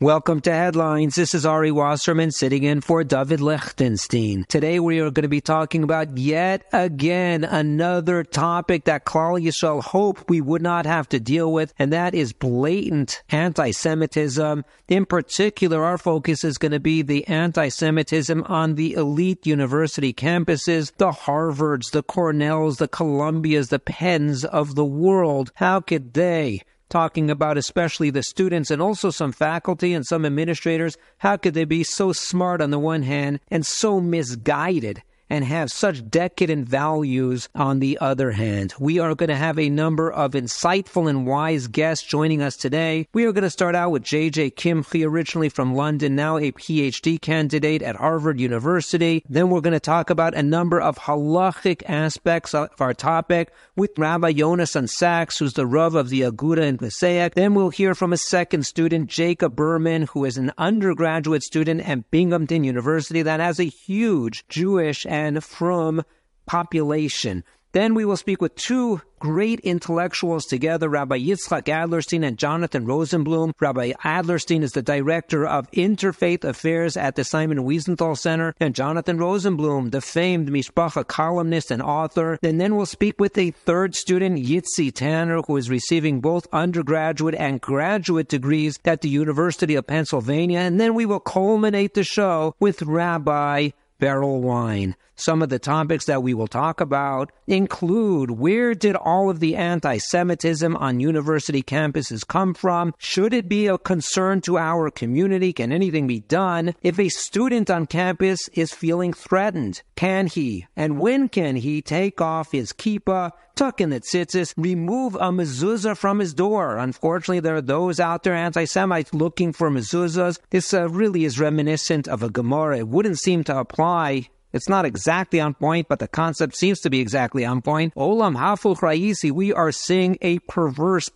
Welcome to Headlines. This is Ari Wasserman sitting in for David Lichtenstein. Today we are going to be talking about yet again another topic that Klal Yisrael hoped we would not have to deal with, and that is blatant anti-Semitism. In particular, our focus is going to be the anti-Semitism on the elite university campuses, the Harvards, the Cornells, the Columbias, the Penns of the world. How could they, talking about especially the students and also some faculty and some administrators, how could they be so smart on the one hand and so misguided and have such decadent values on the other hand? We are going to have a number of insightful and wise guests joining us today. We are going to start out with J.J. Kimchi, originally from London, now a PhD candidate at Harvard University. Then we're going to talk about a number of halachic aspects of our topic with Rabbi Yonasan Sachs, who's the Rav of the Aguda in Passaic. Then we'll hear from a second student, Jacob Berman, who is an undergraduate student at Binghamton University that has a huge Jewish and frum population. Then we will speak with two great intellectuals together, Rabbi Yitzchak Adlerstein and Jonathan Rosenblum. Rabbi Adlerstein is the director of Interfaith Affairs at the Simon Wiesenthal Center, and Jonathan Rosenblum, the famed Mishpacha columnist and author. And then we'll speak with a third student, Yitzi Tanner, who is receiving both undergraduate and graduate degrees at the University of Pennsylvania. And then we will culminate the show with Rabbi Beryl Wine. Some of the topics that we will talk about include: where did all of the anti-Semitism on university campuses come from? Should it be a concern to our community? Can anything be done? If a student on campus is feeling threatened, can he and when can he take off his kippah, tuck in the tzitzis, remove a mezuzah from his door? Unfortunately, there are those out there, anti-Semites, looking for mezuzahs. This really is reminiscent of a Gemara. It wouldn't seem to apply. It's not exactly on point, but the concept seems to be exactly on point. Olam hafuch ra'isi, we are seeing a perverse,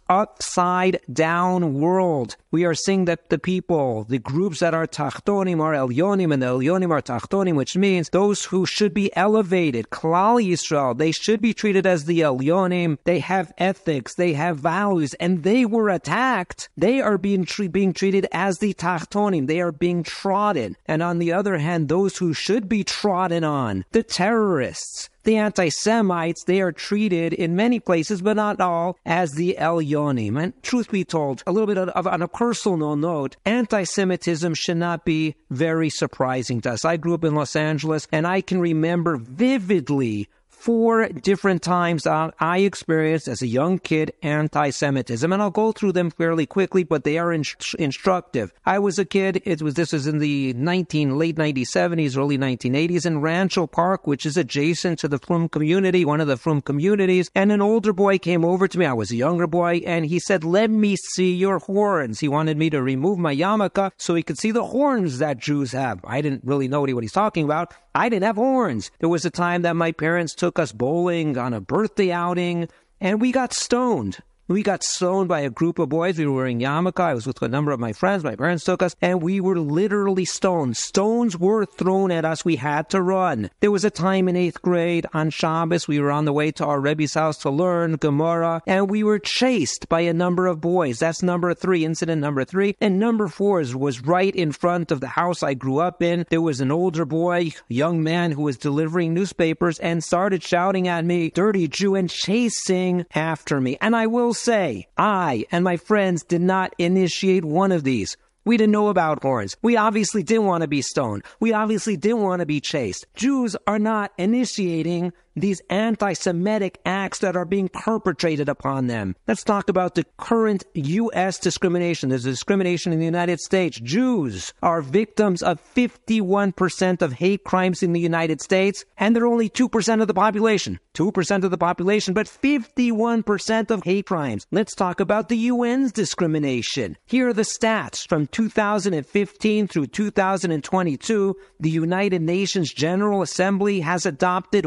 upside-down world. We are seeing that the people, the groups that are tachtonim are elyonim, and the elyonim are tachtonim, which means those who should be elevated, Klal Yisrael, they should be treated as the elyonim. They have ethics, they have values, and they were attacked. They are being treated as the tachtonim. They are being trodden. And on the other hand, those who should be trodden on, the terrorists, the anti-Semites, they are treated in many places, but not all, as the Elyonim. And truth be told, a little bit on a personal note, anti-Semitism should not be very surprising to us. I grew up in Los Angeles, and I can remember vividly 4 different times I experienced as a young kid anti-Semitism, and I'll go through them fairly quickly, but they are instructive. I was a kid, this was in the late 1970s, early 1980s, in Rancho Park, which is adjacent to the Frum community, one of the Frum communities, and an older boy came over to me. I was a younger boy, and he said, "Let me see your horns." He wanted me to remove my yarmulke so he could see the horns that Jews have. I didn't really know what he's talking about. I didn't have horns. There was a time that my parents took us bowling on a birthday outing, and we got stoned. We got stoned by a group of boys. We were wearing yarmulke. I was with a number of my friends. My parents took us, and we were literally stoned. Stones were thrown at us. We had to run. There was a time in 8th grade on Shabbos. We were on the way to our Rebbe's house to learn Gemara, and we were chased by a number of boys. That's incident number 3. And number 4 was right in front of the house I grew up in. There was an older boy, young man, who was delivering newspapers and started shouting at me, "Dirty Jew," and chasing after me. And I will say, I and my friends did not initiate one of these. We didn't know about horns. We obviously didn't want to be stoned. We obviously didn't want to be chased. Jews are not initiating these anti-Semitic acts that are being perpetrated upon them. Let's talk about the current U.S. discrimination. There's discrimination in the United States. Jews are victims of 51% of hate crimes in the United States, and they're only 2% of the population. 2% of the population, but 51% of hate crimes. Let's talk about the UN's discrimination. Here are the stats from 2015 through 2022. The United Nations General Assembly has adopted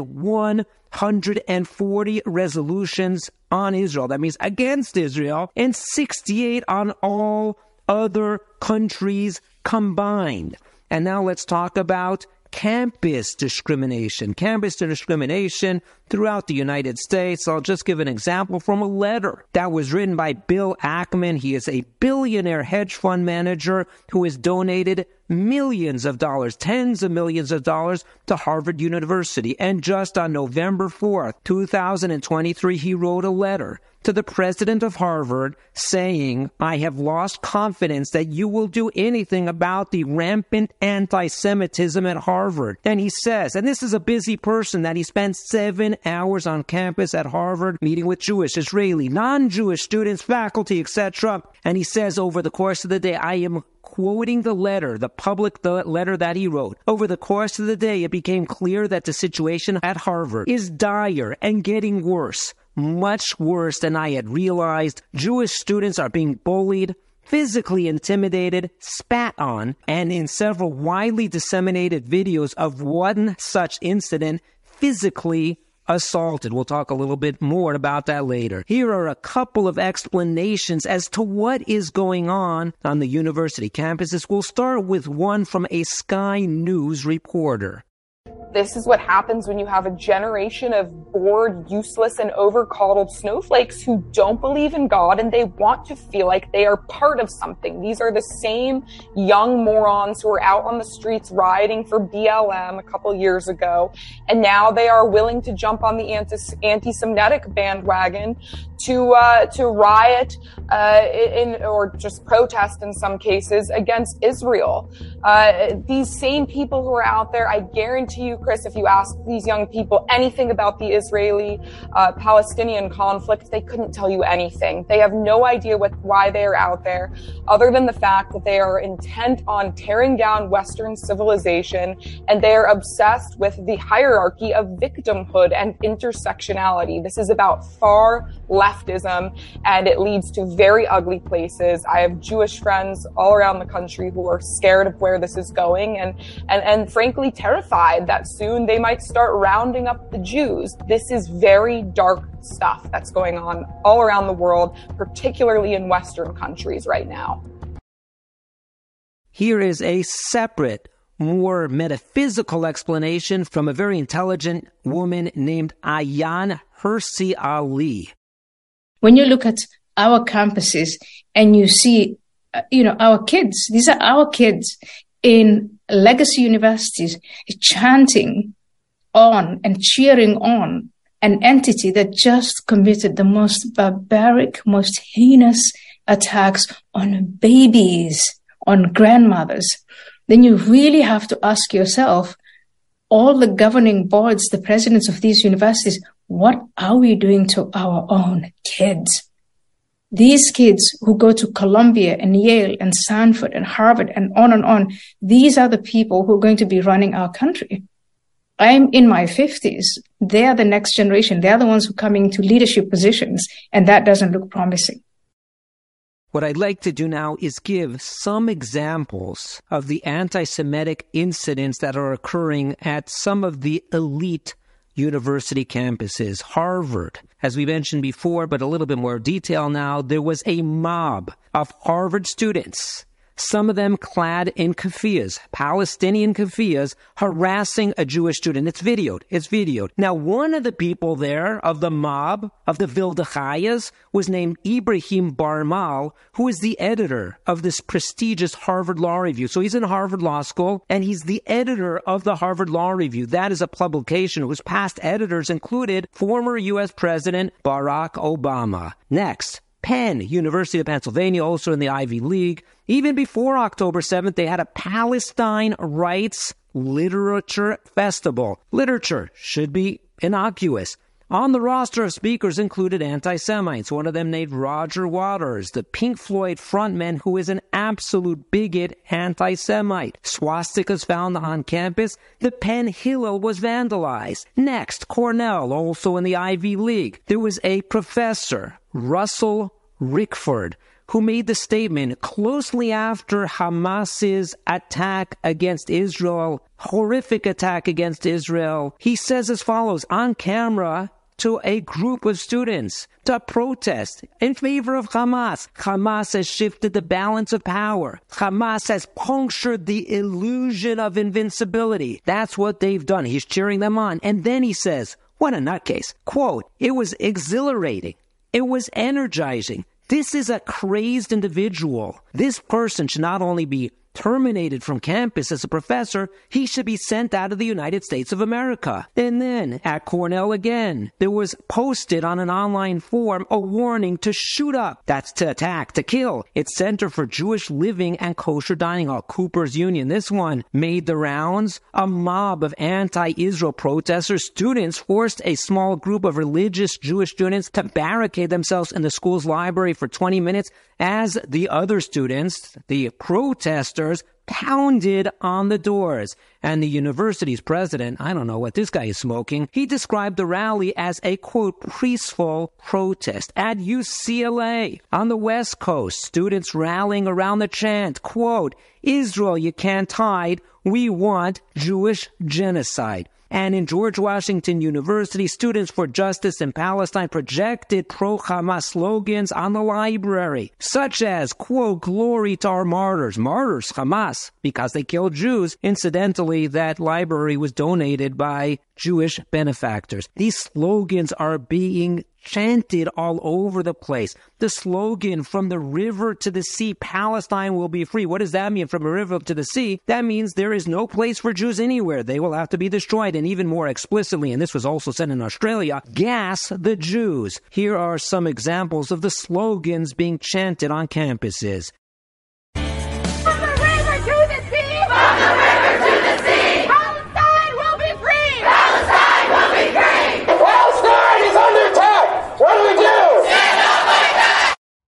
140 resolutions on Israel. That means against Israel, and 68 on all other countries combined. And now let's talk about campus discrimination. Campus discrimination throughout the United States. I'll just give an example from a letter that was written by Bill Ackman. He is a billionaire hedge fund manager who has donated millions of dollars, tens of millions of dollars to Harvard University. And just on November 4th, 2023, he wrote a letter to the president of Harvard saying, I have lost confidence that you will do anything about the rampant anti-Semitism at Harvard. And he says, and this is a busy person, that he spent 7 hours on campus at Harvard meeting with Jewish, Israeli, non-Jewish students, faculty, etc. And he says over the course of the day, I am quoting the letter, the letter that he wrote. Over the course of the day, it became clear that the situation at Harvard is dire and getting worse. Much worse than I had realized. Jewish students are being bullied, physically intimidated, spat on, and in several widely disseminated videos of one such incident, physically assaulted. We'll talk a little bit more about that later. Here are a couple of explanations as to what is going on the university campuses. We'll start with one from a Sky News reporter. This is what happens when you have a generation of bored, useless, and overcoddled snowflakes who don't believe in God and they want to feel like they are part of something. These are the same young morons who were out on the streets rioting for BLM a couple years ago, and now they are willing to jump on the anti-Semitic bandwagon to riot or just protest in some cases against Israel. These same people who are out there, I guarantee you, Chris, if you ask these young people anything about the Israeli-Palestinian conflict, they couldn't tell you anything. They have no idea why they are out there, other than the fact that they are intent on tearing down Western civilization, and they are obsessed with the hierarchy of victimhood and intersectionality. This is about far leftism, and it leads to very ugly places. I have Jewish friends all around the country who are scared of where this is going and frankly terrified that soon they might start rounding up the Jews. This is very dark stuff that's going on all around the world, particularly in Western countries right now. Here is a separate, more metaphysical explanation from a very intelligent woman named Ayaan Hirsi Ali. When you look at our campuses and you see, our kids, these are our kids in legacy universities chanting on and cheering on an entity that just committed the most barbaric, most heinous attacks on babies, on grandmothers, then you really have to ask yourself, all the governing boards, the presidents of these universities, what are we doing to our own kids? These kids who go to Columbia and Yale and Stanford and Harvard and on, these are the people who are going to be running our country. I'm in my 50s. They're the next generation. They're the ones who are coming to leadership positions, and that doesn't look promising. What I'd like to do now is give some examples of the anti-Semitic incidents that are occurring at some of the elite university campuses. Harvard, as we mentioned before, but a little bit more detail now, there was a mob of Harvard students, some of them clad in keffiyehs, Palestinian keffiyehs, harassing a Jewish student. It's videoed. Now, one of the people there of the mob, of the Vildachayas, was named Ibrahim Barmal, who is the editor of this prestigious Harvard Law Review. So he's in Harvard Law School, and he's the editor of the Harvard Law Review. That is a publication whose past editors included former U.S. President Barack Obama. Next, Penn, University of Pennsylvania, also in the Ivy League. Even before October 7th, they had a Palestine Rights Literature Festival. Literature should be innocuous. On the roster of speakers included anti-Semites, one of them named Roger Waters, the Pink Floyd frontman who is an absolute bigot anti-Semite. Swastikas found on campus. The Penn Hillel was vandalized. Next, Cornell, also in the Ivy League. There was a professor, Russell Rickford, who made the statement closely after Hamas's attack against Israel, horrific attack against Israel. He says as follows, on camera, to a group of students to protest in favor of Hamas. Hamas has shifted the balance of power. Hamas has punctured the illusion of invincibility. That's what they've done. He's cheering them on. And then he says, what a nutcase. Quote, it was exhilarating. It was energizing. This is a crazed individual. This person should not only be terminated from campus as a professor, he should be sent out of the United States of America. And then, at Cornell again, there was posted on an online forum a warning to shoot up. That's to attack, to kill. It's Center for Jewish Living and Kosher Dining Hall, Cooper's Union. This one made the rounds. A mob of anti-Israel protesters, students forced a small group of religious Jewish students to barricade themselves in the school's library for 20 minutes as the other students, the protesters, pounded on the doors. And the university's president, I don't know what this guy is smoking, he described the rally as a, quote, peaceful protest. At UCLA, on the West Coast, students rallying around the chant, quote, Israel, you can't hide, we want Jewish genocide. And in George Washington University, Students for Justice in Palestine projected pro-Hamas slogans on the library, such as, quote, glory to our martyrs, Hamas, because they killed Jews. Incidentally, that library was donated by Jewish benefactors. These slogans are being chanted all over the place. The slogan, from the river to the sea, Palestine will be free. What does that mean, from the river to the sea? That means there is no place for Jews anywhere. They will have to be destroyed. And even more explicitly, and this was also said in Australia, gas the Jews. Here are some examples of the slogans being chanted on campuses. From the river to the sea! From the river to the sea! Palestine will be free! Palestine will be free! Palestine is under attack! What do we do? Stand up like that!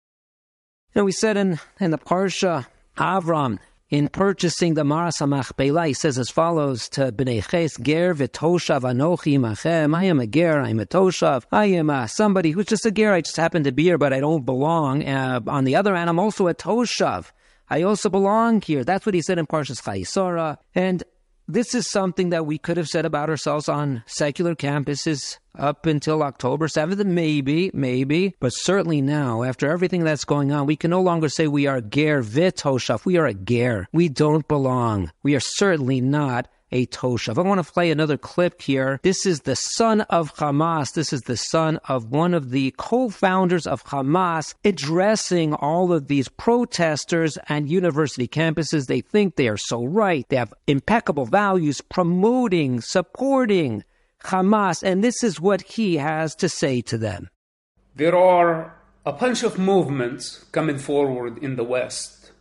And we said in the Parsha, Avram, in purchasing the Maras HaMachpelah, he says as follows to Bnei Ches, Ger v'toshav anochi imachem. I am a ger, I am a toshav. I am somebody who's just a ger. I just happen to be here, but I don't belong. On the other hand, I'm also a toshav. I also belong here. That's what he said in Parshas Chayisora. And this is something that we could have said about ourselves on secular campuses up until October 7th, maybe, but certainly now, after everything that's going on, we can no longer say we are ger v'toshav. We are a ger. We don't belong. We are certainly not a toshav. I want to play another clip here. This is the son of Hamas. This is the son of one of the co-founders of Hamas addressing all of these protesters and university campuses. They think they are so right. They have impeccable values, promoting, supporting Hamas. And this is what he has to say to them. There are a bunch of movements coming forward in the West,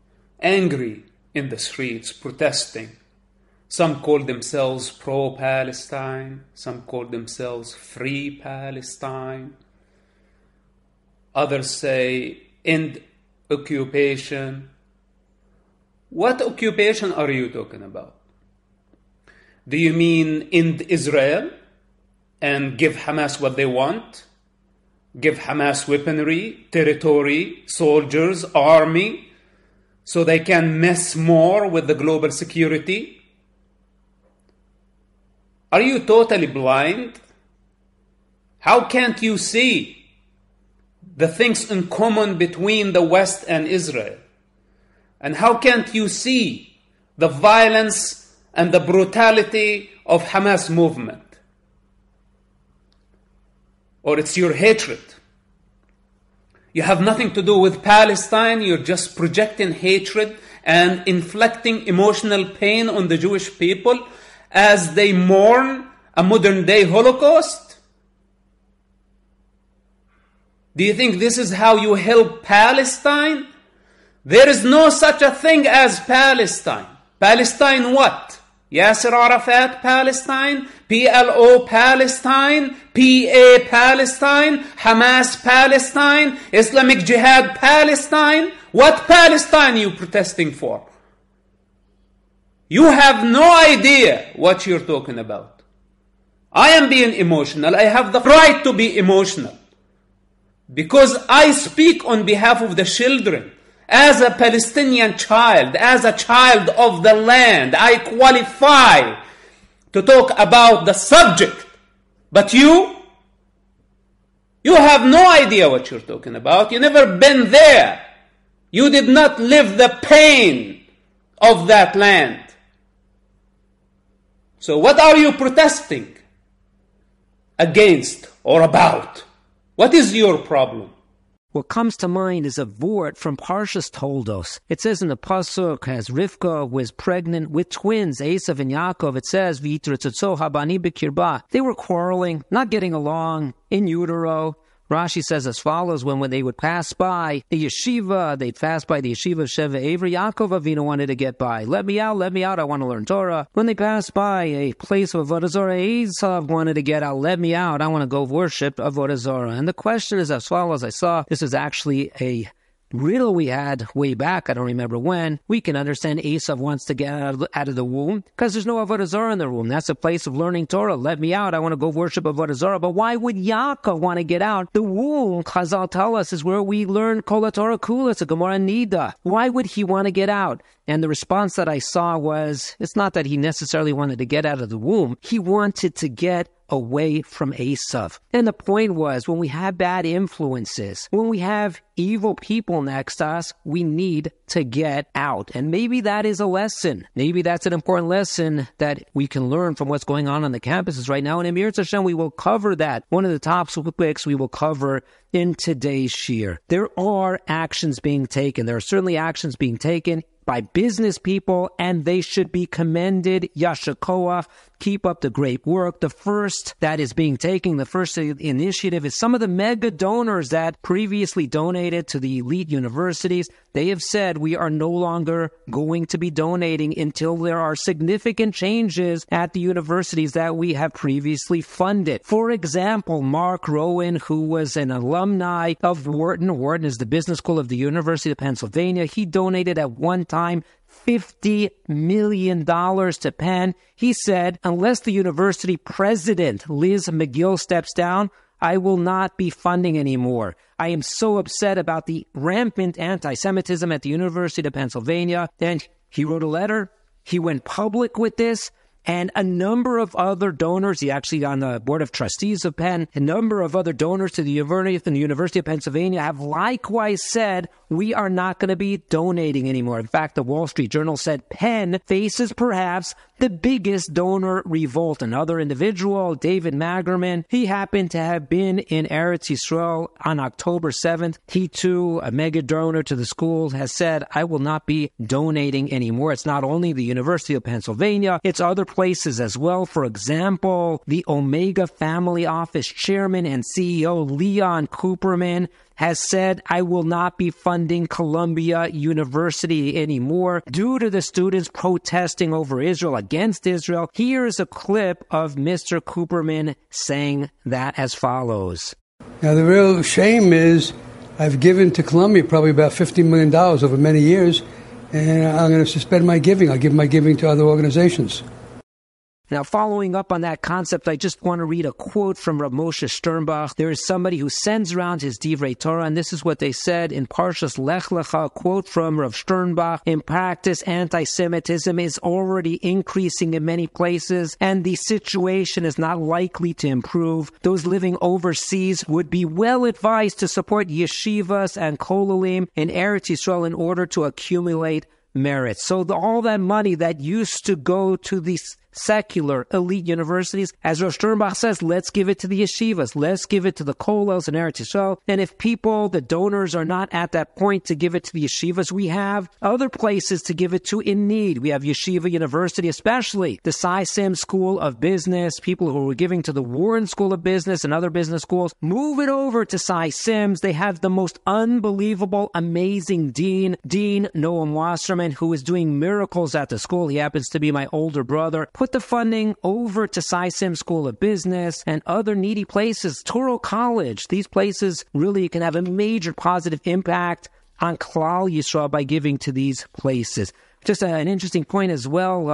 angry in the streets, protesting. Some call themselves pro-Palestine. Some call themselves free Palestine. Others say end occupation. What occupation are you talking about? Do you mean end Israel and give Hamas what they want? Give Hamas weaponry, territory, soldiers, army, so they can mess more with the global security? Are you totally blind? How can't you see the things in common between the West and Israel? And how can't you see the violence and the brutality of Hamas movement? Or it's your hatred. You have nothing to do with Palestine. You're just projecting hatred and inflicting emotional pain on the Jewish people as they mourn a modern-day Holocaust? Do you think this is how you help Palestine? There is no such a thing as Palestine. Palestine what? Yasser Arafat Palestine? PLO Palestine? PA Palestine? Hamas Palestine? Islamic Jihad Palestine? What Palestine are you protesting for? You have no idea what you're talking about. I am being emotional. I have the right to be emotional because I speak on behalf of the children. As a Palestinian child, as a child of the land, I qualify to talk about the subject. But you You have no idea what you're talking about. You never been there. You did not live the pain of that land. So what are you protesting against or about? What is your problem? What comes to mind is a vort from Parshas Toldos. It says in the Pasuk, as Rivka was pregnant with twins, Esav and Yaakov, it says, V'yitratzotzo habani b'kirba. They were quarreling, not getting along, in utero. Rashi says as follows, when they would pass by the yeshiva, they'd pass by the yeshiva of Sheva Avery, Yaakov Avinu wanted to get by. Let me out, I want to learn Torah. When they passed by a place of Avodah Zarah, Esav wanted to get out, let me out, I want to go worship Avodah Zarah. And the question is as follows, I saw this is actually a riddle we had way back, I don't remember when. We can understand Esav wants to get out of the womb because there's no Avodah Zarah in the womb. That's a place of learning Torah. Let me out. I want to go worship Avodah Zarah. But why would Yaakov want to get out? The womb, Chazal tell us, is where we learn Kol Torah Kula. It's a Gemara Nida. Why would he want to get out? And the response that I saw was, it's not that he necessarily wanted to get out of the womb. He wanted to get away from Esav. And the point was, when we have bad influences, when we have evil people next to us, we need to get out. And maybe that is a lesson. Maybe that's an important lesson that we can learn from what's going on the campuses right now. And in Mir Hashem, we will cover that. One of the top topics we will cover in today's shir. There are actions being taken. There are certainly actions being taken by business people, and they should be commended. Yasher Koach, keep up the great work. The first that is being taken, the first initiative is some of the mega donors that previously donated to the elite universities. They have said we are no longer going to be donating until there are significant changes at the universities that we have previously funded. For example, Mark Rowan, who was an alumni of Wharton. Wharton is the business school of the University of Pennsylvania. He donated at one time $50 million to Penn. He said, unless the university president, Liz McGill, steps down, I will not be funding anymore. I am so upset about the rampant anti-Semitism at the University of Pennsylvania. And he wrote a letter. He went public with this. And a number of other donors, he actually on the board of trustees of Penn, a number of other donors to the University of Pennsylvania have likewise said, we are not going to be donating anymore. In fact, the Wall Street Journal said Penn faces perhaps the biggest donor revolt. Another individual, David Magerman, he happened to have been in Eretz Yisrael on October 7th. He too, a mega donor to the school, has said, I will not be donating anymore. It's not only the University of Pennsylvania, it's other places as well. For example, the Omega Family Office chairman and CEO Leon Cooperman has said, I will not be funding Columbia University anymore due to the students protesting over Israel, against Israel. Here's a clip of Mr. Cooperman saying that as follows. Now, the real shame is I've given to Columbia probably about $50 million over many years, and I'm going to suspend my giving. I'll give my giving to other organizations. Now, following up on that concept, I just want to read a quote from Rav Moshe Sternbach. There is somebody who sends around his Divrei Torah, and this is what they said in Parshas Lech Lecha, a quote from Rav Sternbach. In practice, anti-Semitism is already increasing in many places, and the situation is not likely to improve. Those living overseas would be well advised to support yeshivas and kollalim in Eretz Yisrael in order to accumulate merit. So all that money that used to go to these secular elite universities, as Rosh Sternbach says, let's give it to the yeshivas, let's give it to the kollels in Eretz Yisrael. And if people, the donors, are not at that point to give it to the yeshivas, we have other places to give it to in need. We have Yeshiva University, especially the Cy Sims School of Business, people who are giving to the Warren School of Business and other business schools. Move it over to Cy Sims. They have the most unbelievable, amazing dean, Noam Wasserman, who is doing miracles at the school. He happens to be my older brother. Put the funding over to Cy Sims School of Business and other needy places, Touro College. These places really can have a major positive impact on Klal Yisrael by giving to these places. Just an interesting point as well.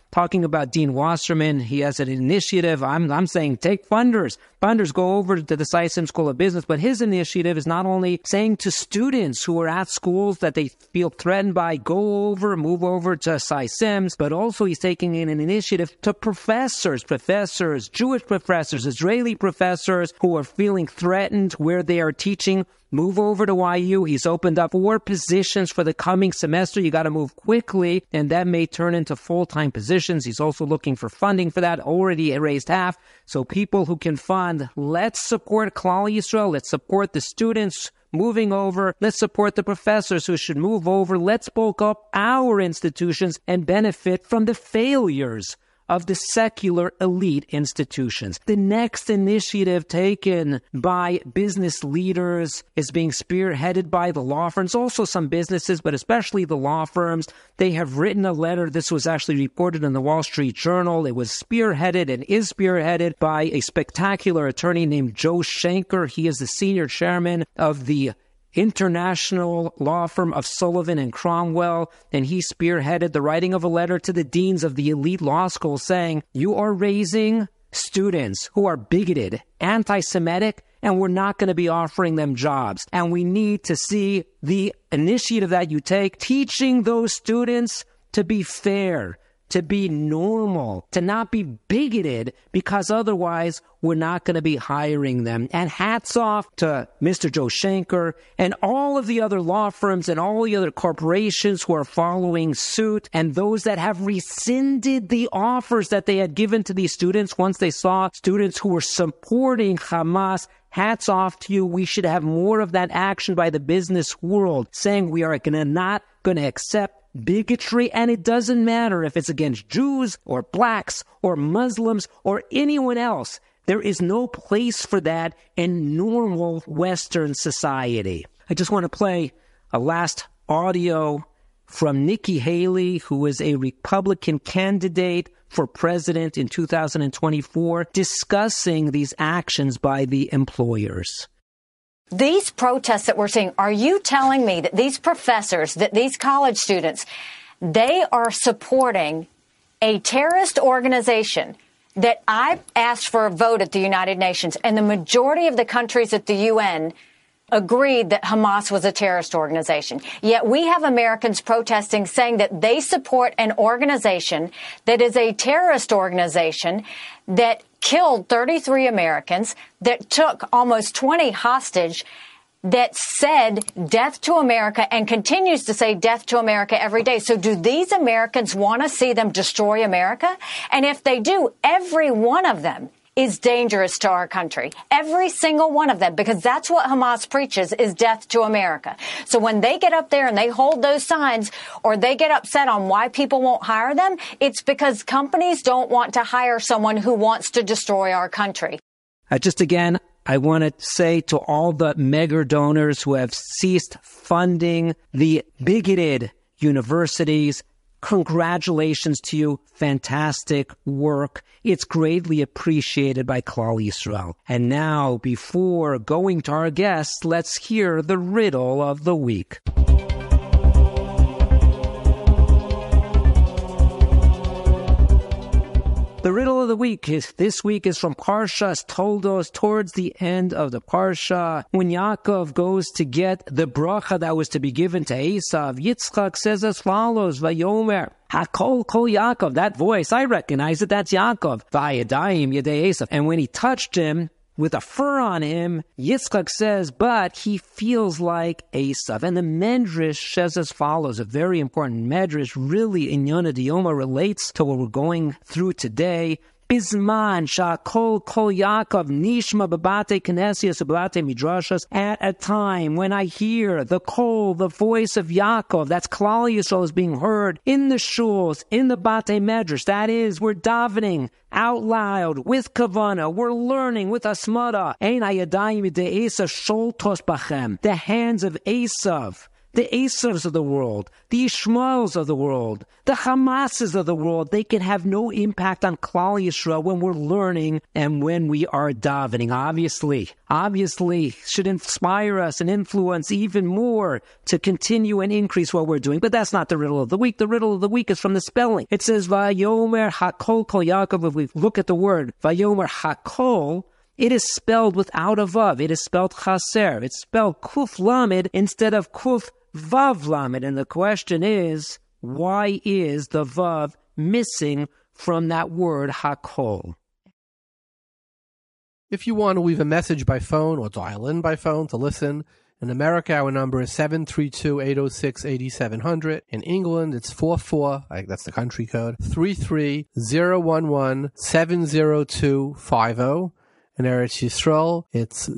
talking about Dean Wasserman. He has an initiative. I'm saying take funders. Funders go over to the SciSim School of Business. But his initiative is not only saying to students who are at schools that they feel threatened by, move over to SciSims, but also he's taking in an initiative to professors, Jewish professors, Israeli professors who are feeling threatened where they are teaching. Move over to YU. He's opened up 4 positions for the coming semester. You got to move quickly, and that may turn into full-time positions. He's also looking for funding for that. Already raised half. So people who can fund, let's support Klal Yisrael. Let's support the students moving over. Let's support the professors who should move over. Let's bulk up our institutions and benefit from the failures of the secular elite institutions. The next initiative taken by business leaders is being spearheaded by the law firms, also some businesses, but especially the law firms. They have written a letter. This was actually reported in the Wall Street Journal. It was spearheaded and is spearheaded by a spectacular attorney named Joe Schenker. He is the senior chairman of the international law firm of Sullivan and Cromwell, and he spearheaded the writing of a letter to the deans of the elite law school saying, you are raising students who are bigoted, anti-Semitic, and we're not going to be offering them jobs. And we need to see the initiative that you take, teaching those students to be fair, to be normal, to not be bigoted, because otherwise we're not going to be hiring them. And hats off to Mr. Joe Schenker and all of the other law firms and all the other corporations who are following suit, and those that have rescinded the offers that they had given to these students once they saw students who were supporting Hamas. Hats off to you. We should have more of that action by the business world, saying we are not going to accept bigotry, and it doesn't matter if it's against Jews or blacks or Muslims or anyone else. There is no place for that in normal Western society. I just want to play a last audio from Nikki Haley, who is a Republican candidate for president in 2024, discussing these actions by the employers. These protests that we're seeing, are you telling me that these professors, that these college students, they are supporting a terrorist organization that I asked for a vote at the United Nations, and the majority of the countries at the UN agreed that Hamas was a terrorist organization. Yet we have Americans protesting, saying that they support an organization that is a terrorist organization that killed 33 Americans, that took almost 20 hostage, that said death to America and continues to say death to America every day. So do these Americans want to see them destroy America? And if they do, every one of them is dangerous to our country. Every single one of them, because that's what Hamas preaches, is death to America. So when they get up there and they hold those signs, or they get upset on why people won't hire them, it's because companies don't want to hire someone who wants to destroy our country. Just again, I want to say to all the mega donors who have ceased funding the bigoted universities, congratulations to you. Fantastic work. It's greatly appreciated by Klal Yisrael. And now, before going to our guests, let's hear the riddle of the week. The riddle of the week this week is from Parshas Toldos, towards the end of the Parsha. When Yaakov goes to get the bracha that was to be given to Esav, Yitzchak says as follows, Vayomer, Hakol Kol Yaakov, that voice, I recognize it, that's Yaakov. Vayadayim Yedei Esav. And when he touched him, with a fur on him, Yitzchak says, but he feels like Esav. And the Medrash says as follows, a very important Medrash, really in Yonah D'Yoma relates to what we're going through today. Bizman shakol kol Yaakov nishma b'bate knesias b'bate midrashas. At a time when I hear the kol, the voice of Yaakov, that's Klal Yisrael, is being heard in the shuls, in the bate medrash. That is, we're davening out loud with kavana. We're learning with asmada. Ein hayadayim de Esav sholtos bachem. The hands of Esav, the Asavs of the world, the Ishmaels of the world, the Hamases of the world, they can have no impact on Klal Yisrael when we're learning and when we are davening. Obviously, should inspire us and influence even more to continue and increase what we're doing. But that's not the riddle of the week. The riddle of the week is from the spelling. It says, Vayomer Hakol Kol Yaakov. If we look at the word, Vayomer Hakol, it is spelled without a vav. It is spelled chaser. It's spelled kuf lamed instead of kuf vav lamed. And the question is, why is the vav missing from that word hakol? If you want to leave a message by phone or dial in by phone to listen, in America our number is 732-806-8700. In England it's 44, that's the country code, 33-011-70250. In Eretz Yisrael, it's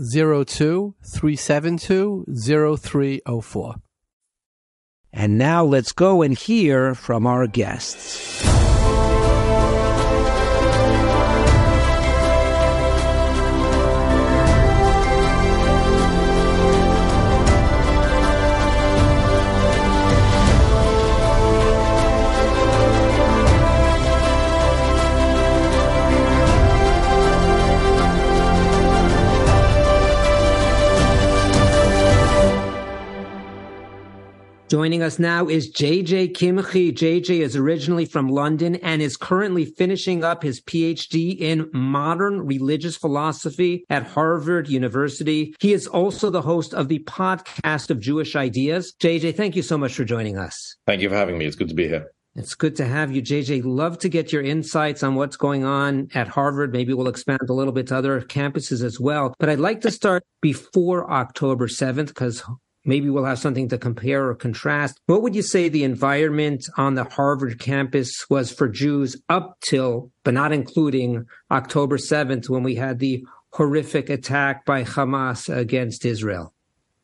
02-372-0304. And now let's go and hear from our guests. Joining us now is JJ Kimchi. JJ is originally from London and is currently finishing up his PhD in modern religious philosophy at Harvard University. He is also the host of the podcast of Jewish Ideas. JJ, thank you so much for joining us. Thank you for having me. It's good to be here. It's good to have you, JJ. Love to get your insights on what's going on at Harvard. Maybe we'll expand a little bit to other campuses as well. But I'd like to start before October 7th because maybe we'll have something to compare or contrast. What would you say the environment on the Harvard campus was for Jews up till, but not including, October 7th when we had the horrific attack by Hamas against Israel?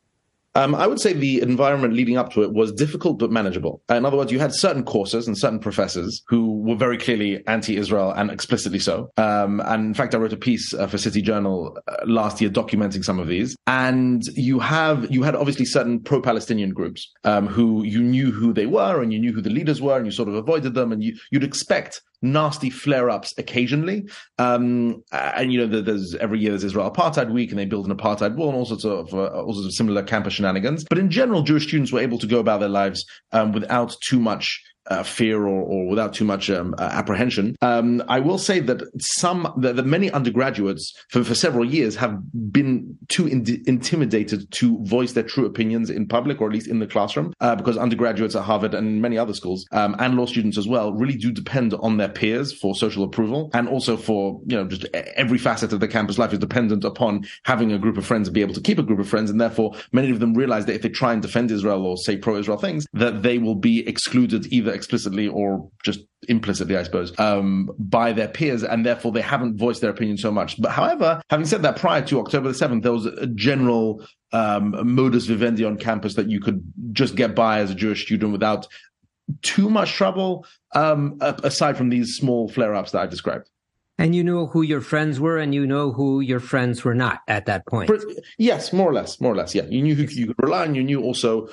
I would say the environment leading up to it was difficult but manageable. In other words, you had certain courses and certain professors who were very clearly anti-Israel and explicitly so. And in fact, I wrote a piece for City Journal last year documenting some of these. And you had obviously certain pro-Palestinian groups who you knew who they were and you knew who the leaders were and you sort of avoided them and you'd expect nasty flare-ups occasionally. And, there's every year there's Israel Apartheid Week and they build an apartheid wall and all sorts of similar campus shenanigans. But in general, Jewish students were able to go about their lives without too much fear or without too much apprehension. I will say that that many undergraduates for several years have been too intimidated to voice their true opinions in public, or at least in the classroom, because undergraduates at Harvard and many other schools, and law students as well, really do depend on their peers for social approval, and also for, just every facet of the campus life is dependent upon having a group of friends and be able to keep a group of friends, and therefore many of them realize that if they try and defend Israel or say pro-Israel things, that they will be excluded either explicitly or just implicitly, I suppose, by their peers, and therefore they haven't voiced their opinion so much. But however, having said that, prior to October the 7th, there was a general modus vivendi on campus that you could just get by as a Jewish student without too much trouble, aside from these small flare-ups that I described. And you know who your friends were and you know who your friends were not at that point. Yes, more or less, yeah. You knew who you could rely on. You knew also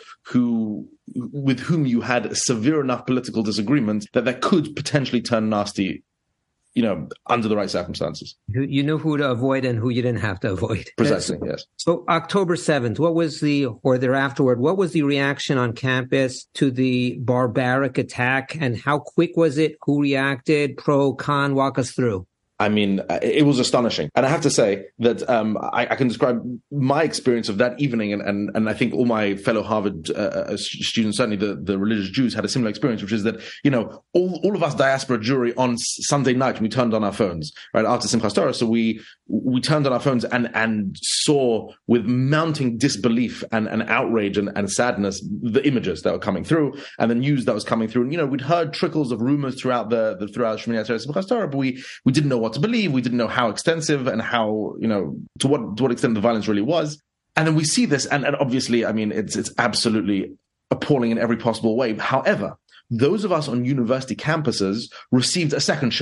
with whom you had a severe enough political disagreement that could potentially turn nasty, under the right circumstances. You knew who to avoid and who you didn't have to avoid. Precisely, yes. So October 7th, what was what was the reaction on campus to the barbaric attack, and how quick was it? Who reacted? Pro, con, walk us through. I mean, it was astonishing. And I have to say that I can describe my experience of that evening, and I think all my fellow Harvard students, certainly the religious Jews, had a similar experience, which is that, all of us diaspora Jewry on Sunday night, we turned on our phones, right, after Simchas Torah. So we turned on our phones and saw with mounting disbelief and outrage and sadness the images that were coming through and the news that was coming through. And, we'd heard trickles of rumors throughout throughout Shemini Atzeret Simchas Torah, but we didn't know what to believe. We didn't know how extensive and how, to what extent the violence really was. And then we see this, and obviously, I mean, it's absolutely appalling in every possible way. However, those of us on university campuses received a second shock,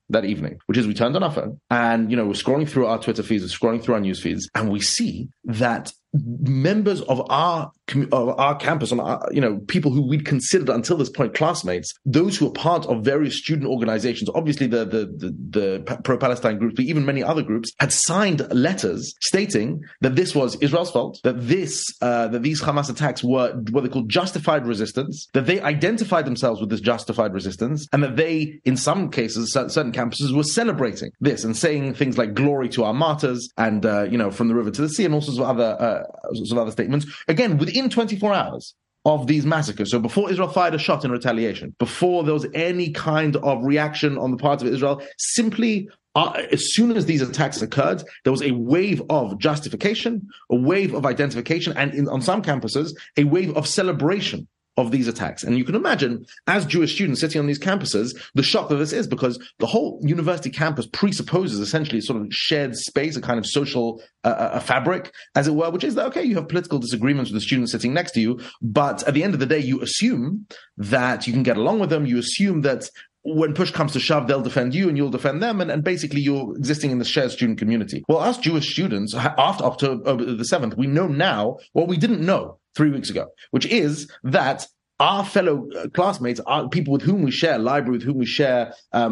that evening, which is we turned on our phone and, we're scrolling through our Twitter feeds, we're scrolling through our news feeds, and we see that members of our campus, and people who we'd considered until this point classmates, those who are part of various student organizations, obviously the pro-Palestine groups, but even many other groups, had signed letters stating that this was Israel's fault, that these Hamas attacks were what they call justified resistance, that they identified themselves with this justified resistance, and that they, in some cases, certain campuses, were celebrating this and saying things like "glory to our martyrs" and from the river to the sea, and all sorts of other statements. Again, within 24 hours of these massacres. So before Israel fired a shot in retaliation, before there was any kind of reaction on the part of Israel, simply as soon as these attacks occurred, there was a wave of justification, a wave of identification, and on some campuses, a wave of celebration of these attacks. And you can imagine, as Jewish students sitting on these campuses, the shock that this is, because the whole university campus presupposes essentially sort of shared space, a kind of social a fabric, as it were, which is that, okay, you have political disagreements with the students sitting next to you, but at the end of the day, you assume that you can get along with them, you assume that when push comes to shove, they'll defend you and you'll defend them, and basically you're existing in the shared student community. Well, us Jewish students, after October the 7th, we know now what we didn't know 3 weeks ago, which is that our fellow classmates, our people with whom we share library, with whom we share,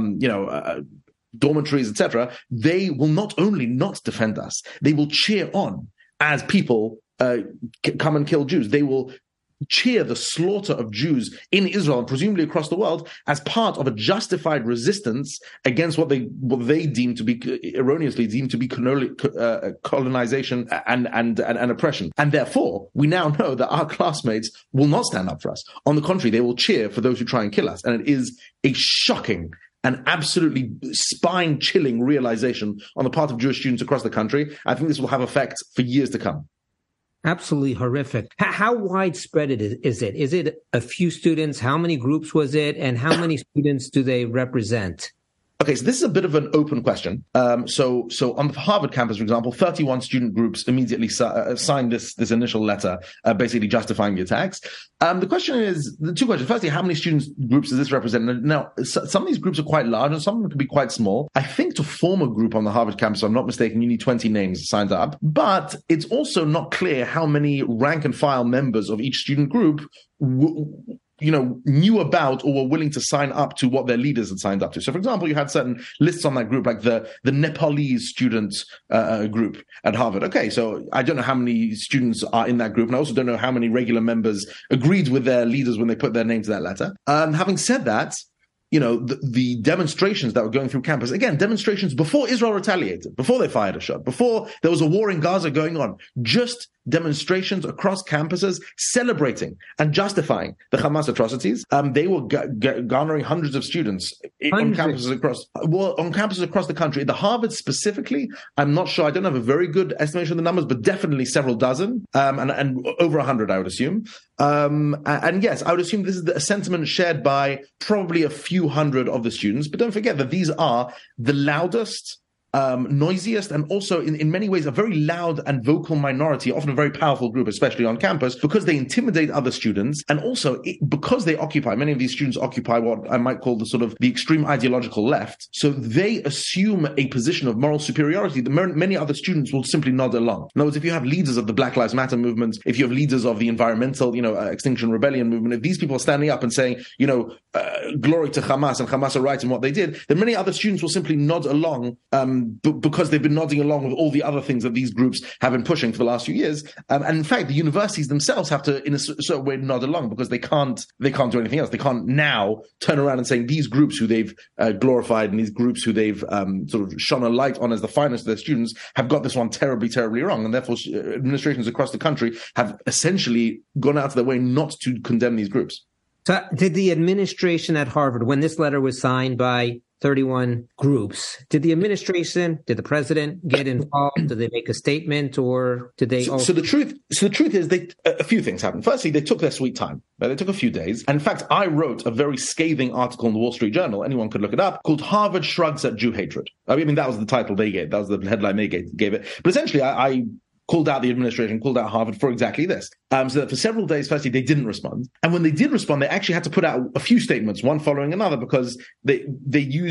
dormitories, etc., they will not only not defend us, they will cheer on as people come and kill Jews. They will cheer the slaughter of Jews in Israel and presumably across the world as part of a justified resistance against what they deem to be erroneously deemed to be colonization and oppression. And therefore, we now know that our classmates will not stand up for us. On the contrary, they will cheer for those who try and kill us. And it is a shocking and absolutely spine-chilling realization on the part of Jewish students across the country. I think this will have effect for years to come. Absolutely horrific. How widespread is it? Is it a few students? How many groups was it? And how many students do they represent? Okay, so this is a bit of an open question. So on the Harvard campus, for example, 31 student groups immediately signed this initial letter, basically justifying the attacks. The question is, the two questions. Firstly, how many students groups does this represent? Now, some of these groups are quite large and some of them can be quite small. I think to form a group on the Harvard campus, if I'm not mistaken, you need 20 names signed up. But it's also not clear how many rank and file members of each student group knew about or were willing to sign up to what their leaders had signed up to. So, for example, you had certain lists on that group, like the Nepalese students group at Harvard. Okay, so I don't know how many students are in that group, and I also don't know how many regular members agreed with their leaders when they put their name to that letter. Having said that, the demonstrations that were going through campus, again, demonstrations before Israel retaliated, before they fired a shot, before there was a war in Gaza going on, just demonstrations across campuses celebrating and justifying the Hamas atrocities. They were garnering hundreds of students on campuses across the country. The Harvard specifically, I'm not sure. I don't have a very good estimation of the numbers, but definitely several dozen, and over 100, I would assume. And yes, I would assume this is a sentiment shared by probably a few hundred of the students. But don't forget that these are the loudest, noisiest, and also in many ways a very loud and vocal minority, often a very powerful group, especially on campus, because they intimidate other students, and also because many of these students occupy what I might call the extreme ideological left. So they assume a position of moral superiority that many other students will simply nod along. In other words, if you have leaders of the Black Lives Matter movement, if you have leaders of the environmental, Extinction Rebellion movement, if these people are standing up and saying, glory to Hamas and Hamas are right in what they did, then many other students will simply nod along, because they've been nodding along with all the other things that these groups have been pushing for the last few years. And in fact, the universities themselves have to, in a certain way, nod along because they can't do anything else. They can't now turn around and say these groups who they've glorified and these groups who they've sort of shone a light on as the finest of their students have got this one terribly, terribly wrong. And therefore, administrations across the country have essentially gone out of their way not to condemn these groups. So did the administration at Harvard, when this letter was signed by 31 groups, did the president get involved? Did they make a statement, or did they? So the truth is, a few things happened. Firstly, they took their sweet time. They took a few days. And in fact, I wrote a very scathing article in the Wall Street Journal. Anyone could look it up, called "Harvard Shrugs at Jew Hatred." I mean, that was the title they gave. That was the headline they gave it. But essentially, I called out the administration, called out Harvard for exactly this. So that for several days, firstly, they didn't respond. And when they did respond, they actually had to put out a few statements, one following another, because they used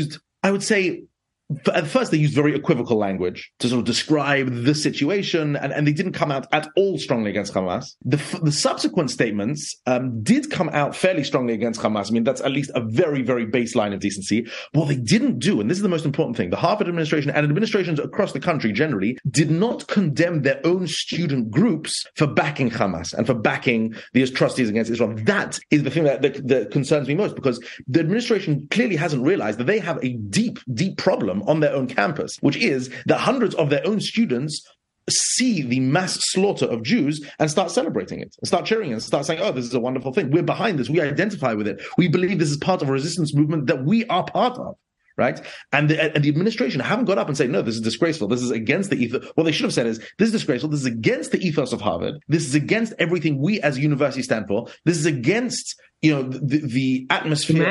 I would say, at first, they used very equivocal language to sort of describe the situation, and they didn't come out at all strongly against Hamas. The subsequent statements did come out fairly strongly against Hamas. I mean, that's at least a very, very baseline of decency. What they didn't do, and this is the most important thing, the Harvard administration and administrations across the country generally did not condemn their own student groups for backing Hamas and for backing the atrocities against Israel. That is the thing that concerns me most, because the administration clearly hasn't realized that they have a deep, deep problem on their own campus, which is that hundreds of their own students see the mass slaughter of Jews and start celebrating it, and start cheering it, and start saying, oh, this is a wonderful thing. We're behind this. We identify with it. We believe this is part of a resistance movement that we are part of. Right? And the administration haven't got up and said, no, this is disgraceful. This is against the ethos. What they should have said is, this is disgraceful. This is against the ethos of Harvard. This is against everything we as a university stand for. This is against, the atmosphere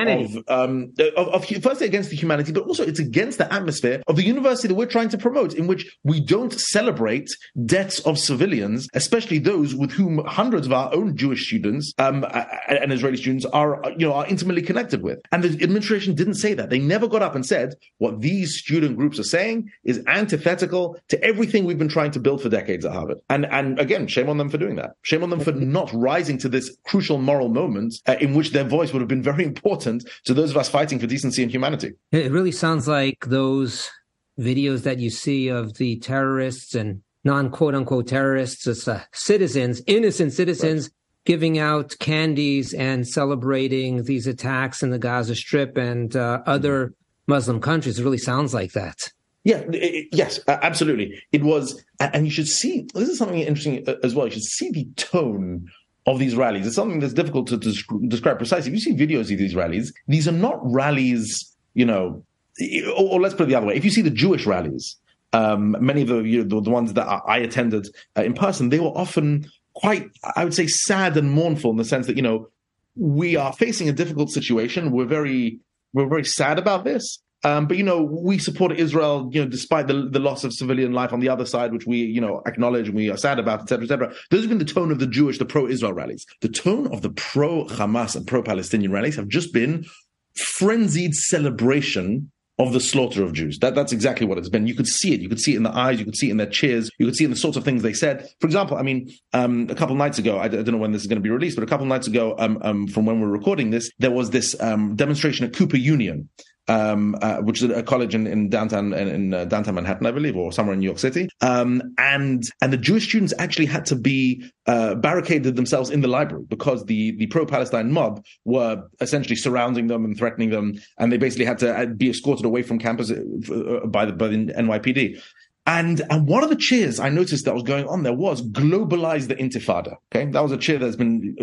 of firstly against the humanity, but also it's against the atmosphere of the university that we're trying to promote, in which we don't celebrate deaths of civilians, especially those with whom hundreds of our own Jewish students and Israeli students are intimately connected with. And the administration didn't say that. They never got up and said what these student groups are saying is antithetical to everything we've been trying to build for decades at Harvard. And again, shame on them for doing that. Shame on them for not rising to this crucial moral moment in which their voice would have been very important to those of us fighting for decency and humanity. It really sounds like those videos that you see of the terrorists and non-quote-unquote terrorists, citizens, innocent citizens, right, giving out candies and celebrating these attacks in the Gaza Strip and other Muslim countries. It really sounds like that. Yeah, yes, absolutely. It was, and you should see, this is something interesting as well, you should see the tone of these rallies. It's something that's difficult to describe precisely. If you see videos of these rallies, these are not rallies, or let's put it the other way. If you see the Jewish rallies, many of the ones that I attended in person, they were often quite, I would say, sad and mournful in the sense that, we are facing a difficult situation. We're very sad about this. But, we support Israel, despite the loss of civilian life on the other side, which we, acknowledge and we are sad about, et cetera, et cetera. Those have been the tone of the pro-Israel rallies. The tone of the pro-Hamas and pro-Palestinian rallies have just been frenzied celebration of the slaughter of Jews. That's exactly what it's been. You could see it. You could see it in the eyes. You could see it in their cheers. You could see it in the sorts of things they said. For example, a couple of nights ago, I don't know when this is going to be released, but a couple of nights ago, from when we're recording this, there was this demonstration at Cooper Union, which is a college in downtown Manhattan, I believe, or somewhere in New York City. And the Jewish students actually had to be barricaded themselves in the library because the pro-Palestine mob were essentially surrounding them and threatening them, and they basically had to be escorted away from campus by the NYPD. And one of the cheers I noticed that was going on there was globalize the Intifada. Okay, that was a cheer that's been,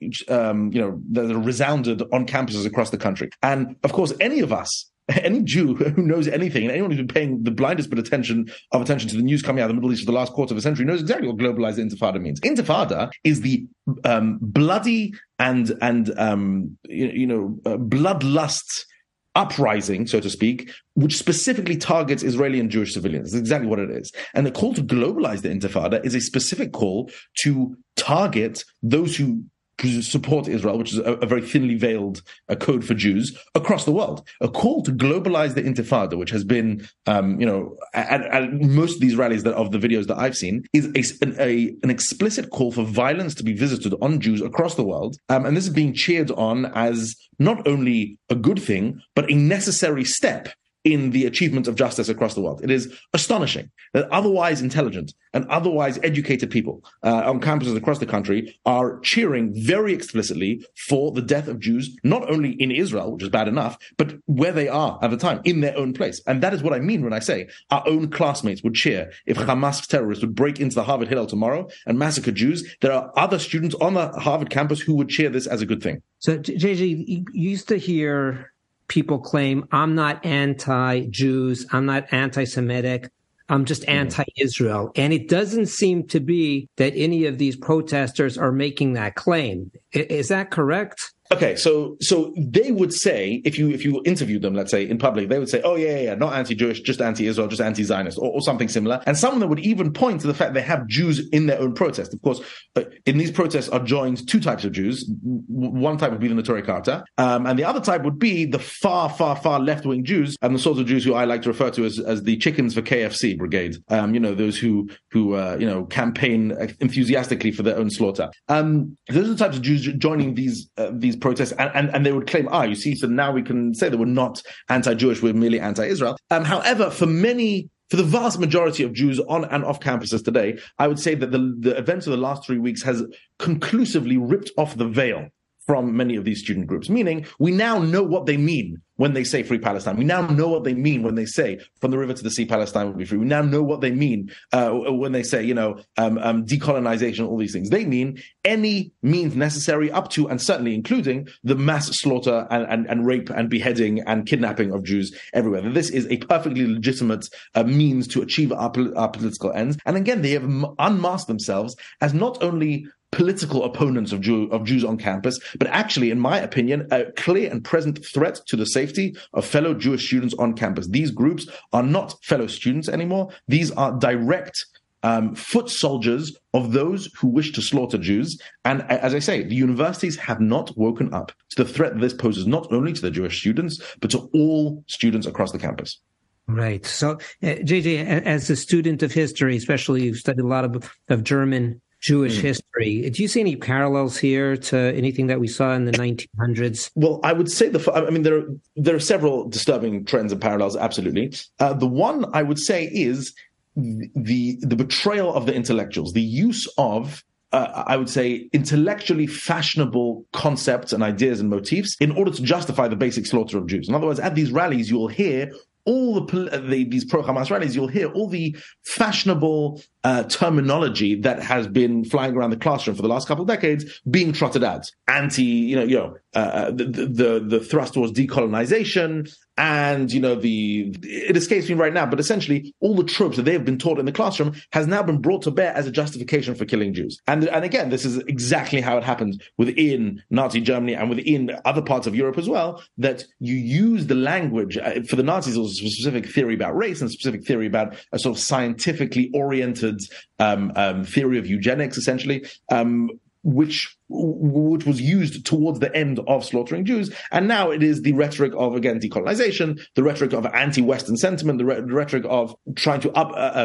that resounded on campuses across the country. And of course, any of us, any Jew who knows anything, and anyone who's been paying the blindest bit of attention to the news coming out of the Middle East for the last quarter of a century knows exactly what globalize the Intifada means. Intifada is the bloody and bloodlust uprising, so to speak, which specifically targets Israeli and Jewish civilians. That's exactly what it is. And the call to globalize the Intifada is a specific call to target those who support Israel, which is a very thinly veiled code for Jews across the world. A call to globalize the Intifada, which has been, at most of these rallies of the videos that I've seen, is an explicit call for violence to be visited on Jews across the world. And this is being cheered on as not only a good thing, but a necessary step in the achievement of justice across the world. It is astonishing that otherwise intelligent and otherwise educated people on campuses across the country are cheering very explicitly for the death of Jews, not only in Israel, which is bad enough, but where they are at the time, in their own place. And that is what I mean when I say our own classmates would cheer if Hamas terrorists would break into the Harvard Hillel tomorrow and massacre Jews. There are other students on the Harvard campus who would cheer this as a good thing. So, JJ, you used to hear people claim, I'm not anti-Jews, I'm not anti-Semitic, I'm just anti-Israel. And it doesn't seem to be that any of these protesters are making that claim. Is that correct? Okay, so they would say, if you interviewed them, let's say in public, they would say, oh yeah, not anti-Jewish, just anti-Israel, just anti-Zionist, or something similar. And some of them would even point to the fact they have Jews in their own protest. Of course, in these protests are joined two types of Jews. One type would be the Neturei Karta, and the other type would be the far left-wing Jews, and the sorts of Jews who I like to refer to as the chickens for KFC brigade. Those who campaign enthusiastically for their own slaughter. Those are the types of Jews joining these protests, and they would claim, you see, so now we can say that we're not anti-Jewish, we're merely anti-Israel. However, for the vast majority of Jews on and off campuses today, I would say that the events of the last 3 weeks has conclusively ripped off the veil from many of these student groups, meaning we now know what they mean when they say free Palestine. We now know what they mean when they say from the river to the sea, Palestine will be free. We now know what they mean when they say, decolonization, all these things. They mean any means necessary up to and certainly including the mass slaughter and rape and beheading and kidnapping of Jews everywhere. And this is a perfectly legitimate means to achieve our political ends. And again, they have unmasked themselves as not only political opponents of Jews on campus, but actually, in my opinion, a clear and present threat to the safety of fellow Jewish students on campus. These groups are not fellow students anymore. These are direct foot soldiers of those who wish to slaughter Jews. And as I say, the universities have not woken up to the threat this poses not only to the Jewish students, but to all students across the campus. Right. So, JJ, as a student of history, especially you've studied a lot of German Jewish history. Do you see any parallels here to anything that we saw in the 1900s? Well, I would say there are several disturbing trends and parallels, absolutely. The one I would say is the betrayal of the intellectuals, the use of I would say, intellectually fashionable concepts and ideas and motifs in order to justify the basic slaughter of Jews. In other words, at these rallies, you'll hear these pro-Hamas rallies, you'll hear all the fashionable terminology that has been flying around the classroom for the last couple of decades being trotted out. The thrust towards decolonization, and it escapes me right now, but essentially all the tropes that they have been taught in the classroom has now been brought to bear as a justification for killing Jews. And again, this is exactly how it happened within Nazi Germany and within other parts of Europe as well, that you use the language. For the Nazis, it was a specific theory about race and a specific theory about a sort of scientifically oriented theory of eugenics, essentially, which was used towards the end of slaughtering Jews. And now it is the rhetoric of, again, decolonization, the rhetoric of anti-Western sentiment, the rhetoric of trying to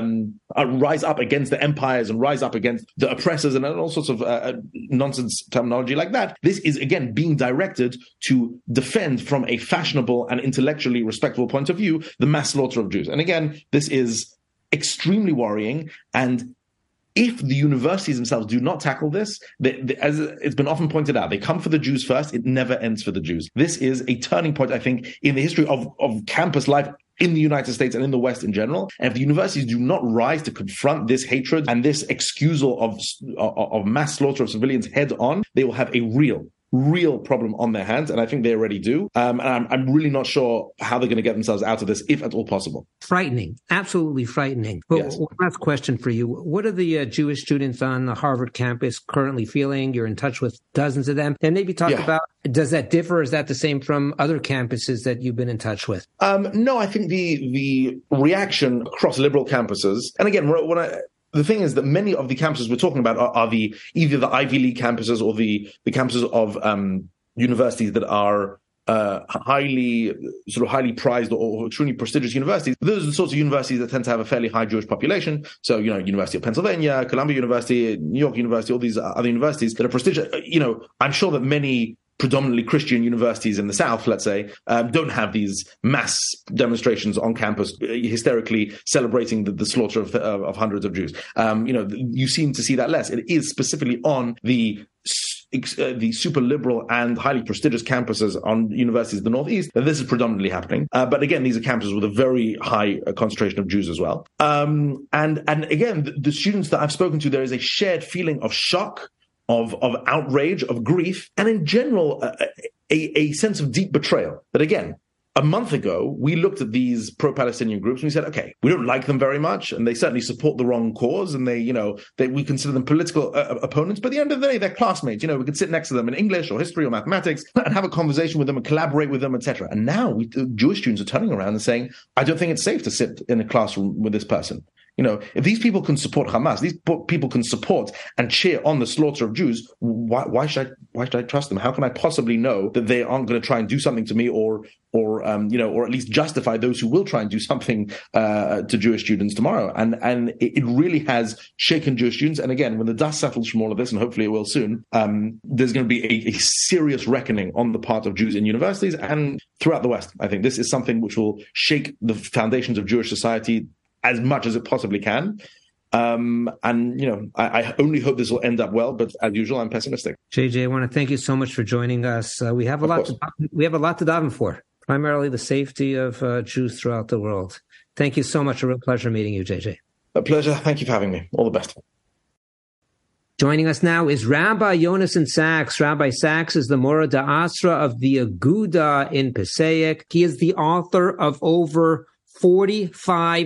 rise up against the empires and rise up against the oppressors and all sorts of nonsense terminology like that. This is, again, being directed to defend from a fashionable and intellectually respectable point of view the mass slaughter of Jews. And again, this is extremely worrying. And if the universities themselves do not tackle this, as it's been often pointed out, they come for the Jews first. It never ends for the Jews. This is a turning point, I think, in the history of campus life in the United States and in the West in general. And if the universities do not rise to confront this hatred and this excusal of mass slaughter of civilians head on, they will have a real problem on their hands, and I think they already do. And I'm really not sure how they're going to get themselves out of this, if at all possible. Frightening, absolutely frightening. But yes. One last question for you. What are the Jewish students on the Harvard campus currently feeling? You're in touch with dozens of them. And maybe talk about, does that differ? Is that the same from other campuses that you've been in touch with? No, I think the reaction across liberal campuses, and again, the thing is that many of the campuses we're talking about are either the Ivy League campuses or the campuses of universities that are highly prized or extremely prestigious universities. Those are the sorts of universities that tend to have a fairly high Jewish population. So, University of Pennsylvania, Columbia University, New York University, all these other universities that are prestigious. I'm sure that many predominantly Christian universities in the South, let's say, don't have these mass demonstrations on campus hysterically celebrating the slaughter of hundreds of Jews. You seem to see that less. It is specifically on the super liberal and highly prestigious campuses on universities in the Northeast that this is predominantly happening. But again, these are campuses with a very high concentration of Jews as well. And again, the students that I've spoken to, there is a shared feeling of shock, of outrage, of grief, and in general, a sense of deep betrayal. That again, A month ago, we looked at these pro-Palestinian groups and we said, okay, we don't like them very much, and they certainly support the wrong cause, and we consider them political opponents. But at the end of the day, they're classmates. We could sit next to them in English or history or mathematics and have a conversation with them and collaborate with them, etc. And now Jewish students are turning around and saying, I don't think it's safe to sit in a classroom with this person. If these people can support Hamas, these people can support and cheer on the slaughter of Jews, why should I trust them? How can I possibly know that they aren't going to try and do something to me or at least justify those who will try and do something to Jewish students tomorrow? And it really has shaken Jewish students. And again, when the dust settles from all of this, and hopefully it will soon, there's going to be a serious reckoning on the part of Jews in universities and throughout the West. I think this is something which will shake the foundations of Jewish society as much as it possibly can. I only hope this will end up well, but as usual, I'm pessimistic. JJ, I want to thank you so much for joining us. We have a lot to daven for, primarily the safety of Jews throughout the world. Thank you so much. A real pleasure meeting you, JJ. A pleasure. Thank you for having me. All the best. Joining us now is Rabbi Yonason Sachs. Rabbi Sachs is the Mora D'Asra of the Aguda in Passaic. He is the author of over 45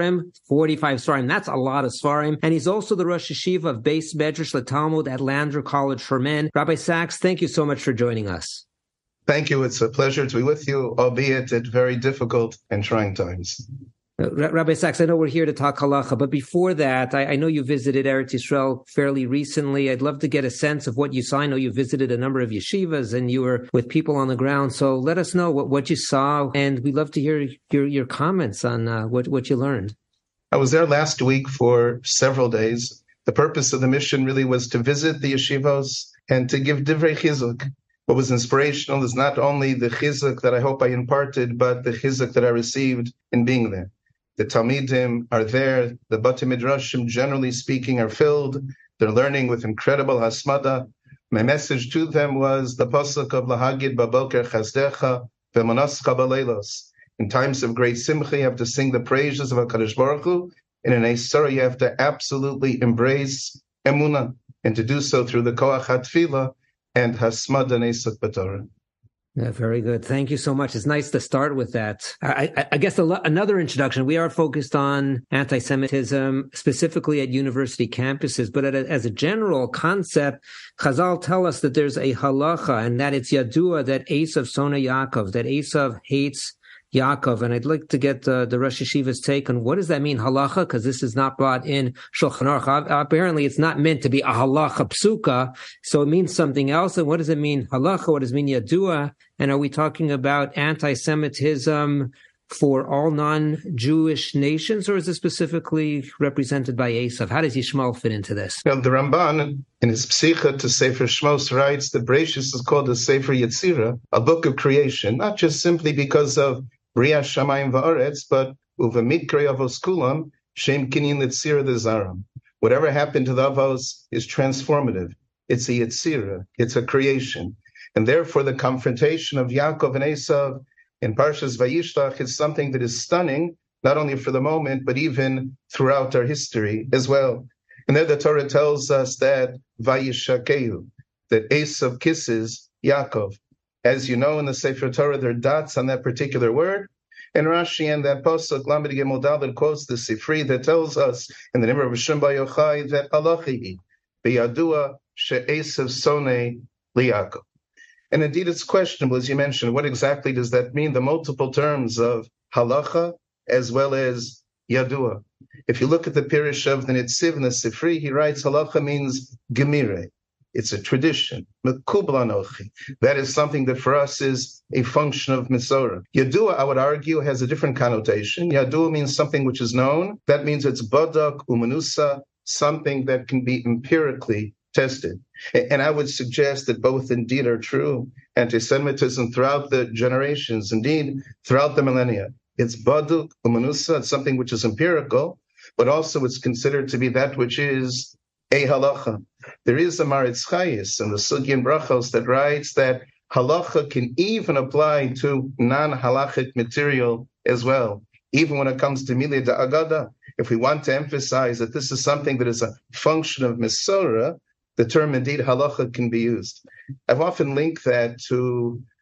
Svarim. That's a lot of Svarim. And he's also the Rosh Yeshiva of Beis Medrash LeTalmud at Lander College for Men. Rabbi Sachs, thank you so much for joining us. Thank you. It's a pleasure to be with you, albeit at very difficult and trying times. Rabbi Sachs, I know we're here to talk halacha, but before that, I know you visited Eretz Yisrael fairly recently. I'd love to get a sense of what you saw. I know you visited a number of yeshivas and you were with people on the ground. So let us know what you saw, and we'd love to hear your comments on what you learned. I was there last week for several days. The purpose of the mission really was to visit the yeshivos and to give divrei chizuk. What was inspirational is not only the chizuk that I hope I imparted, but the chizuk that I received in being there. The Talmidim are there. The Bati Midrashim, generally speaking, are filled. They're learning with incredible hasmada. My message to them was the pasuk of Lahagid Baboker Chazdecha V'Manascha Baleilos. In times of great simcha, you have to sing the praises of HaKadosh Baruch Hu. And in Eisara, you have to absolutely embrace emunah, and to do so through the koach hatfila and hasmada nesach b'Torah. Yeah, very good. Thank you so much. It's nice to start with that. I guess another introduction, we are focused on anti-Semitism, specifically at university campuses, but as a general concept, Chazal tell us that there's a halacha, and that it's yadua that Esav Sona Yaakov, that Esav hates Yaakov. And I'd like to get the Rosh Yeshiva's take on what does that mean, halacha, because this is not brought in Shulchan Aruch. Apparently, it's not meant to be a halacha psuka, so it means something else. And what does it mean, halacha? What does it mean, yadua? And are we talking about anti-Semitism for all non-Jewish nations, or is it specifically represented by Esav? How does Yishmael fit into this? Now, the Ramban, in his Psicha to Sefer Shmos, writes that Bereshis is called a Sefer Yetzira, a book of creation, not just simply because of Bria Shamayim Va'aretz, but Uvamikre Avos Kulam, Shem Kinyin Yetzira the Zaram. Whatever happened to the Avos is transformative. It's a Yetzira. It's a creation. And therefore, the confrontation of Yaakov and Esav in Parshas Vayishlach is something that is stunning, not only for the moment, but even throughout our history as well. And there the Torah tells us that Vayishakeu, that Esav kisses Yaakov. As you know, in the Sefer Torah, there are dots on that particular word. And Rashi and that Pasuk, Lamed Gimel Dalet, quotes the Sifri that tells us in the name of Rishon Bar Yochai that Alachi biyadua she'esav sonei liYaakov. And indeed, it's questionable, as you mentioned, what exactly does that mean? The multiple terms of halacha as well as yadua. If you look at the Pirish of the Nitziv and the Sifri, he writes halacha means gemire. It's a tradition. Mekubal anochi. That is something that for us is a function of Misorah. Yadua, I would argue, has a different connotation. Yadua means something which is known. That means it's badak umanusa, something that can be empirically tested. And I would suggest that both indeed are true. Anti-Semitism throughout the generations, indeed throughout the millennia. It's baduk umanusa, it's something which is empirical, but also it's considered to be that which is a halacha. There is a Maritz Chayis in the Sugi and Brachos that writes that halacha can even apply to non-halachic material as well. Even when it comes to Milei Da'agada, if we want to emphasize that this is something that is a function of Mesorah, the term indeed halacha can be used. I've often linked that to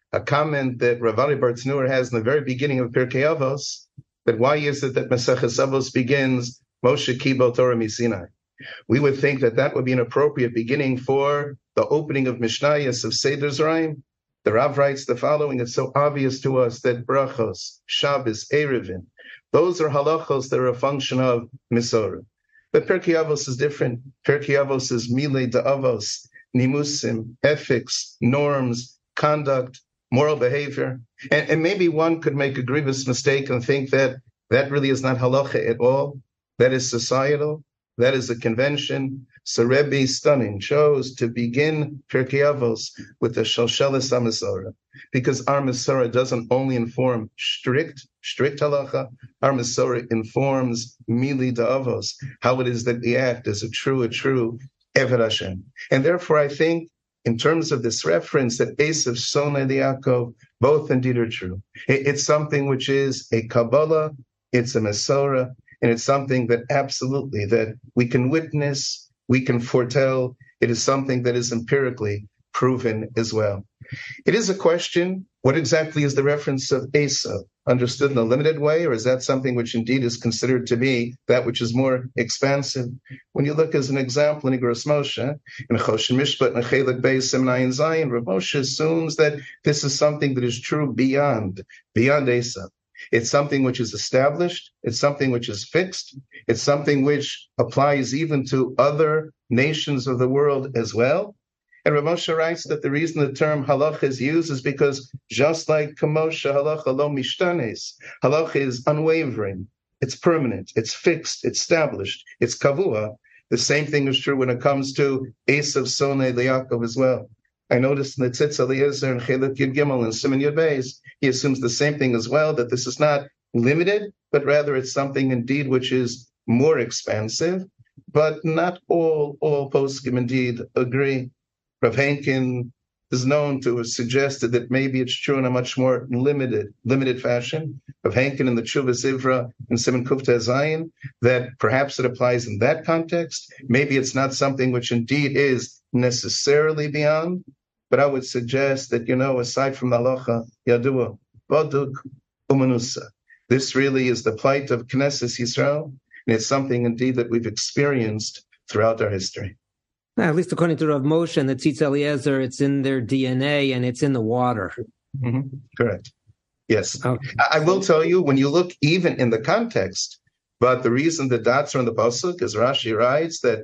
a comment that Rav Ari Bartznur has in the very beginning of Pirkei Avos, that why is it that Maseches Avos begins Moshe Kibel Torah Misinai? We would think that that would be an appropriate beginning for the opening of Mishnayos of Seder Zerayim. The Rav writes the following: it's so obvious to us that brachos, Shabbos, Erevin, those are halachos that are a function of Misorah. But Pirkei Avos is different. Pirkei Avos is Milei Da'avos, Nimusim, ethics, norms, conduct, moral behavior. And maybe one could make a grievous mistake and think that that really is not halacha at all. That is societal. That is a convention. So Rebbe Stunning chose to begin Pirkei Avos with the Shalshelis HaMesorah, because our Mesorah doesn't only inform strict halacha. Our Mesorah informs Mili Da'avos, how it is that we act as a true Eved Hashem. And therefore, I think, in terms of this reference, that Esav, Sonei Yaakov, both indeed are true. It's something which is a Kabbalah, it's a Mesorah, and it's something that absolutely that we can witness, we can foretell. It is something that is empirically proven as well. It is a question, what exactly is the reference of Esav? Understood in a limited way, or is that something which indeed is considered to be that which is more expansive? When you look as an example in Igros Moshe, in Choshen Mishpat and Chelik Beis Simnayin Zayin, Rav Moshe assumes that this is something that is true beyond Esav. It's something which is established. It's something which is fixed. It's something which applies even to other nations of the world as well. And Rav Moshe writes that the reason the term halacha is used is because just like Kamosha halacha lo mishtanes, halacha is unwavering, it's permanent, it's fixed, it's established, it's kavua. The same thing is true when it comes to Esav Sonei Yaakov as well. I noticed in the Tzitz Eliezer and Chelik Yud Gimel and Siman Yud Beis, he assumes the same thing as well, that this is not limited, but rather it's something indeed which is more expansive. But not all poskim indeed agree. Rav Henkin is known to have suggested that maybe it's true in a much more limited fashion. Rav Henkin in the Tshuvas Ivra and Siman Kufta Zayin, that perhaps it applies in that context. Maybe it's not something which indeed is necessarily beyond, but I would suggest that, aside from the halacha, Yadua, Baduk, Umanusa, this really is the plight of Knesset Yisrael, and it's something indeed that we've experienced throughout our history. At least according to Rav Moshe and the Tzitz Eliezer, it's in their DNA and it's in the water. Mm-hmm. Correct. Yes. Okay. I will tell you, when you look even in the context, but the reason the dots are in the pasuk is Rashi writes that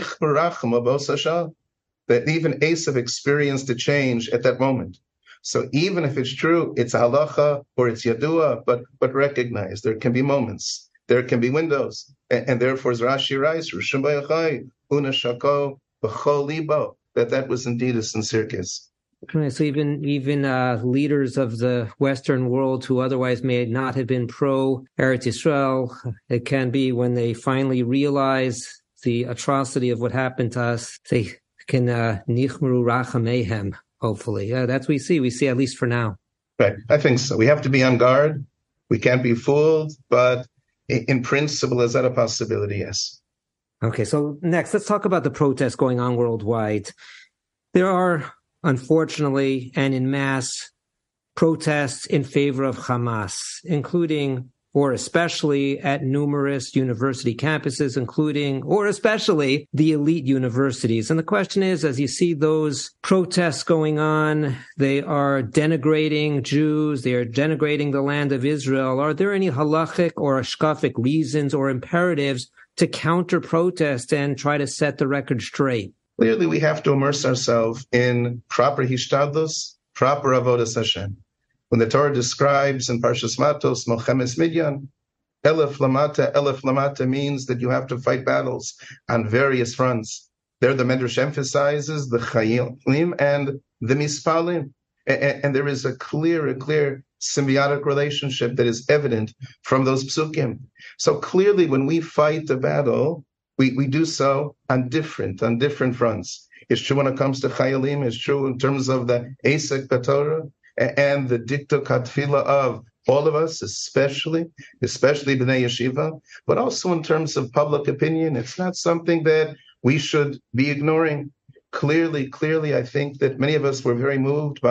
that even Esav experienced a change at that moment. So even if it's true, it's a halacha or it's yadua, but recognize there can be moments, there can be windows, and therefore, as Rashi writes, Rishon Bayachai, Una Shako, B'chol Libo, that was indeed a sincere case. Right, so even leaders of the Western world who otherwise may not have been pro Eretz Yisrael, it can be when they finally realize the atrocity of what happened to us, they can nichmeru rachamehem. Hopefully, that's what we see. We see at least for now. Right, I think so. We have to be on guard. We can't be fooled, but in principle, is that a possibility? Yes. Okay, so next, let's talk about the protests going on worldwide. There are, unfortunately, and in mass, protests in favor of Hamas, including or especially at numerous university campuses, including or especially the elite universities. And the question is, as you see those protests going on, they are denigrating Jews, they are denigrating the land of Israel. Are there any halachic or ashkafic reasons or imperatives to counter protest and try to set the record straight? Clearly, we have to immerse ourselves in proper hishtadlus, proper avodas Hashem. When the Torah describes in Parshas Matos, Milchemes Midyan, Elef Lamata means that you have to fight battles on various fronts. There the Medrash emphasizes the Chayilim and the Mispalim. And there is a clear symbiotic relationship that is evident from those psukim. So clearly when we fight the battle, we do so on different fronts. It's true when it comes to Chayilim, it's true in terms of the Esek B'Torah, and the diktuk hatfila of all of us, especially B'nai Yeshiva, but also in terms of public opinion. It's not something that we should be ignoring. Clearly, I think that many of us were very moved by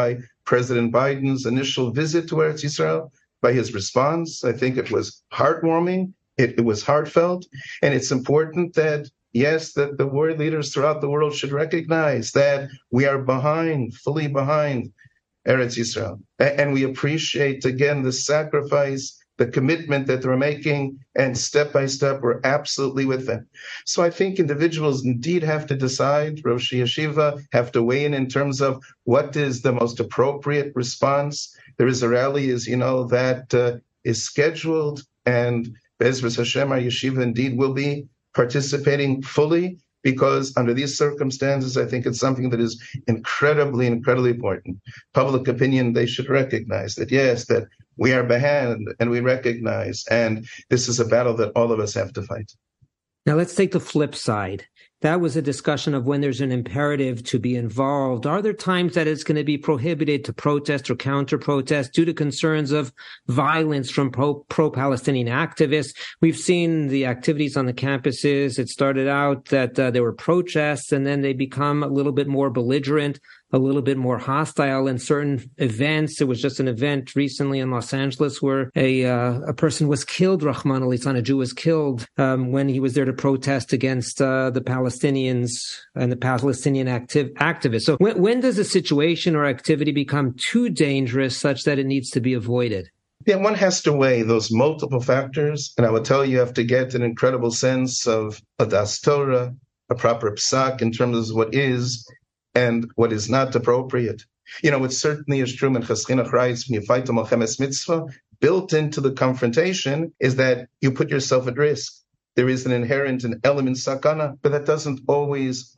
President Biden's initial visit to Eretz Yisrael, by his response. I think it was heartwarming. It was heartfelt. And it's important that, yes, that the world leaders throughout the world should recognize that we are fully behind Eretz Yisrael. And we appreciate, again, the sacrifice, the commitment that they're making, and step by step, we're absolutely with them. So I think individuals indeed have to decide, Rosh Yeshiva have to weigh in terms of what is the most appropriate response. There is a rally, as you know, that is scheduled, and Bezras Hashem, our yeshiva indeed will be participating fully, because under these circumstances, I think it's something that is incredibly, incredibly important. Public opinion, they should recognize that, yes, that we are behind, and we recognize, and this is a battle that all of us have to fight. Now let's take the flip side. That was a discussion of when there's an imperative to be involved. Are there times that it's going to be prohibited to protest or counter-protest due to concerns of violence from pro-Palestinian activists? We've seen the activities on the campuses. It started out that there were protests, and then they become a little bit more belligerent, a little bit more hostile in certain events. There was just an event recently in Los Angeles where a person was killed, Rahman al-Islam, a Jew was killed when he was there to protest against the Palestinians and the Palestinian activists. So when does a situation or activity become too dangerous such that it needs to be avoided? Yeah, one has to weigh those multiple factors. And I would tell you have to get an incredible sense of a das Torah, a proper psak in terms of what is and what is not appropriate. You know, it certainly is true in Chaskinach writes, when you fight the Mochemes Mitzvah, built into the confrontation is that you put yourself at risk. There is an inherent element sakana, but that doesn't always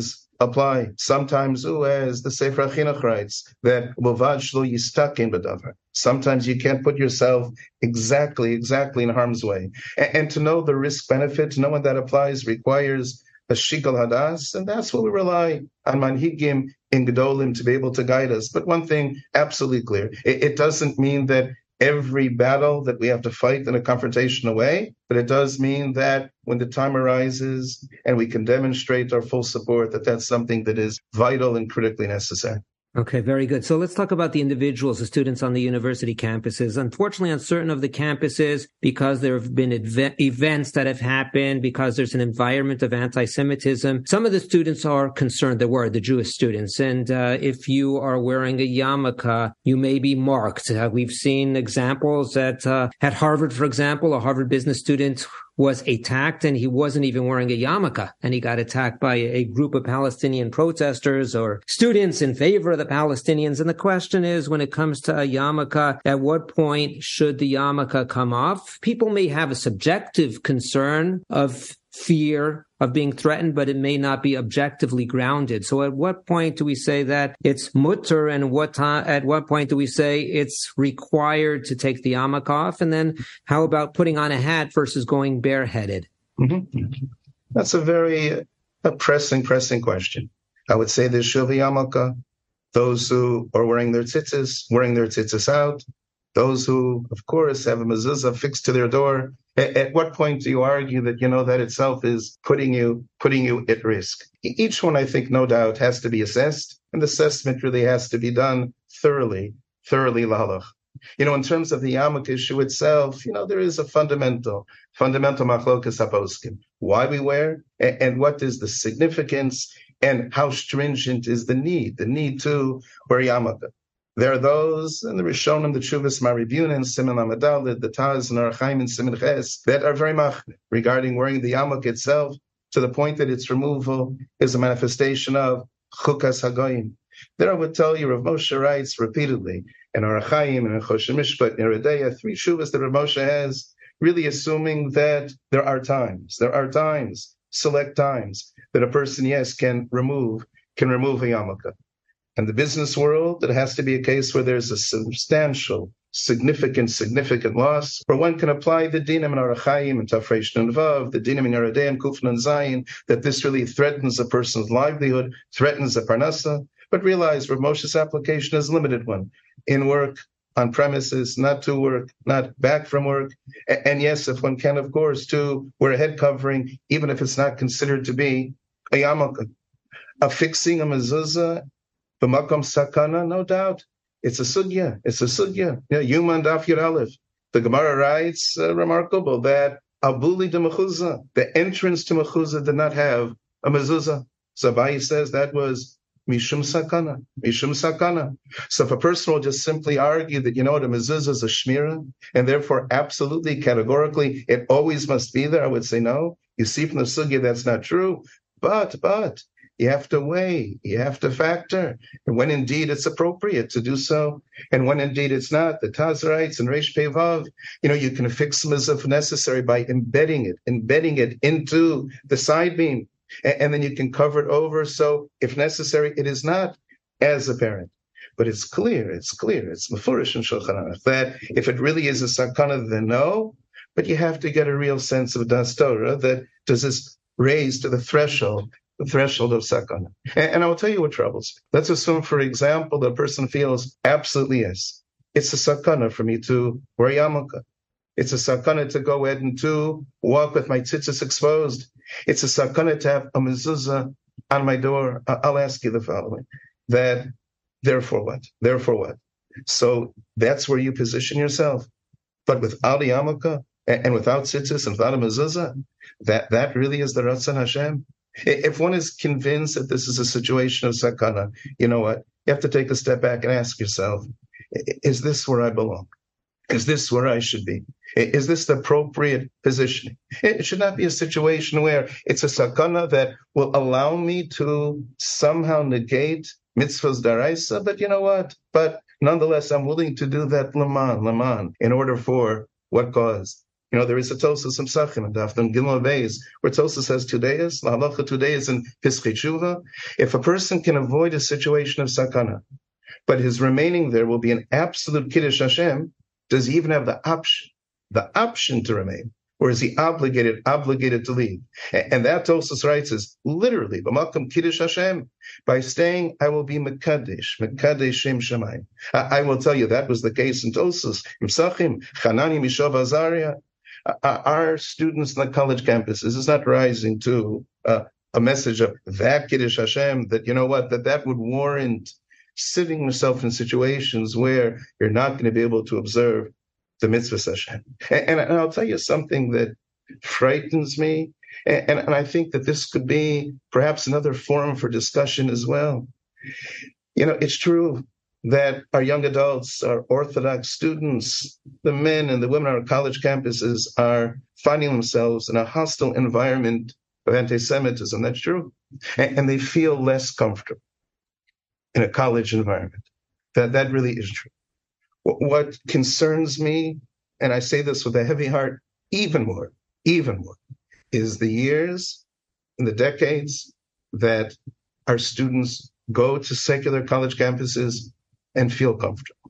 apply. Sometimes, as the Sefer HaChinuch writes, that Lovad shlo yistakin b'davar. Sometimes you can't put yourself exactly in harm's way. And to know the risk-benefit, to know when that applies, requires a shikal hadas, and that's what we rely on manhigim in Gedolim to be able to guide us. But one thing absolutely clear, it doesn't mean that every battle that we have to fight in a confrontational way, but it does mean that when the time arises and we can demonstrate our full support, that that's something that is vital and critically necessary. Okay, very good. So let's talk about the individuals, the students on the university campuses. Unfortunately, on certain of the campuses, because there have been events that have happened, because there's an environment of anti-Semitism, some of the students are concerned. There were the Jewish students. And if you are wearing a yarmulke, you may be marked. We've seen examples at Harvard, for example, a Harvard business student was attacked, and he wasn't even wearing a yarmulke, and he got attacked by a group of Palestinian protesters or students in favor of the Palestinians. And the question is, when it comes to a yarmulke, at what point should the yarmulke come off? People may have a subjective concern of fear of being threatened, but it may not be objectively grounded. So at what point do we say that it's mutter, and at what point do we say it's required to take the yarmulke off? And then how about putting on a hat versus going bareheaded? Mm-hmm. That's a very pressing question. I would say there's shuv yarmulke, those who are wearing their tzitzis out, those who, of course, have a mezuzah fixed to their door. At what point do you argue that, that itself is putting you at risk? Each one, I think, no doubt, has to be assessed, and the assessment really has to be done thoroughly lahalach. In terms of the yarmulke issue itself, there is a fundamental machlokas haposkim. Why we wear, and what is the significance, and how stringent is the need to wear yarmulke. There are those in the Rishonim, the Tshuvas Maribunin, Siman Amadalid, the Taz, and Arachaim, and Siman Ches, that are very machmir regarding wearing the yarmulke itself, to the point that its removal is a manifestation of Chukas Hagoyim. There I would tell you, Rav Moshe writes repeatedly, in Arachaim, and in Choshen Mishpat, in Yeredeya, 3 Shuvas that Rav Moshe has, really assuming that there are times, select times, that a person, yes, can remove a yarmulke. In the business world, it has to be a case where there's a substantial, significant loss, where one can apply the dinim in Arachaim and Tafresh Nun Vav, the dinim in Yeredeya and Kuf Nun Zayin, that this really threatens a person's livelihood, threatens a parnasa. But realize Rav Moshe's application is a limited one. In work, on premises, not to work, not back from work. And yes, if one can, of course, to wear a head covering, even if it's not considered to be a yarmulke. Affixing a mezuzah, b'makom sakana, no doubt. It's a sugya. It's a sugya. Yuman Daf Yud Aleph. The Gemara writes, remarkable, that Abuli de Mechuzah, the entrance to Mechuzah, did not have a mezuzah. So Abaye says that was Mishum Sakana. Mishum Sakana. So if a person will just simply argue that, a mezuzah is a shmira, and therefore absolutely, categorically, it always must be there, I would say no. You see from the sugya that's not true. But, you have to weigh, you have to factor, and when indeed it's appropriate to do so, and when indeed it's not. The Taz writes in Reish Pei Vav, you can fix mezuzah if necessary by embedding it into the side beam, and then you can cover it over, so if necessary, it is not as apparent. But it's clear, it's mefurish in Shulchan Aruch, that if it really is a sakana, then no, but you have to get a real sense of das Torah, that does this raise to the threshold of sakana. And I will tell you what troubles me. Let's assume, for example, the person feels absolutely yes, it's a sakana for me to wear yarmulke. It's a sakana to go ahead and to walk with my tzitzis exposed. It's a sakana to have a mezuzah on my door. I'll ask you the following: that therefore what? So that's where you position yourself. But without a yarmulke and without tzitzis and without a mezuzah, that really is the Ratzon Hashem. If one is convinced that this is a situation of sakana, you know what? You have to take a step back and ask yourself, is this where I belong? Is this where I should be? Is this the appropriate positioning? It should not be a situation where it's a sakana that will allow me to somehow negate mitzvahs daraisa, but you know what? But nonetheless, I'm willing to do that laman, in order for what cause? There is a Tosas in Psachim and Daf Gimel Beis, where Tosas says Tudayas, La Halacha Tudayas in Piskei Tshuva. If a person can avoid a situation of sakana, but his remaining there will be an absolute Kiddush Hashem, does he even have the option to remain? Or is he obligated to leave? And that Tosas writes is literally, B'makom Kiddush Hashem, by staying, I will be Mekadesh Shem Shamayim. I will tell you, that was the case in Tosas, in Psachim, Chanani Mishav Azariah. Our students on the college campuses is not rising to a message of that Kiddush Hashem, that, that would warrant sitting yourself in situations where you're not going to be able to observe the mitzvah Hashem. And I'll tell you something that frightens me, and I think that this could be perhaps another forum for discussion as well. It's true that our young adults, our Orthodox students, the men and the women on our college campuses are finding themselves in a hostile environment of anti-Semitism. That's true. And they feel less comfortable in a college environment. That really is true. What concerns me, and I say this with a heavy heart, even more, is the years and the decades that our students go to secular college campuses and feel comfortable.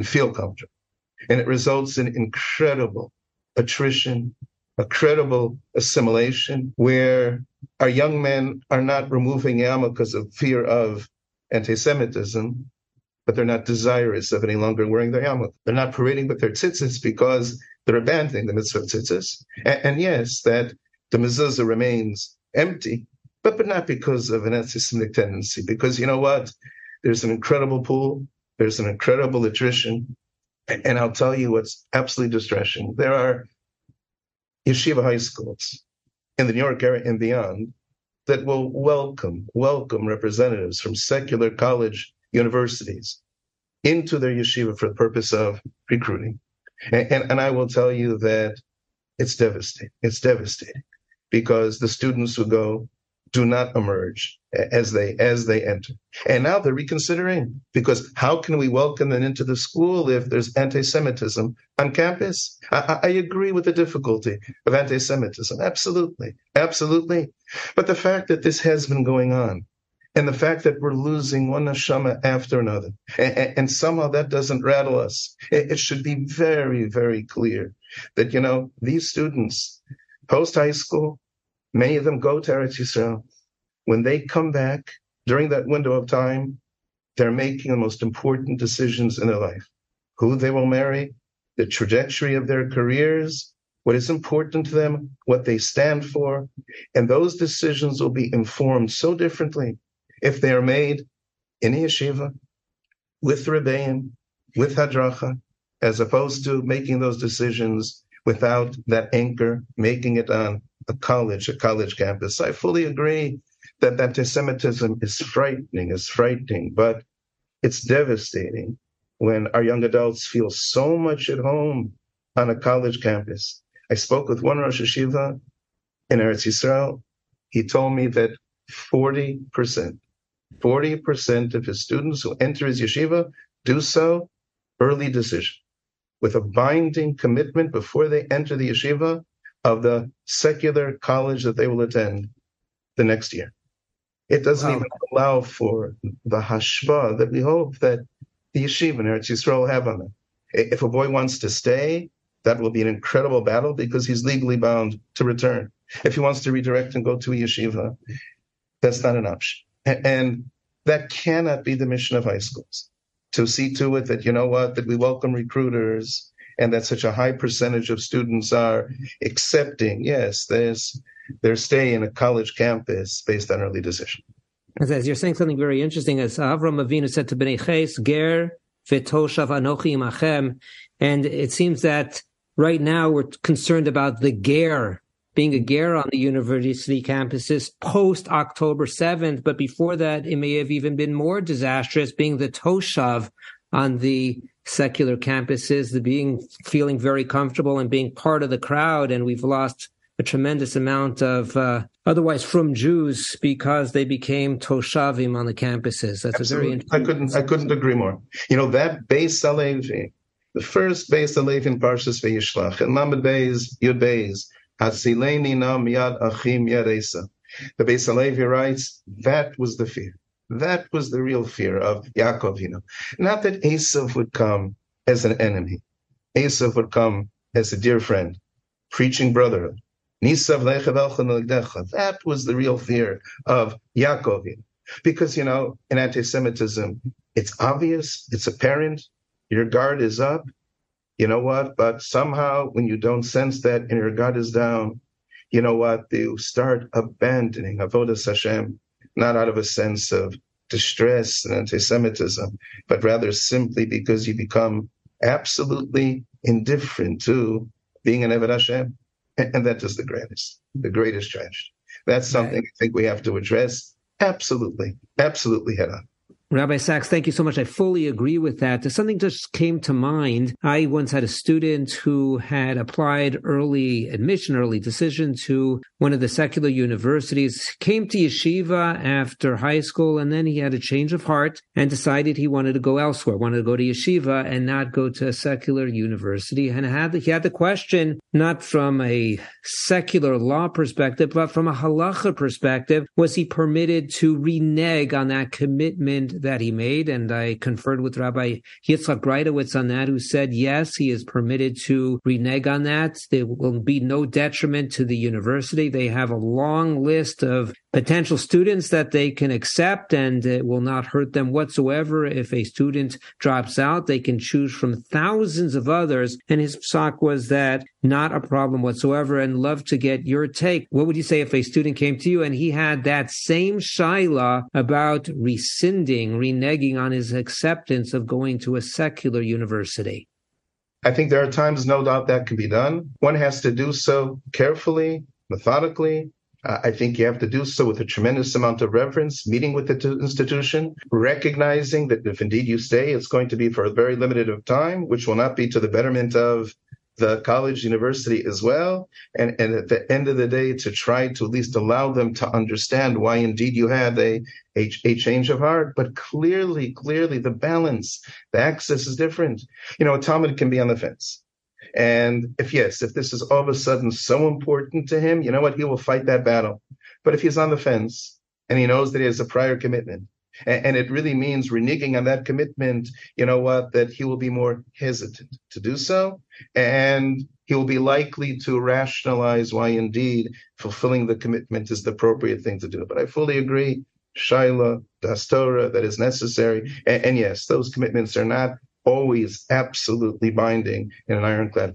And it results in incredible attrition, a credible assimilation, where our young men are not removing yarmulke because of fear of anti-Semitism, but they're not desirous of any longer wearing their yarmulke. They're not parading with their tzitzis because they're abandoning the mitzvah of tzitzis. And yes, that the mezuzah remains empty, but not because of an anti-Semitic tendency, because you know what? There's an incredible pool. There's an incredible attrition. And I'll tell you what's absolutely distressing. There are yeshiva high schools in the New York area and beyond that will welcome representatives from secular college universities into their yeshiva for the purpose of recruiting. And I will tell you that it's devastating. It's devastating because the students who go do not emerge as they enter. And now they're reconsidering, because how can we welcome them into the school if there's anti-Semitism on campus? I agree with the difficulty of anti-Semitism. Absolutely. But the fact that this has been going on, and the fact that we're losing one neshama after another, and somehow that doesn't rattle us, it should be very, very clear that, these students, post-high school, many of them go to Eretz Yisrael. When they come back during that window of time, they're making the most important decisions in their life. Who they will marry, the trajectory of their careers, what is important to them, what they stand for. And those decisions will be informed so differently if they are made in a yeshiva, with the rebbeim, with hadracha, as opposed to making those decisions without that anchor, making it on a college campus. I fully agree that anti-Semitism is frightening, but it's devastating when our young adults feel so much at home on a college campus. I spoke with one Rosh Yeshiva in Eretz Yisrael. He told me that 40% of his students who enter his yeshiva do so early decision, with a binding commitment before they enter the yeshiva of the secular college that they will attend the next year. It doesn't even allow for the hashba that we hope that the yeshiva in Eretz Yisrael have on it. If a boy wants to stay, that will be an incredible battle because he's legally bound to return. If he wants to redirect and go to a yeshiva, that's not an option. And that cannot be the mission of high schools, to see to it that, that we welcome recruiters and that such a high percentage of students are accepting, their stay in a college campus based on early decision. As you're saying something very interesting, as Avram Avinu said to Bnei Ches, Ger v'toshav anochi imachem, and it seems that right now we're concerned about the ger, being a ger on the university campuses post October 7th, but before that it may have even been more disastrous, being the toshav on the secular campuses, feeling very comfortable and being part of the crowd, and we've lost a tremendous amount of otherwise from Jews because they became toshavim on the campuses. That's Absolutely. a very interesting. I couldn't agree more. That Beis Halevi, the first Beis Halevi in Parshas Vayishlach, and Lamed Beis Yud Beis, Hasileni nam yad achim yad Esa. The Beis Halevi writes, that was the fear. That was the real fear of Yaakov. Not that Esav would come as an enemy. Esav would come as a dear friend, preaching brotherhood. That was the real fear of Yaakov. Because, in anti-Semitism, it's obvious, it's apparent, your guard is up, but somehow when you don't sense that and your guard is down, you start abandoning Avodas Hashem, not out of a sense of distress and anti-Semitism, but rather simply because you become absolutely indifferent to being an Eved Hashem. And that is the greatest tragedy. That's something I think we have to address absolutely head on. Rabbi Sachs, thank you so much. I fully agree with that. Something just came to mind. I once had a student who had applied early decision to one of the secular universities, came to yeshiva after high school, and then he had a change of heart and decided he wanted to go elsewhere, wanted to go to yeshiva and not go to a secular university. And he had the question, not from a secular law perspective, but from a halacha perspective, was he permitted to renege on that commitment that he made? And I conferred with Rabbi Yitzchak Greitowitz on that, who said, yes, he is permitted to renege on that. There will be no detriment to the university. They have a long list of potential students that they can accept, and it will not hurt them whatsoever. If a student drops out, they can choose from thousands of others. And his psak was that not a problem whatsoever. And love to get your take. What would you say if a student came to you and he had that same shaila about reneging on his acceptance of going to a secular university? I think there are times, no doubt, that can be done. One has to do so carefully, methodically. I think you have to do so with a tremendous amount of reverence, meeting with the institution, recognizing that if indeed you stay, it's going to be for a very limited of time, which will not be to the betterment of the college, university as well. And at the end of the day, to try to at least allow them to understand why indeed you had a change of heart. But clearly, the balance, the access is different. A Talmud can be on the fence. And if this is all of a sudden so important to him, you know what? He will fight that battle. But if he's on the fence and he knows that he has a prior commitment, and it really means reneging on that commitment, that he will be more hesitant to do so. And he will be likely to rationalize why indeed fulfilling the commitment is the appropriate thing to do. But I fully agree, Shaila, Das Torah, that is necessary. And yes, those commitments are not always absolutely binding in an ironclad fashion.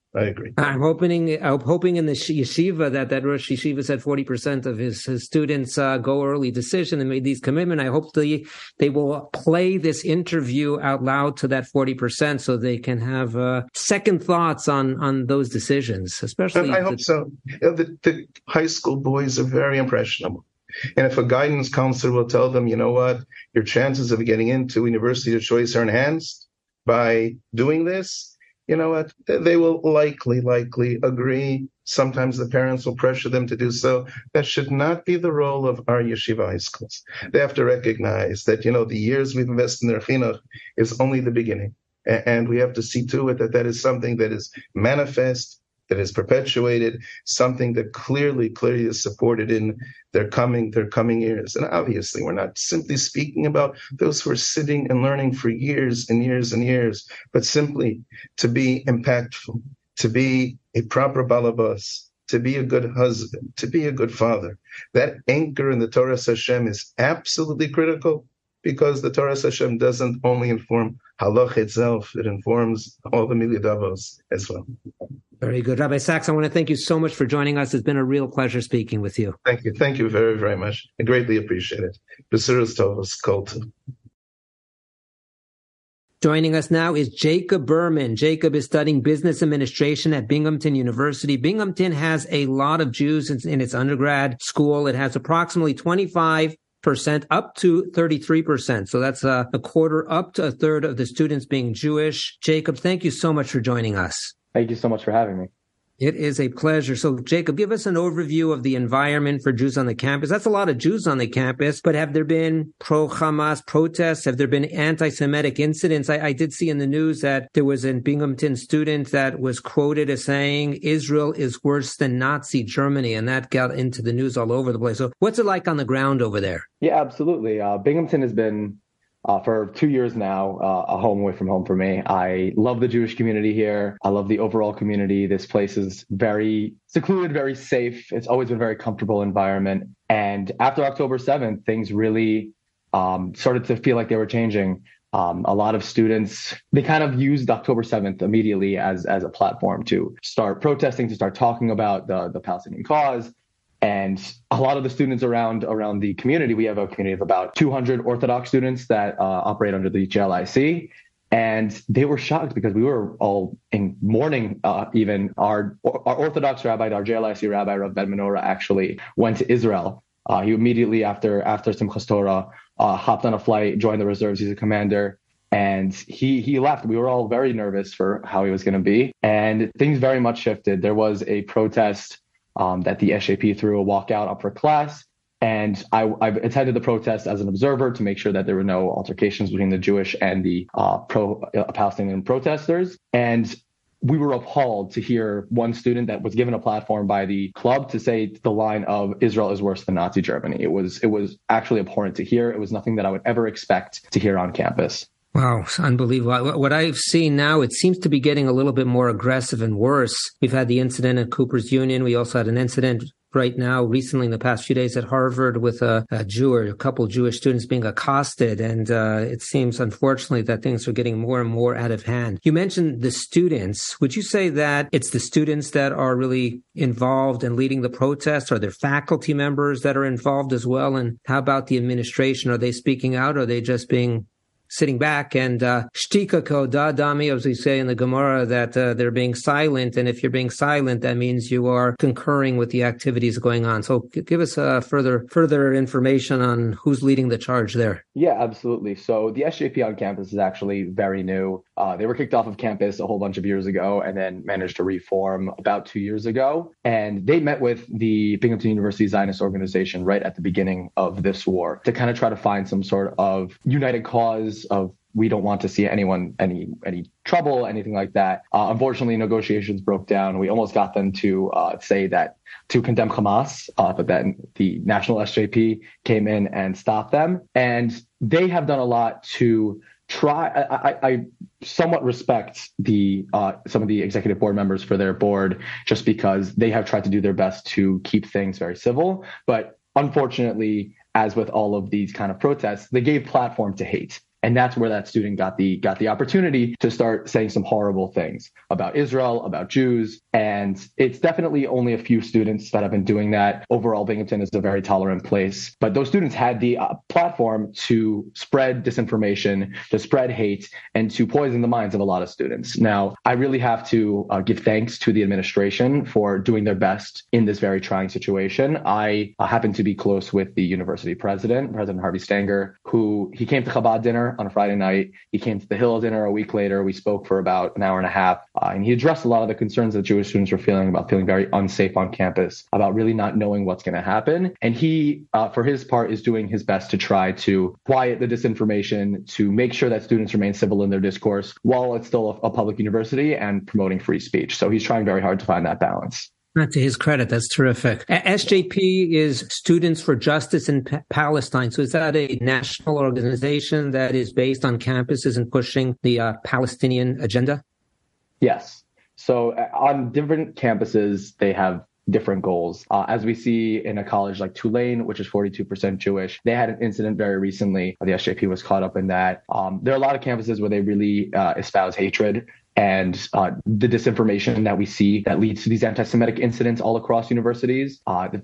I agree. I'm hoping in the yeshiva that Rosh Yeshiva said 40% of his students go early decision and made these commitment. I hope they will play this interview out loud to that 40% so they can have second thoughts on those decisions, especially. I hope so. The high school boys are very impressionable. And if a guidance counselor will tell them, you know what, your chances of getting into university of choice are enhanced by doing this, you know what, they will likely agree. Sometimes the parents will pressure them to do so. That should not be the role of our yeshiva high schools. They have to recognize that, the years we've invested in their chinuch is only the beginning. And we have to see to it that is something that is manifest, that is perpetuated, something that clearly is supported in their coming years. And obviously, we're not simply speaking about those who are sitting and learning for years and years and years, but simply to be impactful, to be a proper balabas, to be a good husband, to be a good father. That anchor in the Torah Hashem is absolutely critical, because the Torah Hashem doesn't only inform halach itself, it informs all the milidavos as well. Very good. Rabbi Sachs, I want to thank you so much for joining us. It's been a real pleasure speaking with you. Thank you. Thank you very, very much. I greatly appreciate it. B'suras tovos kol tov. Joining us now is Jacob Berman. Jacob is studying business administration at Binghamton University. Binghamton has a lot of Jews in its undergrad school. It has approximately 25% up to 33%. So that's a quarter up to a third of the students being Jewish. Jacob, thank you so much for joining us. Thank you so much for having me. It is a pleasure. So, Jacob, give us an overview of the environment for Jews on the campus. That's a lot of Jews on the campus, but have there been pro-Hamas protests? Have there been anti-Semitic incidents? I did see in the news that there was a Binghamton student that was quoted as saying, Israel is worse than Nazi Germany, and that got into the news all over the place. So what's it like on the ground over there? Yeah, absolutely. Binghamton has been for 2 years now, a home away from home for me. I love the Jewish community here. I love the overall community. This place is very secluded, very safe. It's always been a very comfortable environment. And after October 7th, things really started to feel like they were changing. A lot of students, they kind of used October 7th immediately as a platform to start protesting, to start talking about the Palestinian cause. And a lot of the students around the community, we have a community of about 200 Orthodox students that operate under the JLIC. And they were shocked because we were all in mourning. Even our Orthodox rabbi, our JLIC rabbi, Rav Ben Menorah, actually went to Israel. He immediately after Simchas Torah hopped on a flight, joined the reserves. He's a commander. And he left. We were all very nervous for how he was going to be. And things very much shifted. There was a protest that the SJP threw a walkout up for class. And I've attended the protest as an observer to make sure that there were no altercations between the Jewish and the pro-Palestinian protesters. And we were appalled to hear one student that was given a platform by the club to say the line of Israel is worse than Nazi Germany. It was actually abhorrent to hear. It was nothing that I would ever expect to hear on campus. Wow, it's unbelievable. What I've seen now, it seems to be getting a little bit more aggressive and worse. We've had the incident at Cooper's Union. We also had an incident right now, recently in the past few days at Harvard with a Jew or a couple of Jewish students being accosted. And it seems, unfortunately, that things are getting more and more out of hand. You mentioned the students. Would you say that it's the students that are really involved in leading the protests? Are there faculty members that are involved as well? And how about the administration? Are they speaking out? Or are they just being sitting back and shtika koda dami, as we say in the Gemara, that they're being silent. And if you're being silent, that means you are concurring with the activities going on. So give us further information on who's leading the charge there. Yeah, absolutely. So the SJP on campus is actually very new. They were kicked off of campus a whole bunch of years ago and then managed to reform about 2 years ago. And they met with the Binghamton University Zionist organization right at the beginning of this war to kind of try to find some sort of united cause of we don't want to see anyone, any trouble, anything like that. Unfortunately, negotiations broke down. We almost got them to say that to condemn Hamas, but then the National SJP came in and stopped them. And they have done a lot to try. I somewhat respect some of the executive board members for their board, just because they have tried to do their best to keep things very civil. But unfortunately, as with all of these kind of protests, they gave platform to hate. And that's where that student got the opportunity to start saying some horrible things about Israel, about Jews. And it's definitely only a few students that have been doing that. Overall, Binghamton is a very tolerant place. But those students had the platform to spread disinformation, to spread hate, and to poison the minds of a lot of students. Now, I really have to give thanks to the administration for doing their best in this very trying situation. I happen to be close with the university president, President Harvey Stanger, who he came to Chabad dinner on a Friday night. He came to the Hillel dinner a week later. We spoke for about an hour and a half, and he addressed a lot of the concerns that Jewish students were feeling about feeling very unsafe on campus, about really not knowing what's going to happen. And he, for his part, is doing his best to try to quiet the disinformation, to make sure that students remain civil in their discourse while it's still a public university and promoting free speech. So he's trying very hard to find that balance. Not to his credit, that's terrific. SJP is Students for Justice in Palestine. So is that a national organization that is based on campuses and pushing the Palestinian agenda? Yes. So on different campuses, they have different goals. As we see in a college like Tulane, which is 42% Jewish, they had an incident very recently. The SJP was caught up in that. There are a lot of campuses where they really espouse hatred and the disinformation that we see that leads to these anti-Semitic incidents all across universities.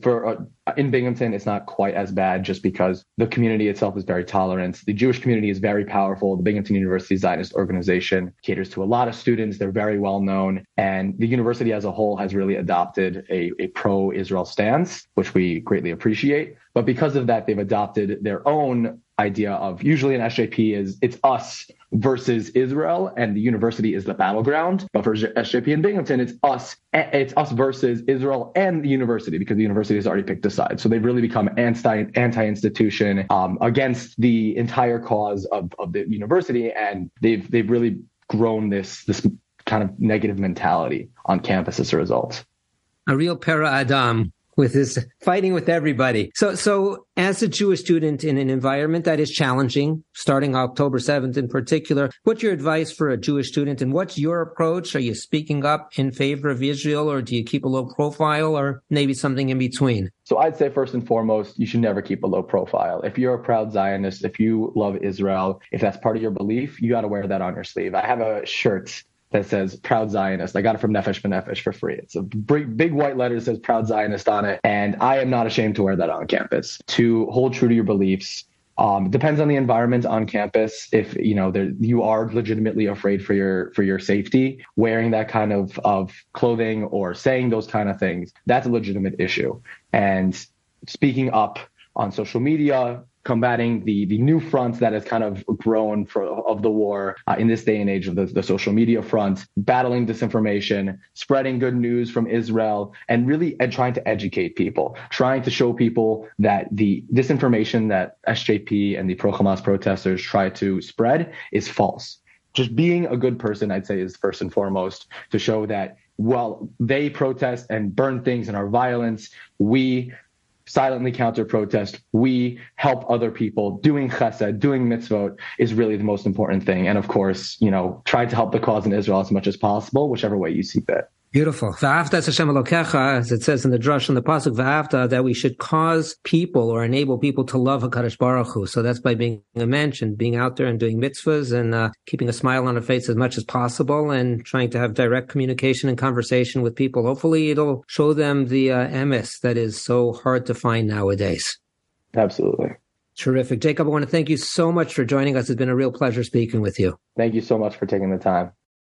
In Binghamton, it's not quite as bad just because the community itself is very tolerant. The Jewish community is very powerful. The Binghamton University Zionist organization caters to a lot of students. They're very well known. And the university as a whole has really adopted a pro-Israel stance, which we greatly appreciate. But because of that, they've adopted their own idea of, usually an SJP is it's us versus Israel, and the university is the battleground. But for SJP in Binghamton, it's us versus Israel and the university, because the university has already picked a side. So they've really become anti-institution against the entire cause of the university, and they've really grown this kind of negative mentality on campus as a result. A real para Adam, with his fighting with everybody. So as a Jewish student in an environment that is challenging, starting October 7th in particular, what's your advice for a Jewish student, and what's your approach? Are you speaking up in favor of Israel, or do you keep a low profile, or maybe something in between? So I'd say first and foremost, you should never keep a low profile. If you're a proud Zionist, if you love Israel, if that's part of your belief, you got to wear that on your sleeve. I have a shirt that says Proud Zionist. I got it from Nefesh B'Nefesh for free. It's a big white letter that says Proud Zionist on it. And I am not ashamed to wear that on campus. To hold true to your beliefs. Depends on the environment on campus. If you are legitimately afraid for your safety, wearing that kind of clothing or saying those kind of things, that's a legitimate issue. And speaking up on social media, combating the new front that has kind of grown of the war in this day and age of the social media front, battling disinformation, spreading good news from Israel, and trying to educate people, trying to show people that the disinformation that SJP and the pro-Hamas protesters try to spread is false. Just being a good person, I'd say, is first and foremost to show that while they protest and burn things and are violence, we silently counter-protest. We help other people. Doing chesed, doing mitzvot is really the most important thing. And of course, try to help the cause in Israel as much as possible, whichever way you see fit. Beautiful. V'ahavta es Hashem Elokecha, as it says in the drush and the pasuk, v'ahavta, that we should cause people or enable people to love HaKadosh Baruch Hu. So that's by being a mensch and being out there and doing mitzvahs and keeping a smile on our face as much as possible and trying to have direct communication and conversation with people. Hopefully it'll show them the emes that is so hard to find nowadays. Absolutely. Terrific. Jacob, I want to thank you so much for joining us. It's been a real pleasure speaking with you. Thank you so much for taking the time.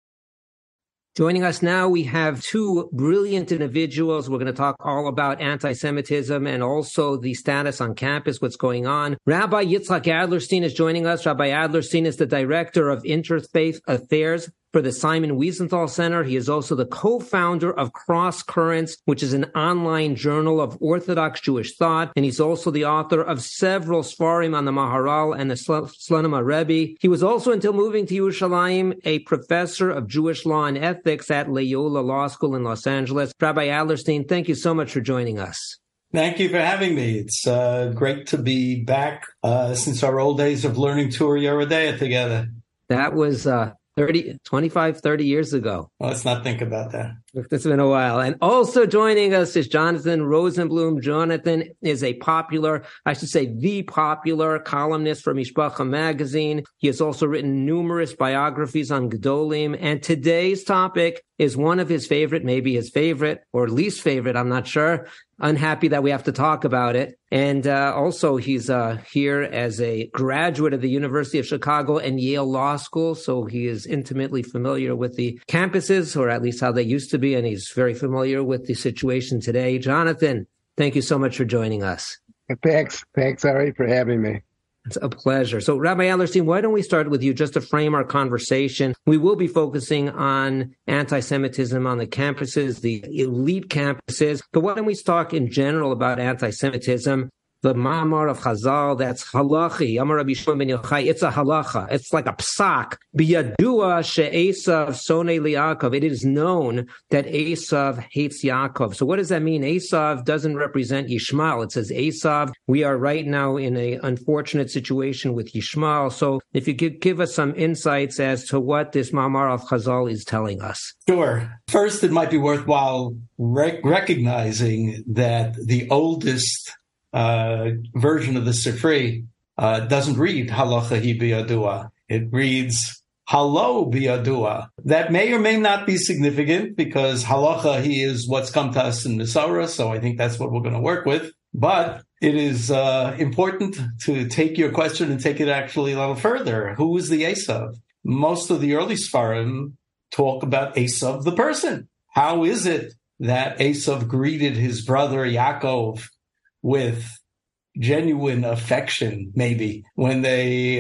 Joining us now, we have two brilliant individuals. We're going to talk all about anti-Semitism and also the status on campus, what's going on. Rabbi Yitzhak Adlerstein is joining us. Rabbi Adlerstein is the director of Interfaith Affairs for the Simon Wiesenthal Center. He is also the co-founder of Cross Currents, which is an online journal of Orthodox Jewish thought. And he's also the author of several Sfarim on the Maharal and the Slonim Rebbe. He was also, until moving to Yerushalayim, a professor of Jewish law and ethics at Loyola Law School in Los Angeles. Rabbi Adlerstein, thank you so much for joining us. Thank you for having me. It's great to be back since our old days of learning Torah Yeridea together. That was 30 years ago. Well, let's not think about that. It's been a while. And also joining us is Jonathan Rosenblum. Jonathan is the popular columnist for Mishpacha magazine. He has also written numerous biographies on Gedolim. And today's topic is one of his favorite, maybe his favorite or least favorite, I'm not sure. Unhappy that we have to talk about it. And also he's here as a graduate of the University of Chicago and Yale Law School. So he is intimately familiar with the campuses, or at least how they used to be. And he's very familiar with the situation today. Jonathan, thank you so much for joining us. Thanks, Ari, for having me. It's a pleasure. So, Rabbi Ellerstein, why don't we start with you just to frame our conversation? We will be focusing on anti-Semitism on the campuses, the elite campuses. But why don't we talk in general about anti-Semitism? The Ma'amar of Chazal, that's halachi. Amar Rabbi Shimon ben Yochai, it's a halacha. It's like a psak. Biyadua she'esav sonei li'Yaakov. It is known that Esav hates Yaakov. So what does that mean? Esav doesn't represent Yishmael. It says Esav. We are right now in an unfortunate situation with Yishmael. So if you could give us some insights as to what this Ma'amar of Chazal is telling us. Sure. First, it might be worthwhile recognizing that the oldest version of the Sifri doesn't read halacha hi biyadua. It reads halo biyadua. That may or may not be significant because halacha hi is what's come to us in Masorah, so I think that's what we're going to work with. But it is important to take your question and take it actually a little further. Who is the Esav? Most of the early Sfarim talk about Esav the person. How is it that Esav greeted his brother Yaakov with genuine affection, maybe when they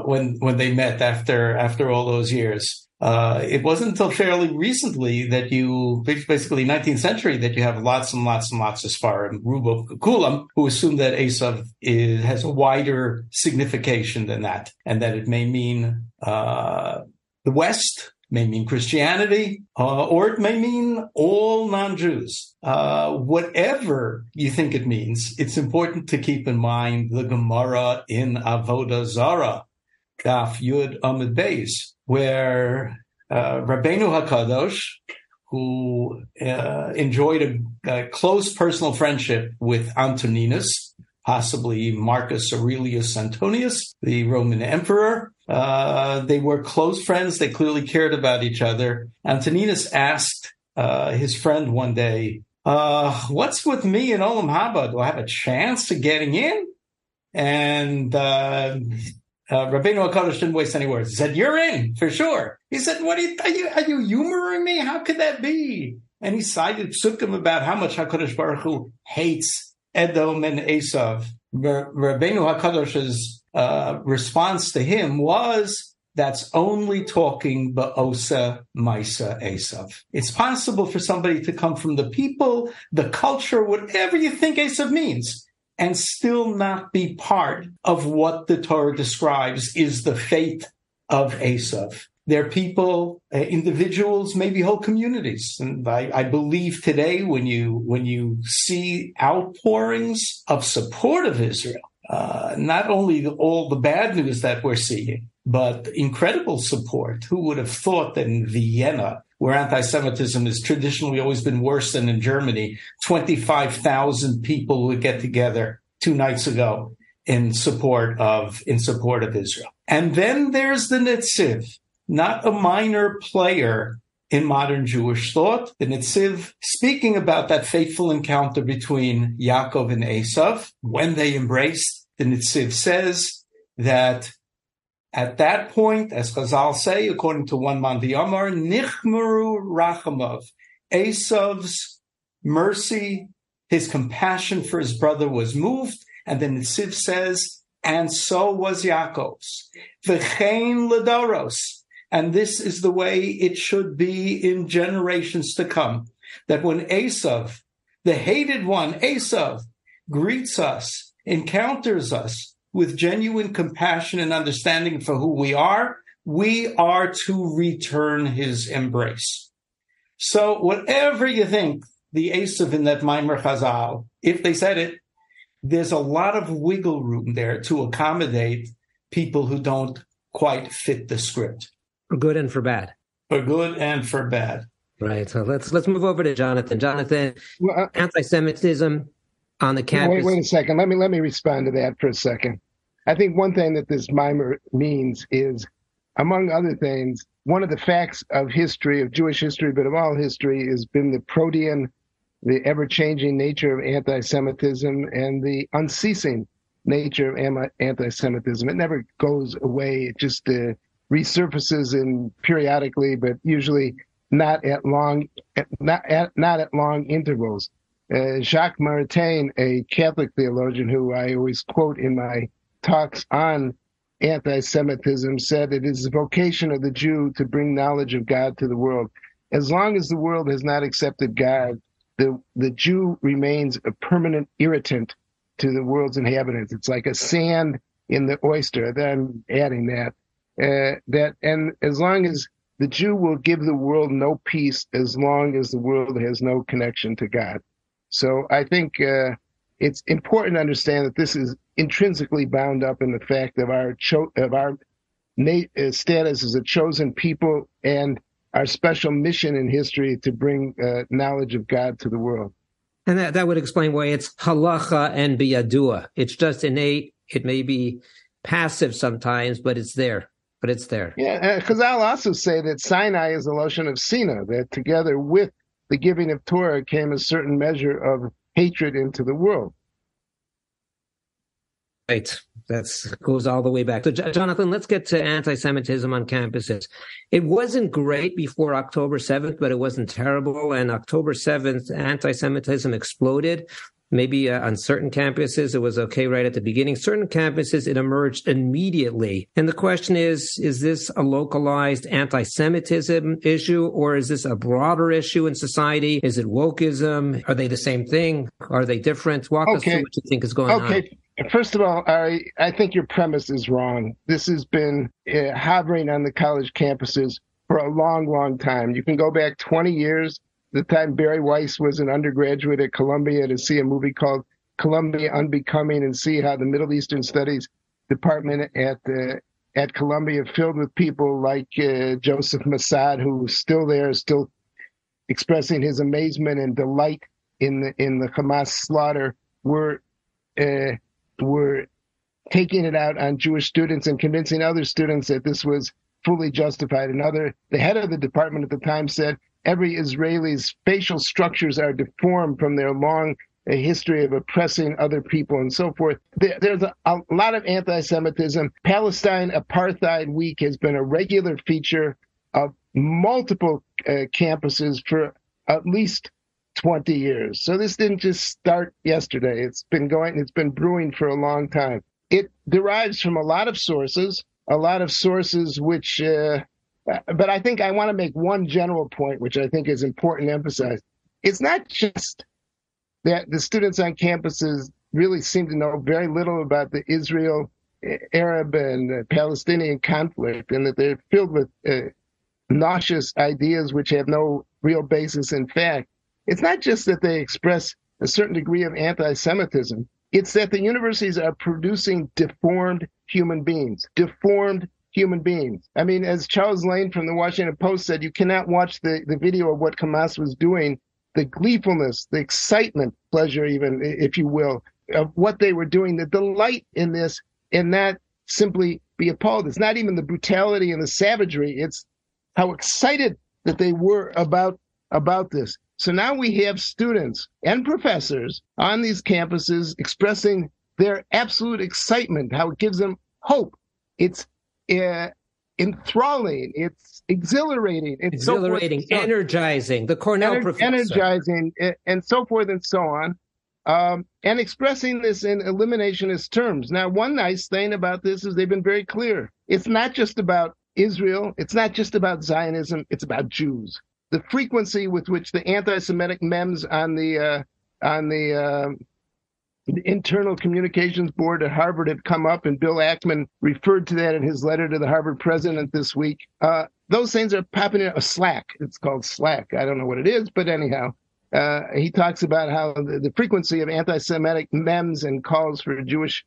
met after all those years? It wasn't until fairly recently that basically 19th century, that you have lots and lots and lots of Sfarim, Rubo Kulam, who assume that Esav has a wider signification than that, and that it may mean the West, may mean Christianity, or it may mean all non-Jews. Whatever you think it means, it's important to keep in mind the Gemara in Avodah Zarah, Daf Yud Amud Beis, where Rabbeinu HaKadosh, who enjoyed a close personal friendship with Antoninus, possibly Marcus Aurelius Antonius, the Roman emperor. They were close friends. They clearly cared about each other. Antoninus asked his friend one day, what's with me in Olam Haba? Do I have a chance of getting in? And Rabbeinu HaKadosh didn't waste any words. He said, you're in, for sure. He said, are you humoring me? How could that be? And he cited psukim about how much HaKadosh Baruch Hu hates Edom and Esav. Rabbeinu HaKadosh's response to him was, that's only talking ba'osa maisa Esav. It's possible for somebody to come from the people, the culture, whatever you think Esav means, and still not be part of what the Torah describes is the fate of Esav. They're people, individuals, maybe whole communities. And I believe today when you see outpourings of support of Israel, not only all the bad news that we're seeing, but incredible support. Who would have thought that in Vienna, where anti-Semitism has traditionally always been worse than in Germany, 25,000 people would get together 2 nights ago in support of Israel. And then there's the Netziv, not a minor player in modern Jewish thought. The Netziv, speaking about that fateful encounter between Yaakov and Esav, when they embraced, the Netziv says that at that point, as Chazal say, according to one man Amar, Nichmeru Rachamav, Esav's mercy, his compassion for his brother was moved, and the Netziv says, and so was Yaakov's. V'chein ledoros. And this is the way it should be in generations to come. That when Esav, the hated one, Esav, greets us, encounters us with genuine compassion and understanding for who we are to return his embrace. So whatever you think, the Esav in that Maimer Chazal, if they said it, there's a lot of wiggle room there to accommodate people who don't quite fit the script. For good and for bad. For good and for bad. Right. So let's move over to Jonathan. Jonathan, anti-Semitism on the campus. Wait a second. Let me respond to that for a second. I think one thing that this mimer means is, among other things, one of the facts of history, of Jewish history, but of all history, has been the protean, the ever-changing nature of anti-Semitism and the unceasing nature of anti-Semitism. It never goes away. It just resurfaces periodically, but usually not at long intervals. Jacques Maritain, a Catholic theologian who I always quote in my talks on anti-Semitism, said it is the vocation of the Jew to bring knowledge of God to the world. As long as the world has not accepted God, the Jew remains a permanent irritant to the world's inhabitants. It's like a sand in the oyster. I'm adding that. And as long as the Jew will give the world no peace, as long as the world has no connection to God. So I think it's important to understand that this is intrinsically bound up in the fact of our status as a chosen people and our special mission in history to bring knowledge of God to the world. And that would explain why it's halacha and biyadua. It's just innate. It may be passive sometimes, but it's there. Yeah, because I'll also say that Sinai is the lotion of Sina, that together with the giving of Torah came a certain measure of hatred into the world. Right. That goes all the way back. So, Jonathan, let's get to anti-Semitism on campuses. It wasn't great before October 7th, but it wasn't terrible. And October 7th, anti-Semitism exploded. Maybe on certain campuses, it was okay right at the beginning. Certain campuses, it emerged immediately. And the question is this a localized anti-Semitism issue, or is this a broader issue in society? Is it wokeism? Are they the same thing? Are they different? Walk us through what you think is going on. Okay. First of all, I think your premise is wrong. This has been hovering on the college campuses for a long, long time. You can go back 20 years, the time Barry Weiss was an undergraduate at Columbia, to see a movie called Columbia Unbecoming and see how the Middle Eastern Studies department at Columbia, filled with people like Joseph Mossad, who's still there, still expressing his amazement and delight in the Hamas slaughter, were taking it out on Jewish students and convincing other students that this was fully justified. The head of the department at the time said, every Israeli's facial structures are deformed from their long history of oppressing other people and so forth. There's a lot of anti-Semitism. Palestine Apartheid Week has been a regular feature of multiple campuses for at least 20 years. So this didn't just start yesterday. It's been brewing for a long time. It derives from a lot of sources which, but I think I want to make one general point, which I think is important to emphasize. It's not just that the students on campuses really seem to know very little about the Israel-Arab and Palestinian conflict, and that they're filled with nauseous ideas which have no real basis in fact. It's not just that they express a certain degree of anti-Semitism. It's that the universities are producing deformed human beings. I mean, as Charles Lane from the Washington Post said, you cannot watch the video of what Hamas was doing, the gleefulness, the excitement, pleasure even, if you will, of what they were doing, the delight in this, and not simply be appalled. It's not even the brutality and the savagery. It's how excited that they were about this. So now we have students and professors on these campuses expressing their absolute excitement, how it gives them hope. It's enthralling. It's exhilarating. It's energizing. The Cornell professor. Energizing, and so forth and so on. And expressing this in eliminationist terms. Now, one nice thing about this is they've been very clear. It's not just about Israel. It's not just about Zionism. It's about Jews. The frequency with which the anti-Semitic memes on the internal communications board at Harvard have come up, and Bill Ackman referred to that in his letter to the Harvard president this week. Those things are popping in Slack. It's called Slack. I don't know what it is, but anyhow, he talks about how the frequency of anti-Semitic memes and calls for Jewish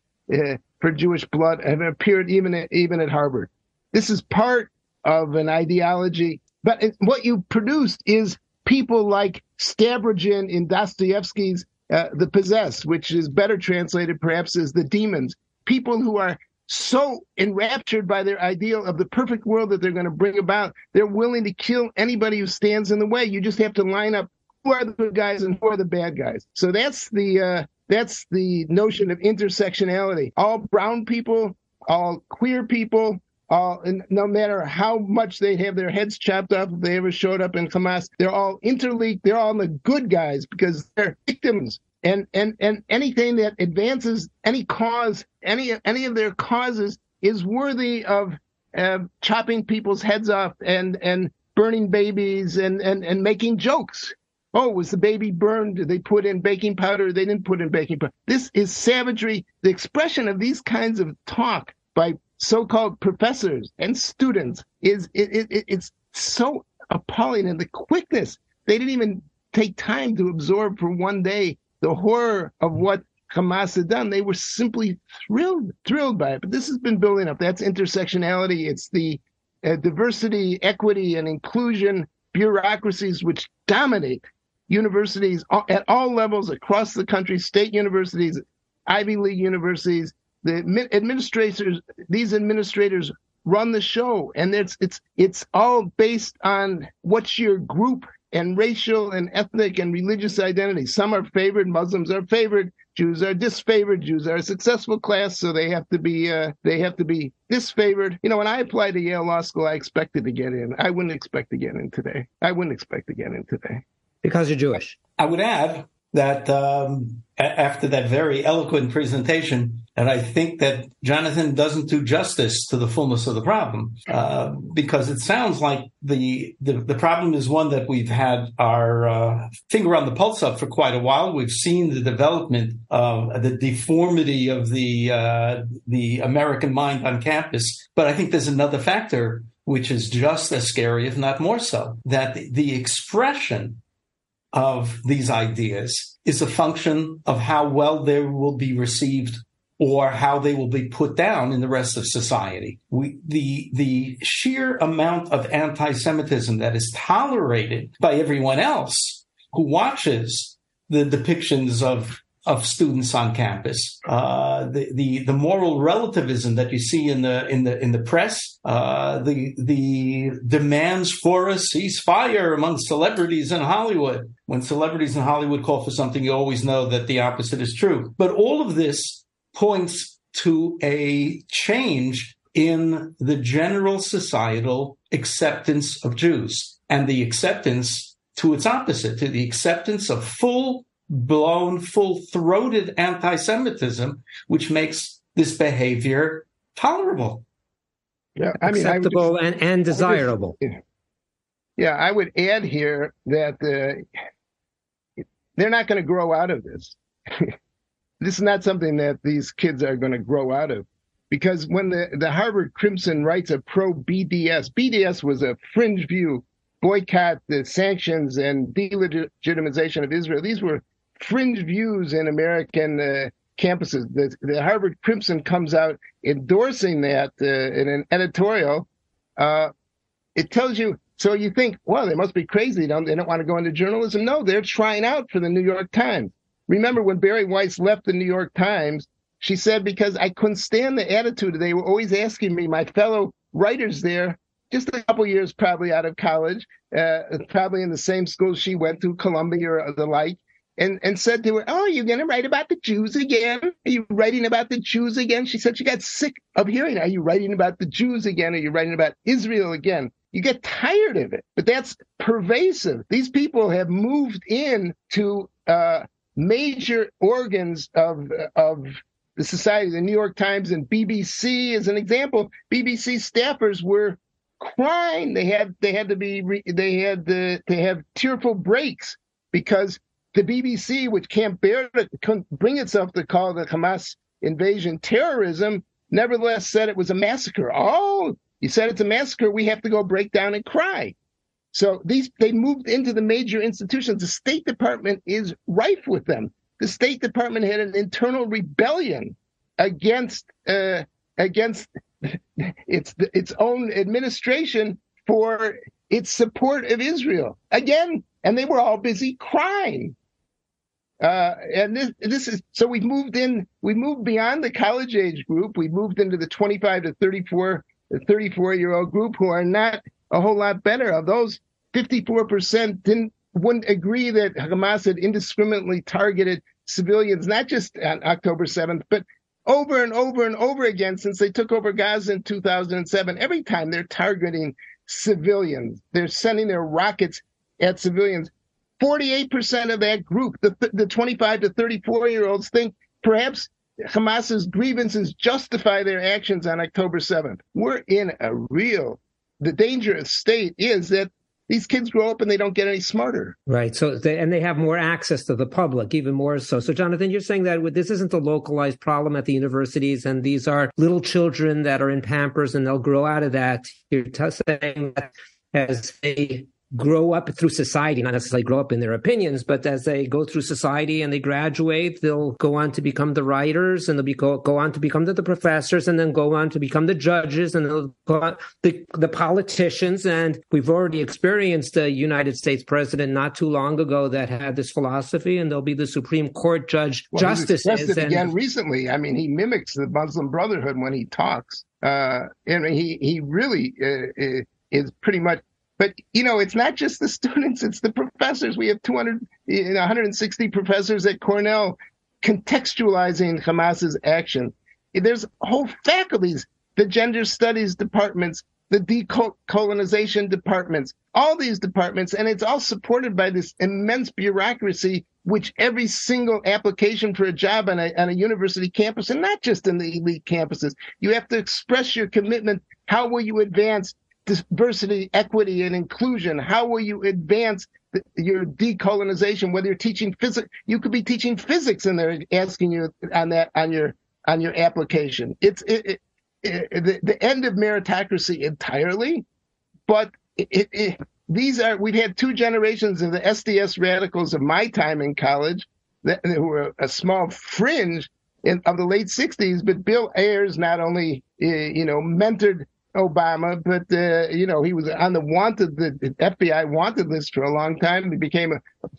blood have appeared even at Harvard. This is part of an ideology But what you produced is people like Stavrogin in Dostoevsky's The Possessed, which is better translated perhaps as The Demons. People who are so enraptured by their ideal of the perfect world that they're going to bring about, they're willing to kill anybody who stands in the way. You just have to line up who are the good guys and who are the bad guys. So that's the notion of intersectionality. All brown people, all queer people, and no matter how much they have their heads chopped off if they ever showed up in Hamas, they're all interlinked. They're all the good guys because they're victims. And anything that advances any cause, any of their causes is worthy of chopping people's heads off and burning babies and making jokes. Oh, was the baby burned? Did they put in baking powder? They didn't put in baking powder. This is savagery. The expression of these kinds of talk by so-called professors and students it's so appalling, and the quickness. They didn't even take time to absorb for one day the horror of what Hamas had done. They were simply thrilled by it. But this has been building up. That's intersectionality. It's the diversity, equity, and inclusion bureaucracies which dominate universities at all levels across the country, state universities, Ivy League universities. The these administrators run the show, and it's all based on what's your group and racial and ethnic and religious identity. Some are favored, Muslims are favored, Jews are disfavored. Jews are a successful class, so they have to be disfavored. You know, when I applied to Yale Law School, I expected to get in. I wouldn't expect to get in today. Because you're Jewish. I would add that after that very eloquent presentation, and I think that Jonathan doesn't do justice to the fullness of the problem, because it sounds like the problem is one that we've had our finger on the pulse of for quite a while. We've seen the development of the deformity of the American mind on campus. But I think there's another factor which is just as scary, if not more so, that the expression of these ideas is a function of how well they will be received or how they will be put down in the rest of society. The sheer amount of anti-Semitism that is tolerated by everyone else who watches the depictions of students on campus, the moral relativism that you see in the press, the demands for a ceasefire among celebrities in Hollywood. When celebrities in Hollywood call for something, you always know that the opposite is true. But all of this points to a change in the general societal acceptance of Jews, and the acceptance to its opposite, to the acceptance of full-blown, full-throated anti-Semitism, which makes this behavior tolerable. Yeah, acceptable and desirable. I would add here that they're not going to grow out of this. This is not something that these kids are going to grow out of, because when the Harvard Crimson writes a pro-BDS was a fringe view, boycott, the sanctions, and delegitimization of Israel. These were fringe views in American campuses. The Harvard Crimson comes out endorsing that in an editorial. It tells you, so you think, well, they must be crazy. They don't want to go into journalism. No, they're trying out for the New York Times. Remember when Barry Weiss left the New York Times, she said, because I couldn't stand the attitude. They were always asking me, my fellow writers there, just a couple years probably out of college, probably in the same school she went to, Columbia or the like, and said to her, oh, are you going to write about the Jews again? Are you writing about the Jews again? She said she got sick of hearing, are you writing about the Jews again? Are you writing about Israel again? You get tired of it, but that's pervasive. These people have moved in to major organs of the society. The New York Times and BBC, as an example, BBC staffers were crying. They had to have tearful breaks because the BBC, which can't bring itself to call the Hamas invasion terrorism, nevertheless said it was a massacre. Oh, you said it's a massacre. We have to go break down and cry. So they moved into the major institutions. The State Department is rife with them. The State Department had an internal rebellion against its own administration for its support of Israel. Again, and they were all busy crying. And this is, so we moved beyond the college age group. We moved into the 25 to 34-year-old group, who are not a whole lot better. Of those, 54% wouldn't agree that Hamas had indiscriminately targeted civilians, not just on October 7th, but over and over and over again since they took over Gaza in 2007. Every time they're targeting civilians, they're sending their rockets at civilians. 48% of that group, the 25 to 34-year-olds, think perhaps Hamas's grievances justify their actions on October 7th. We're in the dangerous state is that these kids grow up and they don't get any smarter. Right. So they have more access to the public, even more so. So, Jonathan, you're saying that this isn't a localized problem at the universities, and these are little children that are in Pampers, and they'll grow out of that. You're saying that as they grow up through society, not necessarily grow up in their opinions, but as they go through society and they graduate, they'll go on to become the writers, and they'll go on to become the professors, and then go on to become the judges, and they'll go on the politicians. And we've already experienced a United States president not too long ago that had this philosophy, and they'll be the Supreme Court justices. He was tested again recently. I mean, he mimics the Muslim Brotherhood when he talks. And he really is pretty much. But, it's not just the students, it's the professors. We have 160 professors at Cornell contextualizing Hamas's action. There's whole faculties, the gender studies departments, the decolonization departments, all these departments, and it's all supported by this immense bureaucracy, which every single application for a job on a university campus, and not just in the elite campuses, you have to express your commitment. How will you advance diversity, equity, and inclusion? How will you advance your decolonization? Whether you're teaching physics, you could be teaching physics, and they're asking you on your application. It's the end of meritocracy entirely. But we've had two generations of the SDS radicals of my time in college who were a small fringe of the late 60s. But Bill Ayers not only mentored Obama, but he was on the FBI wanted list for a long time. He became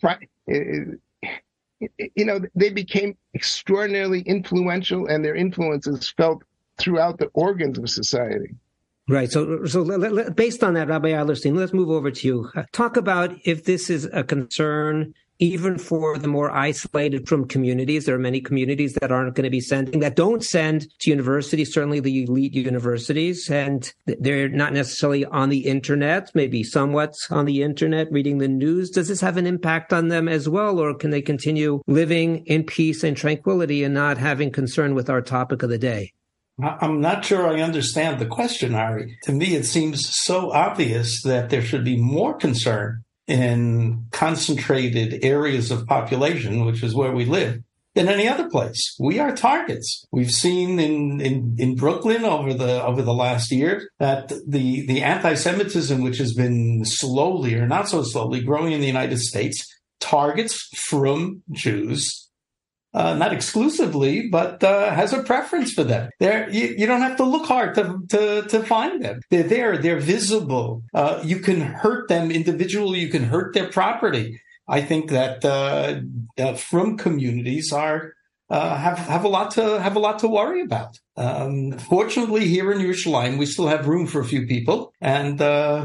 they became extraordinarily influential, and their influence is felt throughout the organs of society. Right. So based on that, Rabbi Adlerstein, let's move over to you. Talk about if this is a concern even for the more isolated from communities. There are many communities that don't send to universities, certainly the elite universities, and they're not necessarily on the internet, maybe somewhat on the internet, reading the news. Does this have an impact on them as well, or can they continue living in peace and tranquility and not having concern with our topic of the day? I'm not sure I understand the question, Ari. To me, it seems so obvious that there should be more concern in concentrated areas of population, which is where we live, than any other place. We are targets. We've seen in Brooklyn over the last year that the anti-Semitism, which has been slowly or not so slowly growing in the United States, targets from Jews. Not exclusively, but has a preference for them. You don't have to look hard to find them. They're there. They're visible. You can hurt them individually. You can hurt their property. I think that from communities have a lot to worry about. Fortunately, here in Yerushalayim, we still have room for a few people, and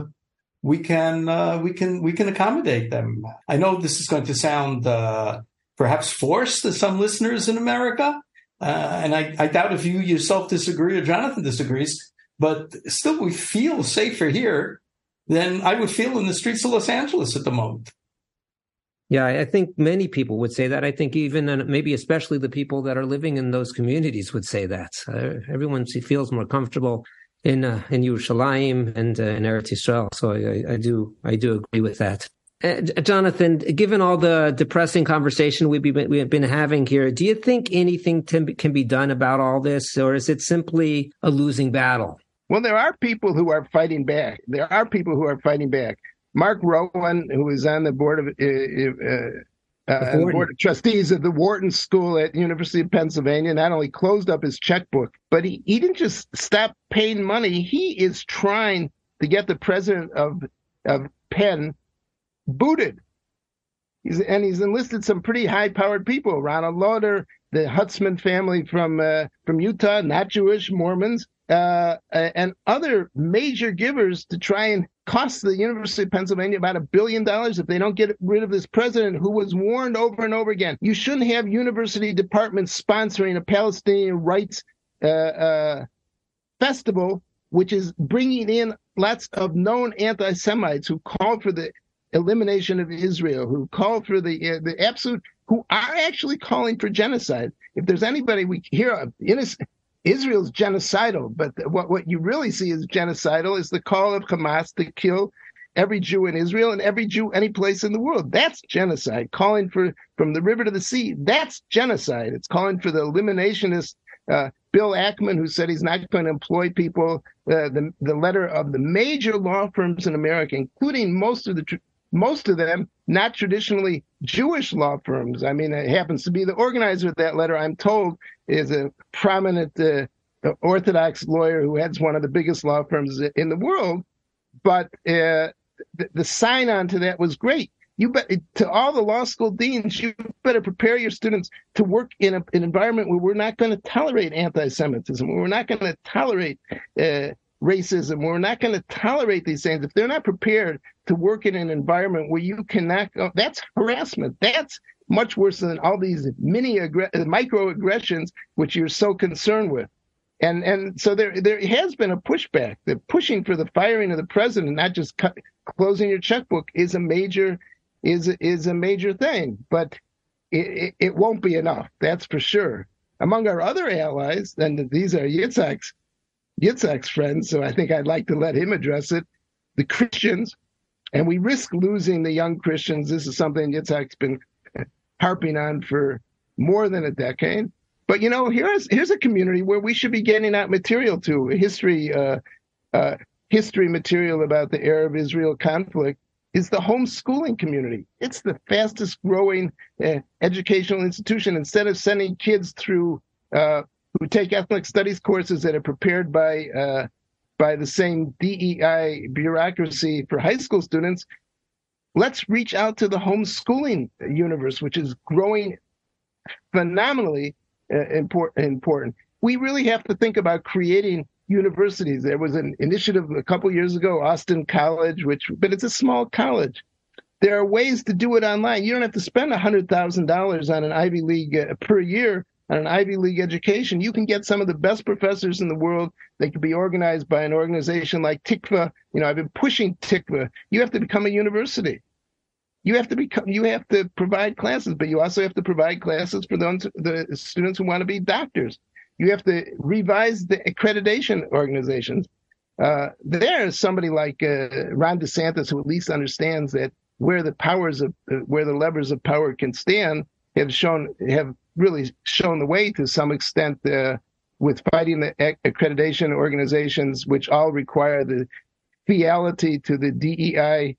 we can accommodate them. I know this is going to sound perhaps forced to some listeners in America. And I doubt if you yourself disagree or Jonathan disagrees, but still we feel safer here than I would feel in the streets of Los Angeles at the moment. Yeah, I think many people would say that. I think even, maybe especially the people that are living in those communities would say that. Everyone feels more comfortable in Yerushalayim and in Eretz Yisrael. So I do agree with that. Jonathan, given all the depressing conversation we've been having here, do you think anything can be done about all this, or is it simply a losing battle? Well, there are people who are fighting back. Mark Rowan, who is on the board of board of trustees of the Wharton School at the University of Pennsylvania, not only closed up his checkbook, but he didn't just stop paying money. He is trying to get the president of Penn booted. He's enlisted some pretty high-powered people. Ronald Lauder, the Hutzman family from Utah, not Jewish, Mormons, and other major givers to try and cost the University of Pennsylvania about $1 billion if they don't get rid of this president who was warned over and over again. You shouldn't have university departments sponsoring a Palestinian rights festival, which is bringing in lots of known anti-Semites who call for the elimination of Israel, who call for the absolute, who are actually calling for genocide. If there's anybody we hear of, Israel's genocidal, but what you really see as genocidal is the call of Hamas to kill every Jew in Israel and every Jew any place in the world. That's genocide. Calling for from the river to the sea, that's genocide. It's calling for the eliminationist Bill Ackman, who said he's not going to employ people. The letter of the major law firms in America, including most of them not traditionally Jewish law firms. I mean, it happens to be the organizer of that letter, I'm told, is a prominent Orthodox lawyer who heads one of the biggest law firms in the world. But the sign-on to that was great. To all the law school deans, you better prepare your students to work in an environment where we're not going to tolerate anti-Semitism, where we're not going to tolerate racism, where we're not going to tolerate these things. If they're not prepared to work in an environment where you cannot go, that's harassment. That's much worse than all these microaggressions, which you're so concerned with. And so there has been a pushback. The pushing for the firing of the president, not just closing your checkbook, is a major thing. But it won't be enough. That's for sure. Among our other allies, and these are Yitzhak's friends, so I think I'd like to let him address it. The Christians, and we risk losing the young Christians. This is something Yitzhak's been harping on for more than a decade. But, here's a community where we should be getting out material to, history material about the Arab-Israel conflict, is the homeschooling community. It's the fastest growing educational institution. Instead of sending kids through who take ethnic studies courses that are prepared by the same DEI bureaucracy for high school students, let's reach out to the homeschooling universe, which is growing phenomenally important. We really have to think about creating universities. There was an initiative a couple years ago, Austin College, but it's a small college. There are ways to do it online. You don't have to spend $100,000 on an Ivy League per year on an Ivy League education. You can get some of the best professors in the world. They could be organized by an organization like Tikva. I've been pushing Tikva. You have to become a university. You have to provide classes, but you also have to provide classes for the students who want to be doctors. You have to revise the accreditation organizations. There's somebody like Ron DeSantis, who at least understands that where the levers of power can stand have really shown the way to some extent with fighting the accreditation organizations, which all require the fealty to the DEI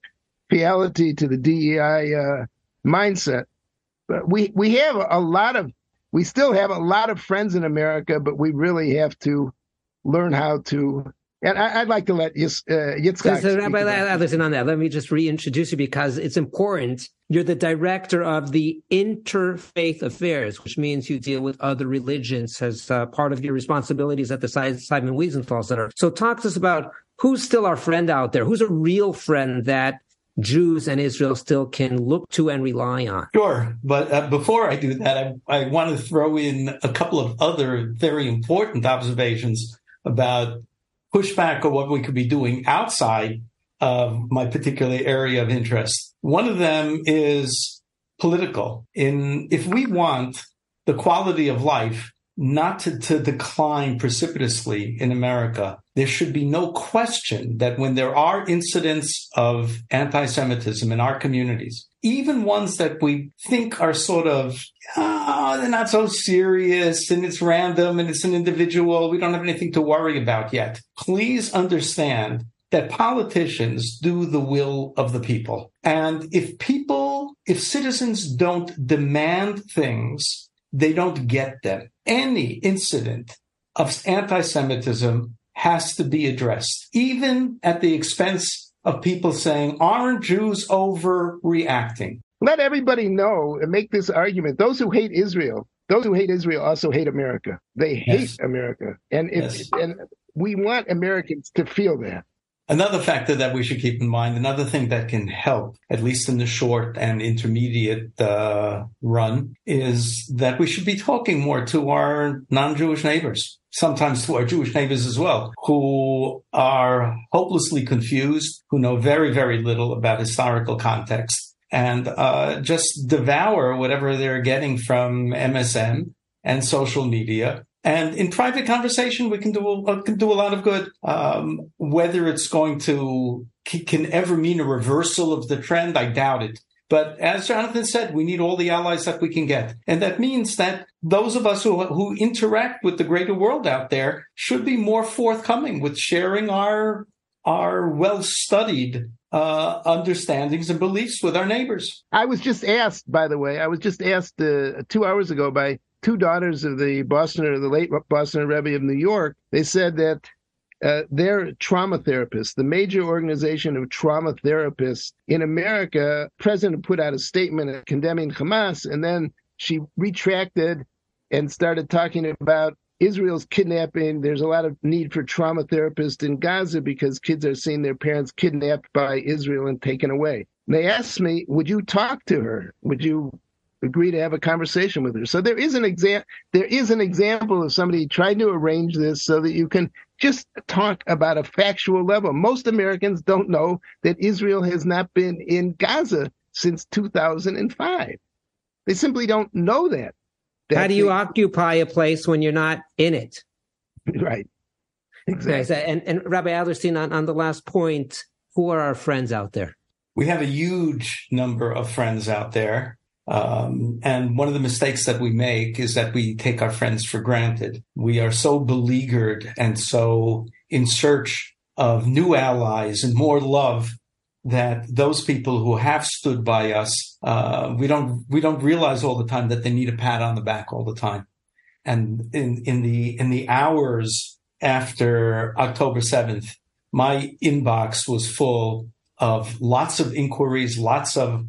mindset. But we still have a lot of friends in America, but we really have to learn how to. And I'd like to let Yitzhak. So, Rabbi, listen on that. Let me just reintroduce you because it's important. You're the director of the Interfaith Affairs, which means you deal with other religions as part of your responsibilities at the Simon Wiesenthal Center. So talk to us about who's still our friend out there. Who's a real friend that Jews and Israel still can look to and rely on? Sure. But before I do that, I want to throw in a couple of other very important observations about pushback or what we could be doing outside of my particular area of interest. One of them is political. If we want the quality of life not to decline precipitously in America, there should be no question that when there are incidents of anti-Semitism in our communities, even ones that we think are sort of, they're not so serious and it's random and it's an individual, we don't have anything to worry about yet. Please understand that politicians do the will of the people. And if citizens don't demand things, they don't get them. Any incident of anti-Semitism has to be addressed, even at the expense of people saying, aren't Jews overreacting? Let everybody know and make this argument. Those who hate Israel also hate America. They hate America. And and we want Americans to feel that. Another factor that we should keep in mind, another thing that can help, at least in the short and intermediate run, is that we should be talking more to our non-Jewish neighbors, sometimes to our Jewish neighbors as well, who are hopelessly confused, who know very, very little about historical context, and just devour whatever they're getting from MSM and social media. And in private conversation, we can do a lot of good. Whether it's going to can ever mean a reversal of the trend, I doubt it. But as Jonathan said, we need all the allies that we can get. And that means that those of us who interact with the greater world out there should be more forthcoming with sharing our well-studied understandings and beliefs with our neighbors. I was just asked, by the way, 2 hours ago by two daughters of the late Boston Rebbe of New York. They said that their trauma therapists, the major organization of trauma therapists in America, the president put out a statement condemning Hamas, and then she retracted and started talking about Israel's kidnapping. There's a lot of need for trauma therapists in Gaza because kids are seeing their parents kidnapped by Israel and taken away. And they asked me, would you talk to her? Would you agree to have a conversation with her? So there is an example of somebody trying to arrange this so that you can just talk about a factual level. Most Americans don't know that Israel has not been in Gaza since 2005. They simply don't know that. How do you occupy a place when you're not in it? Right. Exactly. And Rabbi Adlerstein, on the last point, who are our friends out there? We have a huge number of friends out there. And one of the mistakes that we make is that we take our friends for granted. We are so beleaguered and so in search of new allies and more love that those people who have stood by us, we don't realize all the time that they need a pat on the back all the time. And in the hours after October 7th, my inbox was full of lots of inquiries, lots of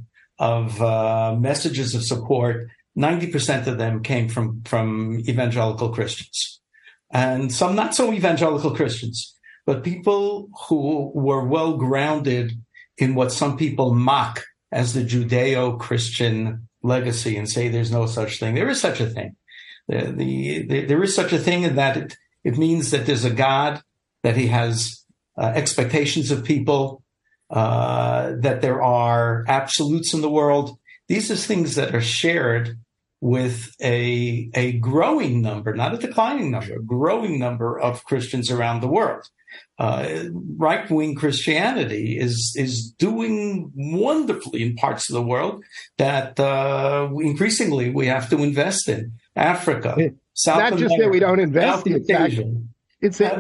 messages of support. 90% of them came from evangelical Christians, and some not so evangelical Christians, but people who were well grounded in what some people mock as the Judeo-Christian legacy and say there's no such thing. There is such a thing. There is such a thing in that it means that there's a God, that he has expectations of people, that there are absolutes in the world. These are things that are shared with a growing number, not a declining number, a growing number of Christians around the world. Right-wing Christianity is doing wonderfully in parts of the world that increasingly we have to invest in. Africa, South America. Not just that we don't invest in Asia. It's that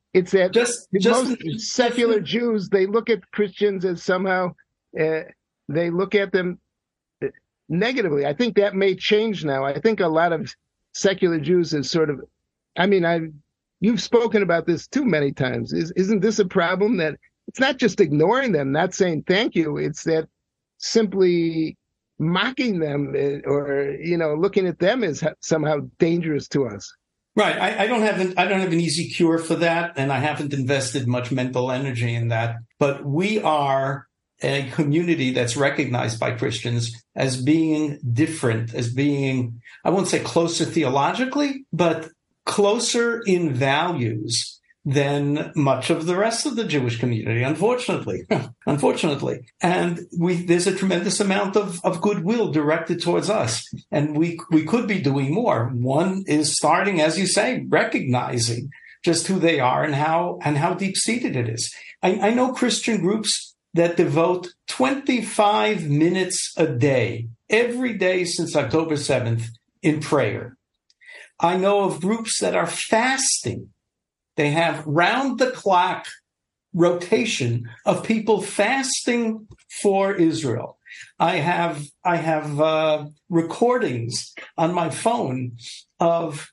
most secular Jews, they look at Christians as somehow, they look at them negatively. I think that may change now. I think a lot of secular Jews is sort of, you've spoken about this too many times. Isn't this a problem that it's not just ignoring them, not saying thank you, it's that simply mocking them or, looking at them as somehow dangerous to us? Right. I don't have an easy cure for that, and I haven't invested much mental energy in that. But we are a community that's recognized by Christians as being different, as being, I won't say closer theologically, but closer in values than much of the rest of the Jewish community, unfortunately. And there's a tremendous amount of goodwill directed towards us. And we could be doing more. One is starting, as you say, recognizing just who they are and how deep-seated it is. I know Christian groups that devote 25 minutes a day, every day since October 7th, in prayer. I know of groups that are fasting. They have round-the-clock rotation of people fasting for Israel. I have recordings on my phone of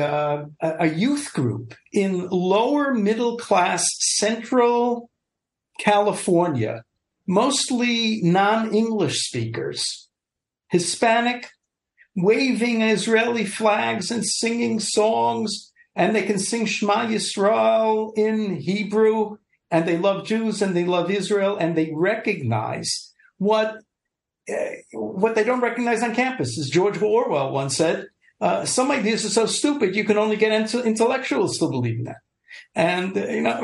a youth group in lower middle class central California, mostly non-English speakers, Hispanic, waving Israeli flags and singing songs, and they can sing Shema Yisrael in Hebrew, and they love Jews and they love Israel, and they recognize what they don't recognize on campus. As George Orwell once said, some ideas are so stupid you can only get intellectuals to believe in that. And,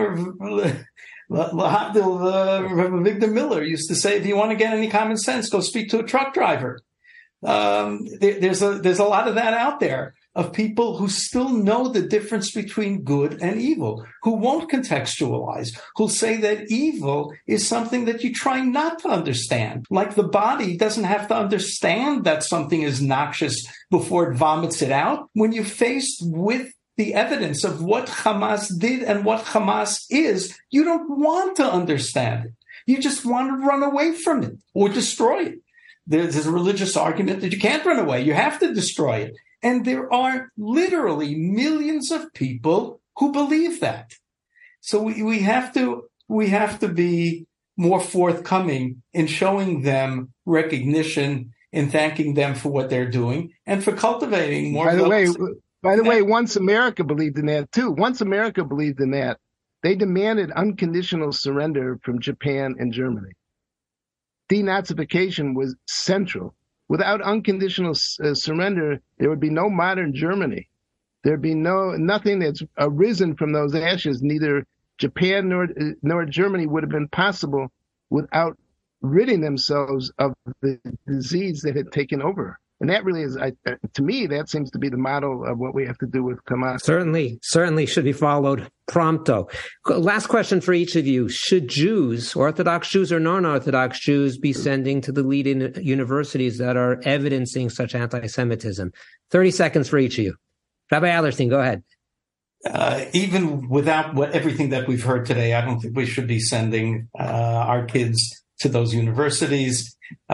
Rabbi Victor Miller used to say, if you want to get any common sense, go speak to a truck driver. There's a lot of that out there, of people who still know the difference between good and evil, who won't contextualize, who'll say that evil is something that you try not to understand. Like the body doesn't have to understand that something is noxious before it vomits it out. When you're faced with the evidence of what Hamas did and what Hamas is, you don't want to understand it. You just want to run away from it or destroy it. There's a religious argument that you can't run away. You have to destroy it. And there are literally millions of people who believe that. So we have to be more forthcoming in showing them recognition, in thanking them for what they're doing, and for cultivating more. By the way, once America believed in that too. Once America believed in that, they demanded unconditional surrender from Japan and Germany. Denazification was central. Without unconditional surrender, there would be no modern Germany. There'd be nothing that's arisen from those ashes. Neither Japan nor Germany would have been possible without ridding themselves of the disease that had taken over. And that really is, to me, that seems to be the model of what we have to do with Hamas. Certainly should be followed prompto. Last question for each of you. Should Jews, Orthodox Jews or non-Orthodox Jews, be sending to the leading universities that are evidencing such anti-Semitism? 30 seconds for each of you. Rabbi Adlerstein, go ahead. Even without everything that we've heard today, I don't think we should be sending our kids to those universities.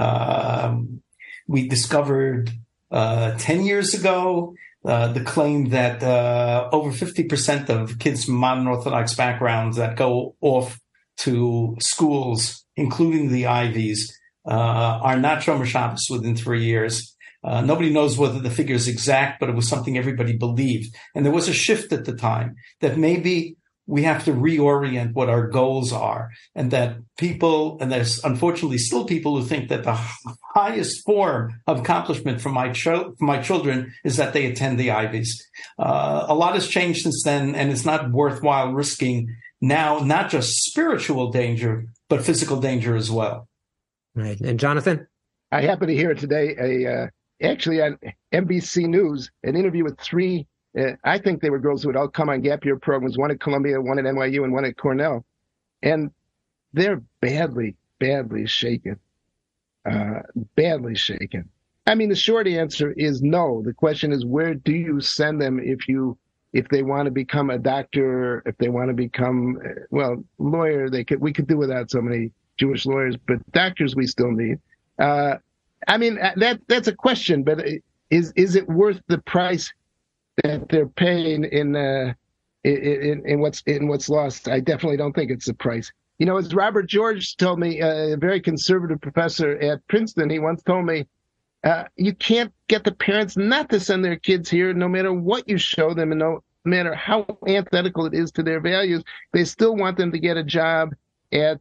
We discovered 10 years ago the claim that over 50% of kids from modern Orthodox backgrounds that go off to schools, including the Ivies, are not Shomer Shabbos within 3 years. Nobody knows whether the figure is exact, but it was something everybody believed. And there was a shift at the time that maybe we have to reorient what our goals are, and that people, and there's unfortunately still people who think that the highest form of accomplishment for my children is that they attend the Ivies. A lot has changed since then, and it's not worthwhile risking now not just spiritual danger, but physical danger as well. Right. And Jonathan? I happened to hear today, actually on NBC News, an interview with three I think they were girls who had all come on gap year programs, one at Columbia, one at NYU, and one at Cornell. And they're badly shaken. Badly shaken. I mean, the short answer is no. The question is, where do you send them if they want to become a doctor, if they want to become, lawyer, we could do without so many Jewish lawyers, but doctors we still need. I mean, that's a question, but is it worth the price that they're paying in what's lost? I definitely don't think it's the price. You know, as Robert George told me, a very conservative professor at Princeton, he once told me, you can't get the parents not to send their kids here, no matter what you show them, and no matter how antithetical it is to their values. They still want them to get a job at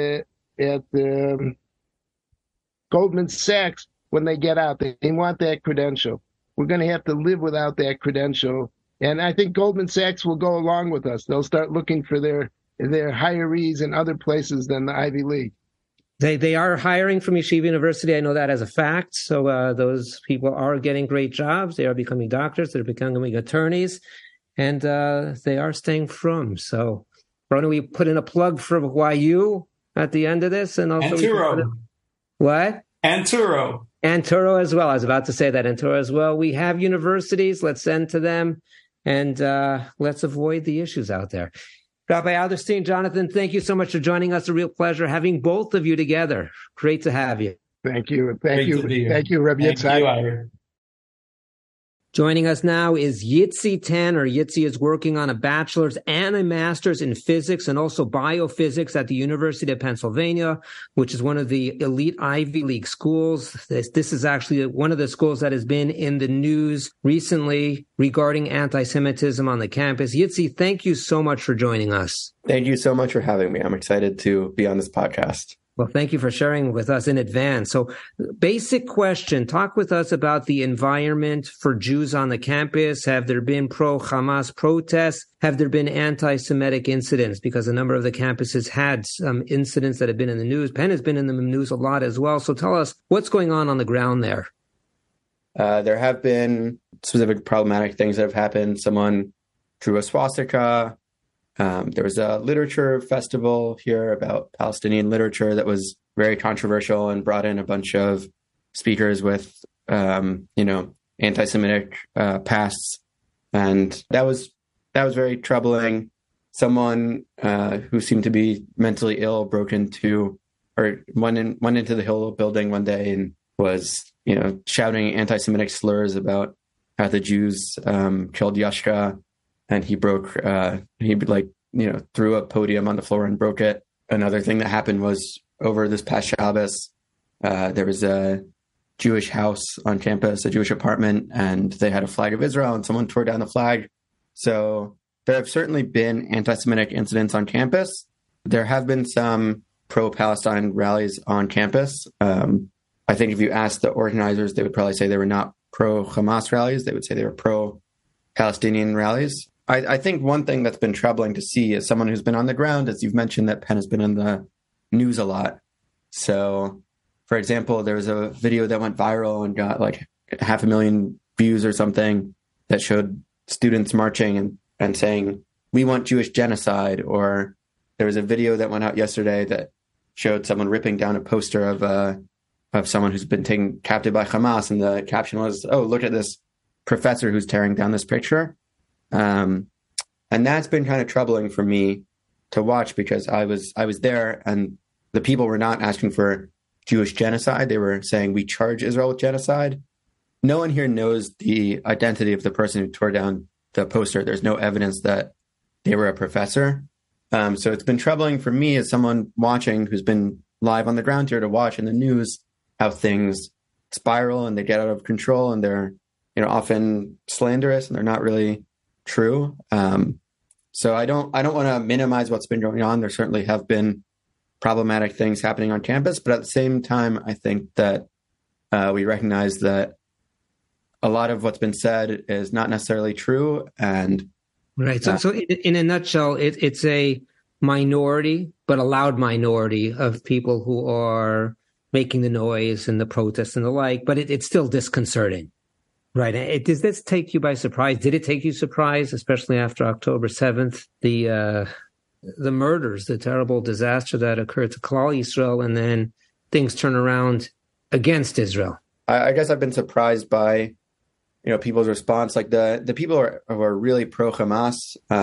Goldman Sachs when they get out. They want that credential. We're going to have to live without that credential. And I think Goldman Sachs will go along with us. They'll start looking for their hirees in other places than the Ivy League. They are hiring from Yeshiva University. I know that as a fact. So those people are getting great jobs. They are becoming doctors. They're becoming attorneys. And they are staying from. So why don't we put in a plug for YU at the end of this? And also Anturo. What? Anturo. Anturo as well. I was about to say that. Anturo as well. We have universities. Let's send to them. And let's avoid the issues out there. Rabbi Adlerstein, Jonathan, thank you so much for joining us. A real pleasure having both of you together. Great to have you. Thank you. Thank you, Rabbi Yitzhak. Joining us now is Yitzi Tanner. Yitzi is working on a bachelor's and a master's in physics and also biophysics at the University of Pennsylvania, which is one of the elite Ivy League schools. This is actually one of the schools that has been in the news recently regarding anti-Semitism on the campus. Yitzi, thank you so much for joining us. Thank you so much for having me. I'm excited to be on this podcast. Well, thank you for sharing with us in advance. So, basic question, talk with us about the environment for Jews on the campus. Have there been pro-Hamas protests? Have there been anti-Semitic incidents? Because a number of the campuses had some incidents that have been in the news. Penn has been in the news a lot as well. So tell us what's going on the ground there. There have been specific problematic things that have happened. Someone drew a swastika. There was a literature festival here about Palestinian literature that was very controversial and brought in a bunch of speakers with, anti-Semitic pasts. And that was very troubling. Someone who seemed to be mentally ill went into the Hill building one day and was, shouting anti-Semitic slurs about how the Jews killed Yashka. And he threw a podium on the floor and broke it. Another thing that happened was over this past Shabbos, there was a Jewish house on campus, a Jewish apartment, and they had a flag of Israel and someone tore down the flag. So there have certainly been anti-Semitic incidents on campus. There have been some pro-Palestine rallies on campus. I think if you asked the organizers, they would probably say they were not pro-Hamas rallies. They would say they were pro-Palestinian rallies. I think one thing that's been troubling to see is someone who's been on the ground, as you've mentioned, that Penn has been in the news a lot. So, for example, there was a video that went viral and got like 500,000 views or something that showed students marching and saying, "We want Jewish genocide." Or there was a video that went out yesterday that showed someone ripping down a poster of someone who's been taken captive by Hamas. And the caption was, "Oh, look at this professor who's tearing down this picture." And that's been kind of troubling for me to watch because I was there and the people were not asking for Jewish genocide. They were saying, "We charge Israel with genocide." No one here knows the identity of the person who tore down the poster. There's no evidence that they were a professor. So it's been troubling for me as someone watching who's been live on the ground here to watch in the news how things spiral and they get out of control and they're, often slanderous and they're not really true. So I don't want to minimize what's been going on. There certainly have been problematic things happening on campus, but at the same time, I think that we recognize that a lot of what's been said is not necessarily true. And right. So in a nutshell, it's a minority, but a loud minority of people who are making the noise and the protests and the like, but it's still disconcerting. Right. Does this take you by surprise? Did it take you surprise, especially after October 7th, the murders, the terrible disaster that occurred to Klal Yisrael, and then things turn around against Israel? I guess I've been surprised by, people's response. Like the people who are really pro-Hamas,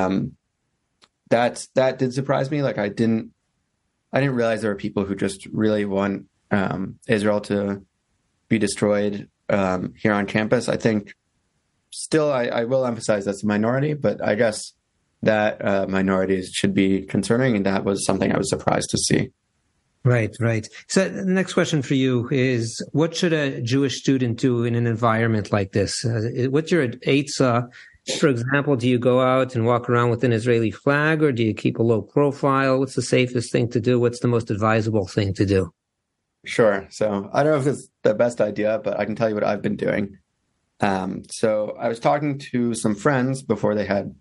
that did surprise me. Like I didn't realize there were people who just really want Israel to be destroyed. Here on campus, I think still I will emphasize that's a minority, but I guess that minorities should be concerning, and that was something I was surprised to see. Right. So the next question for you is, what should a Jewish student do in an environment like this? What's your eitzah? For example, do you go out and walk around with an Israeli flag, or do you keep a low profile? What's the safest thing to do? What's the most advisable thing to do? Sure. So I don't know if it's the best idea, but I can tell you what I've been doing. So I was talking to some friends before they had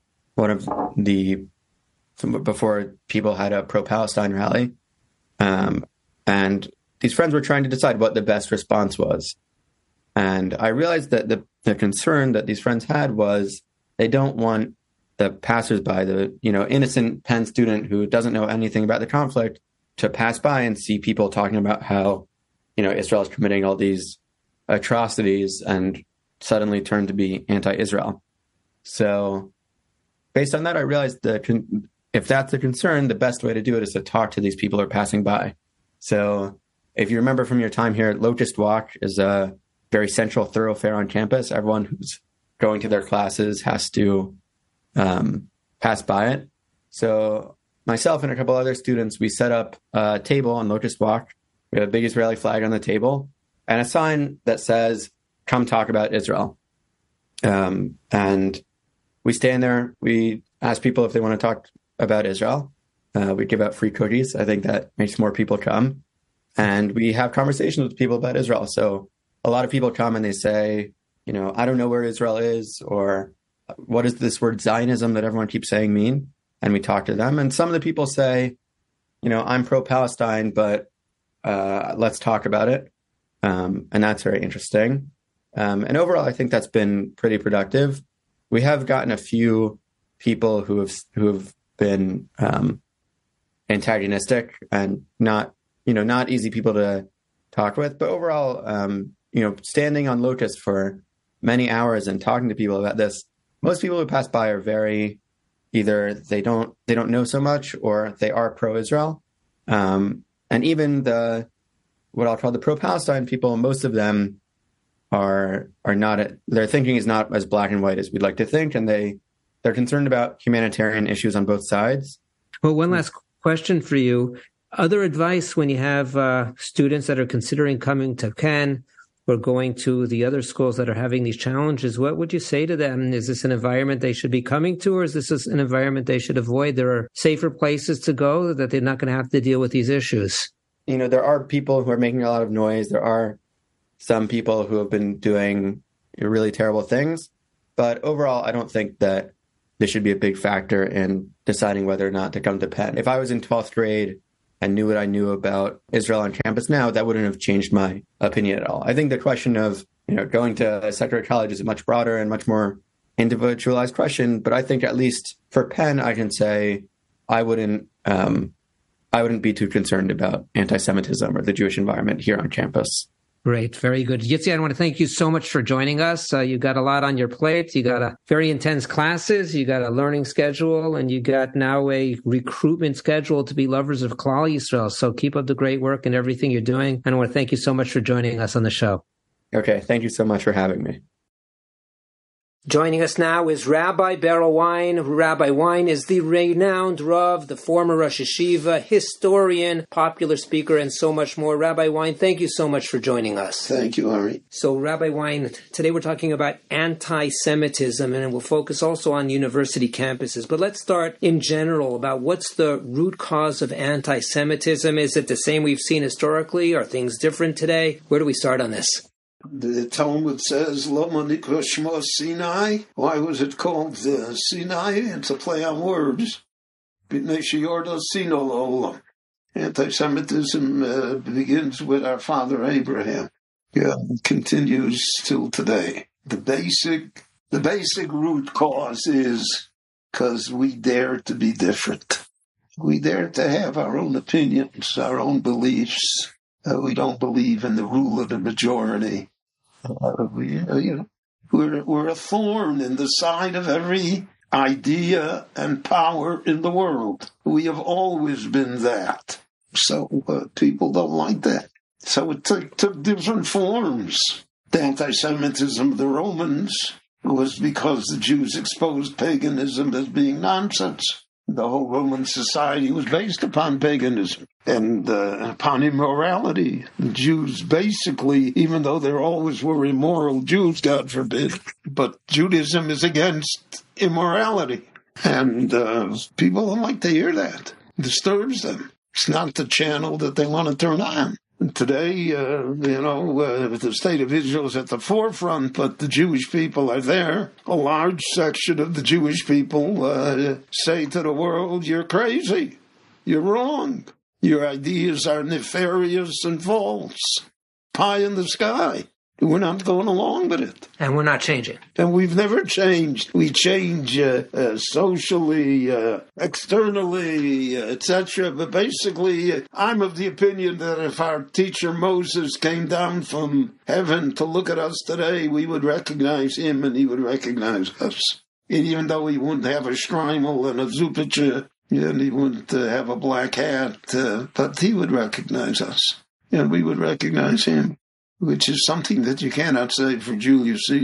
before people had a pro-Palestine rally. And these friends were trying to decide what the best response was. And I realized that the concern that these friends had was they don't want the passersby, the innocent Penn student who doesn't know anything about the conflict, to pass by and see people talking about how, Israel is committing all these atrocities and suddenly turn to be anti-Israel. So based on that, I realized that if that's the concern, the best way to do it is to talk to these people who are passing by. So if you remember from your time here, Locust Walk is a very central thoroughfare on campus. Everyone who's going to their classes has to pass by it. So myself and a couple other students, we set up a table on Locust Walk. We have a big Israeli flag on the table and a sign that says, "Come talk about Israel." And we stand there. We ask people if they want to talk about Israel. We give out free cookies. I think that makes more people come. And we have conversations with people about Israel. So a lot of people come and they say, I don't know where Israel is, or what does this word Zionism that everyone keeps saying mean? And we talk to them. And some of the people say, I'm pro-Palestine, but let's talk about it. And that's very interesting. And overall, I think that's been pretty productive. We have gotten a few people who have been antagonistic and not easy people to talk with. But overall, standing on Locust for many hours and talking to people about this, most people who pass by are very either they don't know so much, or they are pro-Israel. And even what I'll call the pro-Palestine people, most of them are not, their thinking is not as black and white as we'd like to think, and they're concerned about humanitarian issues on both sides. Well, one last question for you. Other advice when you have students that are considering coming to Penn or going to the other schools that are having these challenges, what would you say to them? Is this an environment they should be coming to, or is this an environment they should avoid? There are safer places to go that they're not going to have to deal with these issues. There are people who are making a lot of noise. There are some people who have been doing really terrible things. But overall, I don't think that this should be a big factor in deciding whether or not to come to Penn. If I was in 12th grade and knew what I knew about Israel on campus now, that wouldn't have changed my opinion at all. I think the question of going to a secular college is a much broader and much more individualized question. But I think at least for Penn, I can say I wouldn't be too concerned about anti-Semitism or the Jewish environment here on campus. Great. Very good. Yitzi, I want to thank you so much for joining us. You got a lot on your plate. You got a very intense classes. You got a learning schedule, and you got now a recruitment schedule to be lovers of Klal Yisrael. So keep up the great work and everything you're doing. And I want to thank you so much for joining us on the show. Okay. Thank you so much for having me. Joining us now is Rabbi Berel Wein. Rabbi Wein is the renowned Rav, the former Rosh Yeshiva, historian, popular speaker, and so much more. Rabbi Wein, thank you so much for joining us. Thank you, Ari. So, Rabbi Wein, today we're talking about anti-Semitism, and we'll focus also on university campuses. But let's start in general about what's the root cause of anti-Semitism. Is it the same we've seen historically? Are things different today? Where do we start on this? The Talmud says, Loma nikra shmo Sinai. Why was it called Sinai? It's a play on words. Anti-Semitism begins with our father Abraham. Continues till today. The basic root cause is because we dare to be different. We dare to have our own opinions, our own beliefs. We don't believe in the rule of the majority. We're a thorn in the side of every idea and power in the world. We have always been that. So people don't like that. So it took different forms. The anti-Semitism of the Romans was because the Jews exposed paganism as being nonsense. The whole Roman society was based upon paganism and upon immorality. The Jews basically, even though there always were immoral Jews, God forbid, but Judaism is against immorality. And people don't like to hear that. It disturbs them. It's not the channel that they want to turn on. And today, the state of Israel is at the forefront, but the Jewish people are there. A large section of the Jewish people say to the world, you're crazy. You're wrong. Your ideas are nefarious and false. Pie in the sky. We're not going along with it. And we're not changing. And we've never changed. We change socially, externally, etc. But basically, I'm of the opinion that if our teacher Moses came down from heaven to look at us today, we would recognize him and he would recognize us. And even though he wouldn't have a shtreimel and a zuppicha, and he wouldn't have a black hat, but he would recognize us. And we would recognize him. Which is something that you cannot say for Julius Caesar.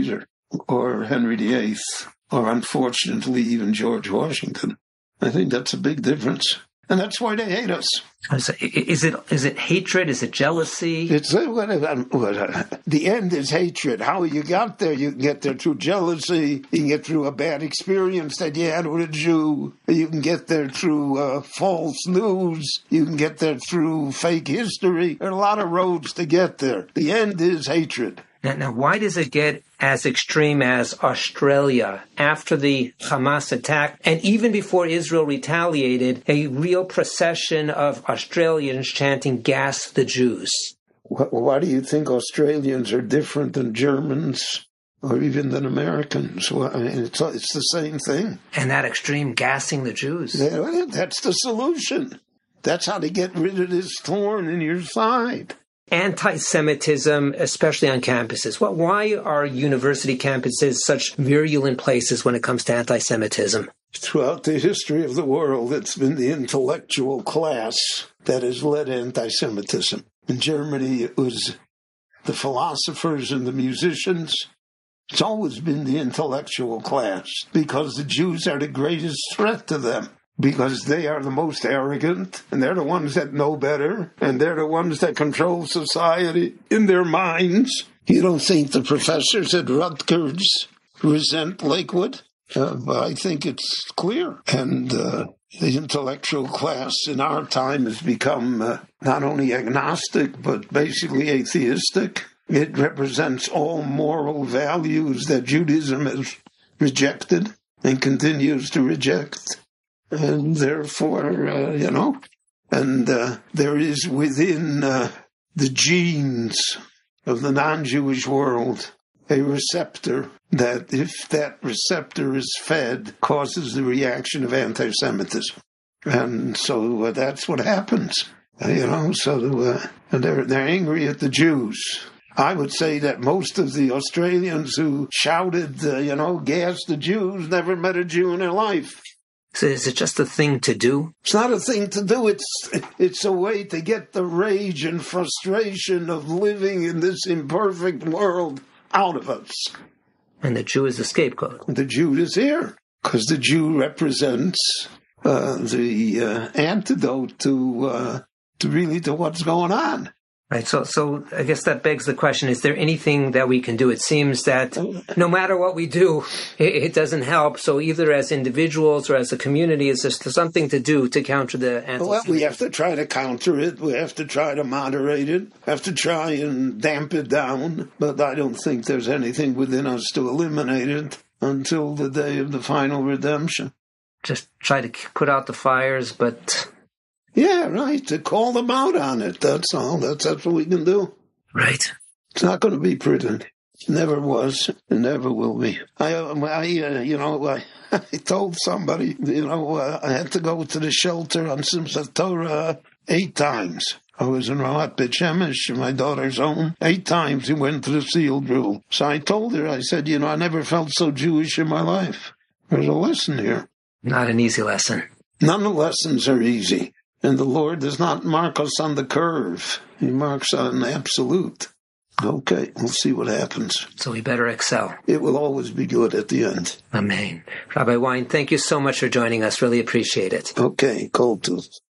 or Henry VIII, or unfortunately even George Washington. I think that's a big difference. And that's why they hate us. Is it hatred? Is it jealousy? The end is hatred. How you got there? You can get there through jealousy. You can get through a bad experience that you had with a Jew. You can get there through false news. You can get there through fake history. There are a lot of roads to get there. The end is hatred. Now, why does it get as extreme as Australia after the Hamas attack, and even before Israel retaliated, a real procession of Australians chanting, "Gas the Jews"? Why do you think Australians are different than Germans or even than Americans? Well, I mean, it's the same thing. And that extreme gassing the Jews. That's the solution. That's how to get rid of this thorn in your side. Anti-Semitism, especially on campuses. Why are university campuses such virulent places when it comes to anti-Semitism? Throughout the history of the world, it's been the intellectual class that has led anti-Semitism. In Germany, it was the philosophers and the musicians. It's always been the intellectual class because the Jews are the greatest threat to them. Because they are the most arrogant, and they're the ones that know better, and they're the ones that control society in their minds. You don't think the professors at Rutgers resent Lakewood? I think it's clear. And the intellectual class in our time has become not only agnostic, but basically atheistic. It represents all moral values that Judaism has rejected and continues to reject. And therefore, there is within the genes of the non-Jewish world a receptor that, if that receptor is fed, causes the reaction of anti-Semitism. And so that's what happens, so they're angry at the Jews. I would say that most of the Australians who shouted, gas the Jews, never met a Jew in their life. So is it just a thing to do? It's not a thing to do. It's a way to get the rage and frustration of living in this imperfect world out of us. And the Jew is the scapegoat. The Jew is here because the Jew represents the antidote to what's going on. Right, so I guess that begs the question, is there anything that we can do? It seems that no matter what we do, it doesn't help. So either as individuals or as a community, is there something to do to counter the anti-Semitism? Well, we have to try to counter it. We have to try to moderate it. We have to try and damp it down. But I don't think there's anything within us to eliminate it until the day of the final redemption. Just try to put out the fires, but... Yeah, right, to call them out on it, that's all. That's what we can do. Right. It's not going to be pretty. It never was, and never will be. I told somebody, I had to go to the shelter on Simchat Torah 8 times. I was in Ramat Beit Shemesh, my daughter's home. 8 times we went to the seal drill. So I told her, I said, I never felt so Jewish in my life. There's a lesson here. Not an easy lesson. None of the lessons are easy. And the Lord does not mark us on the curve. He marks on absolute. Okay, we'll see what happens. So we better excel. It will always be good at the end. Amen. Rabbi Wein, thank you so much for joining us. Really appreciate it. Okay, cold tooth.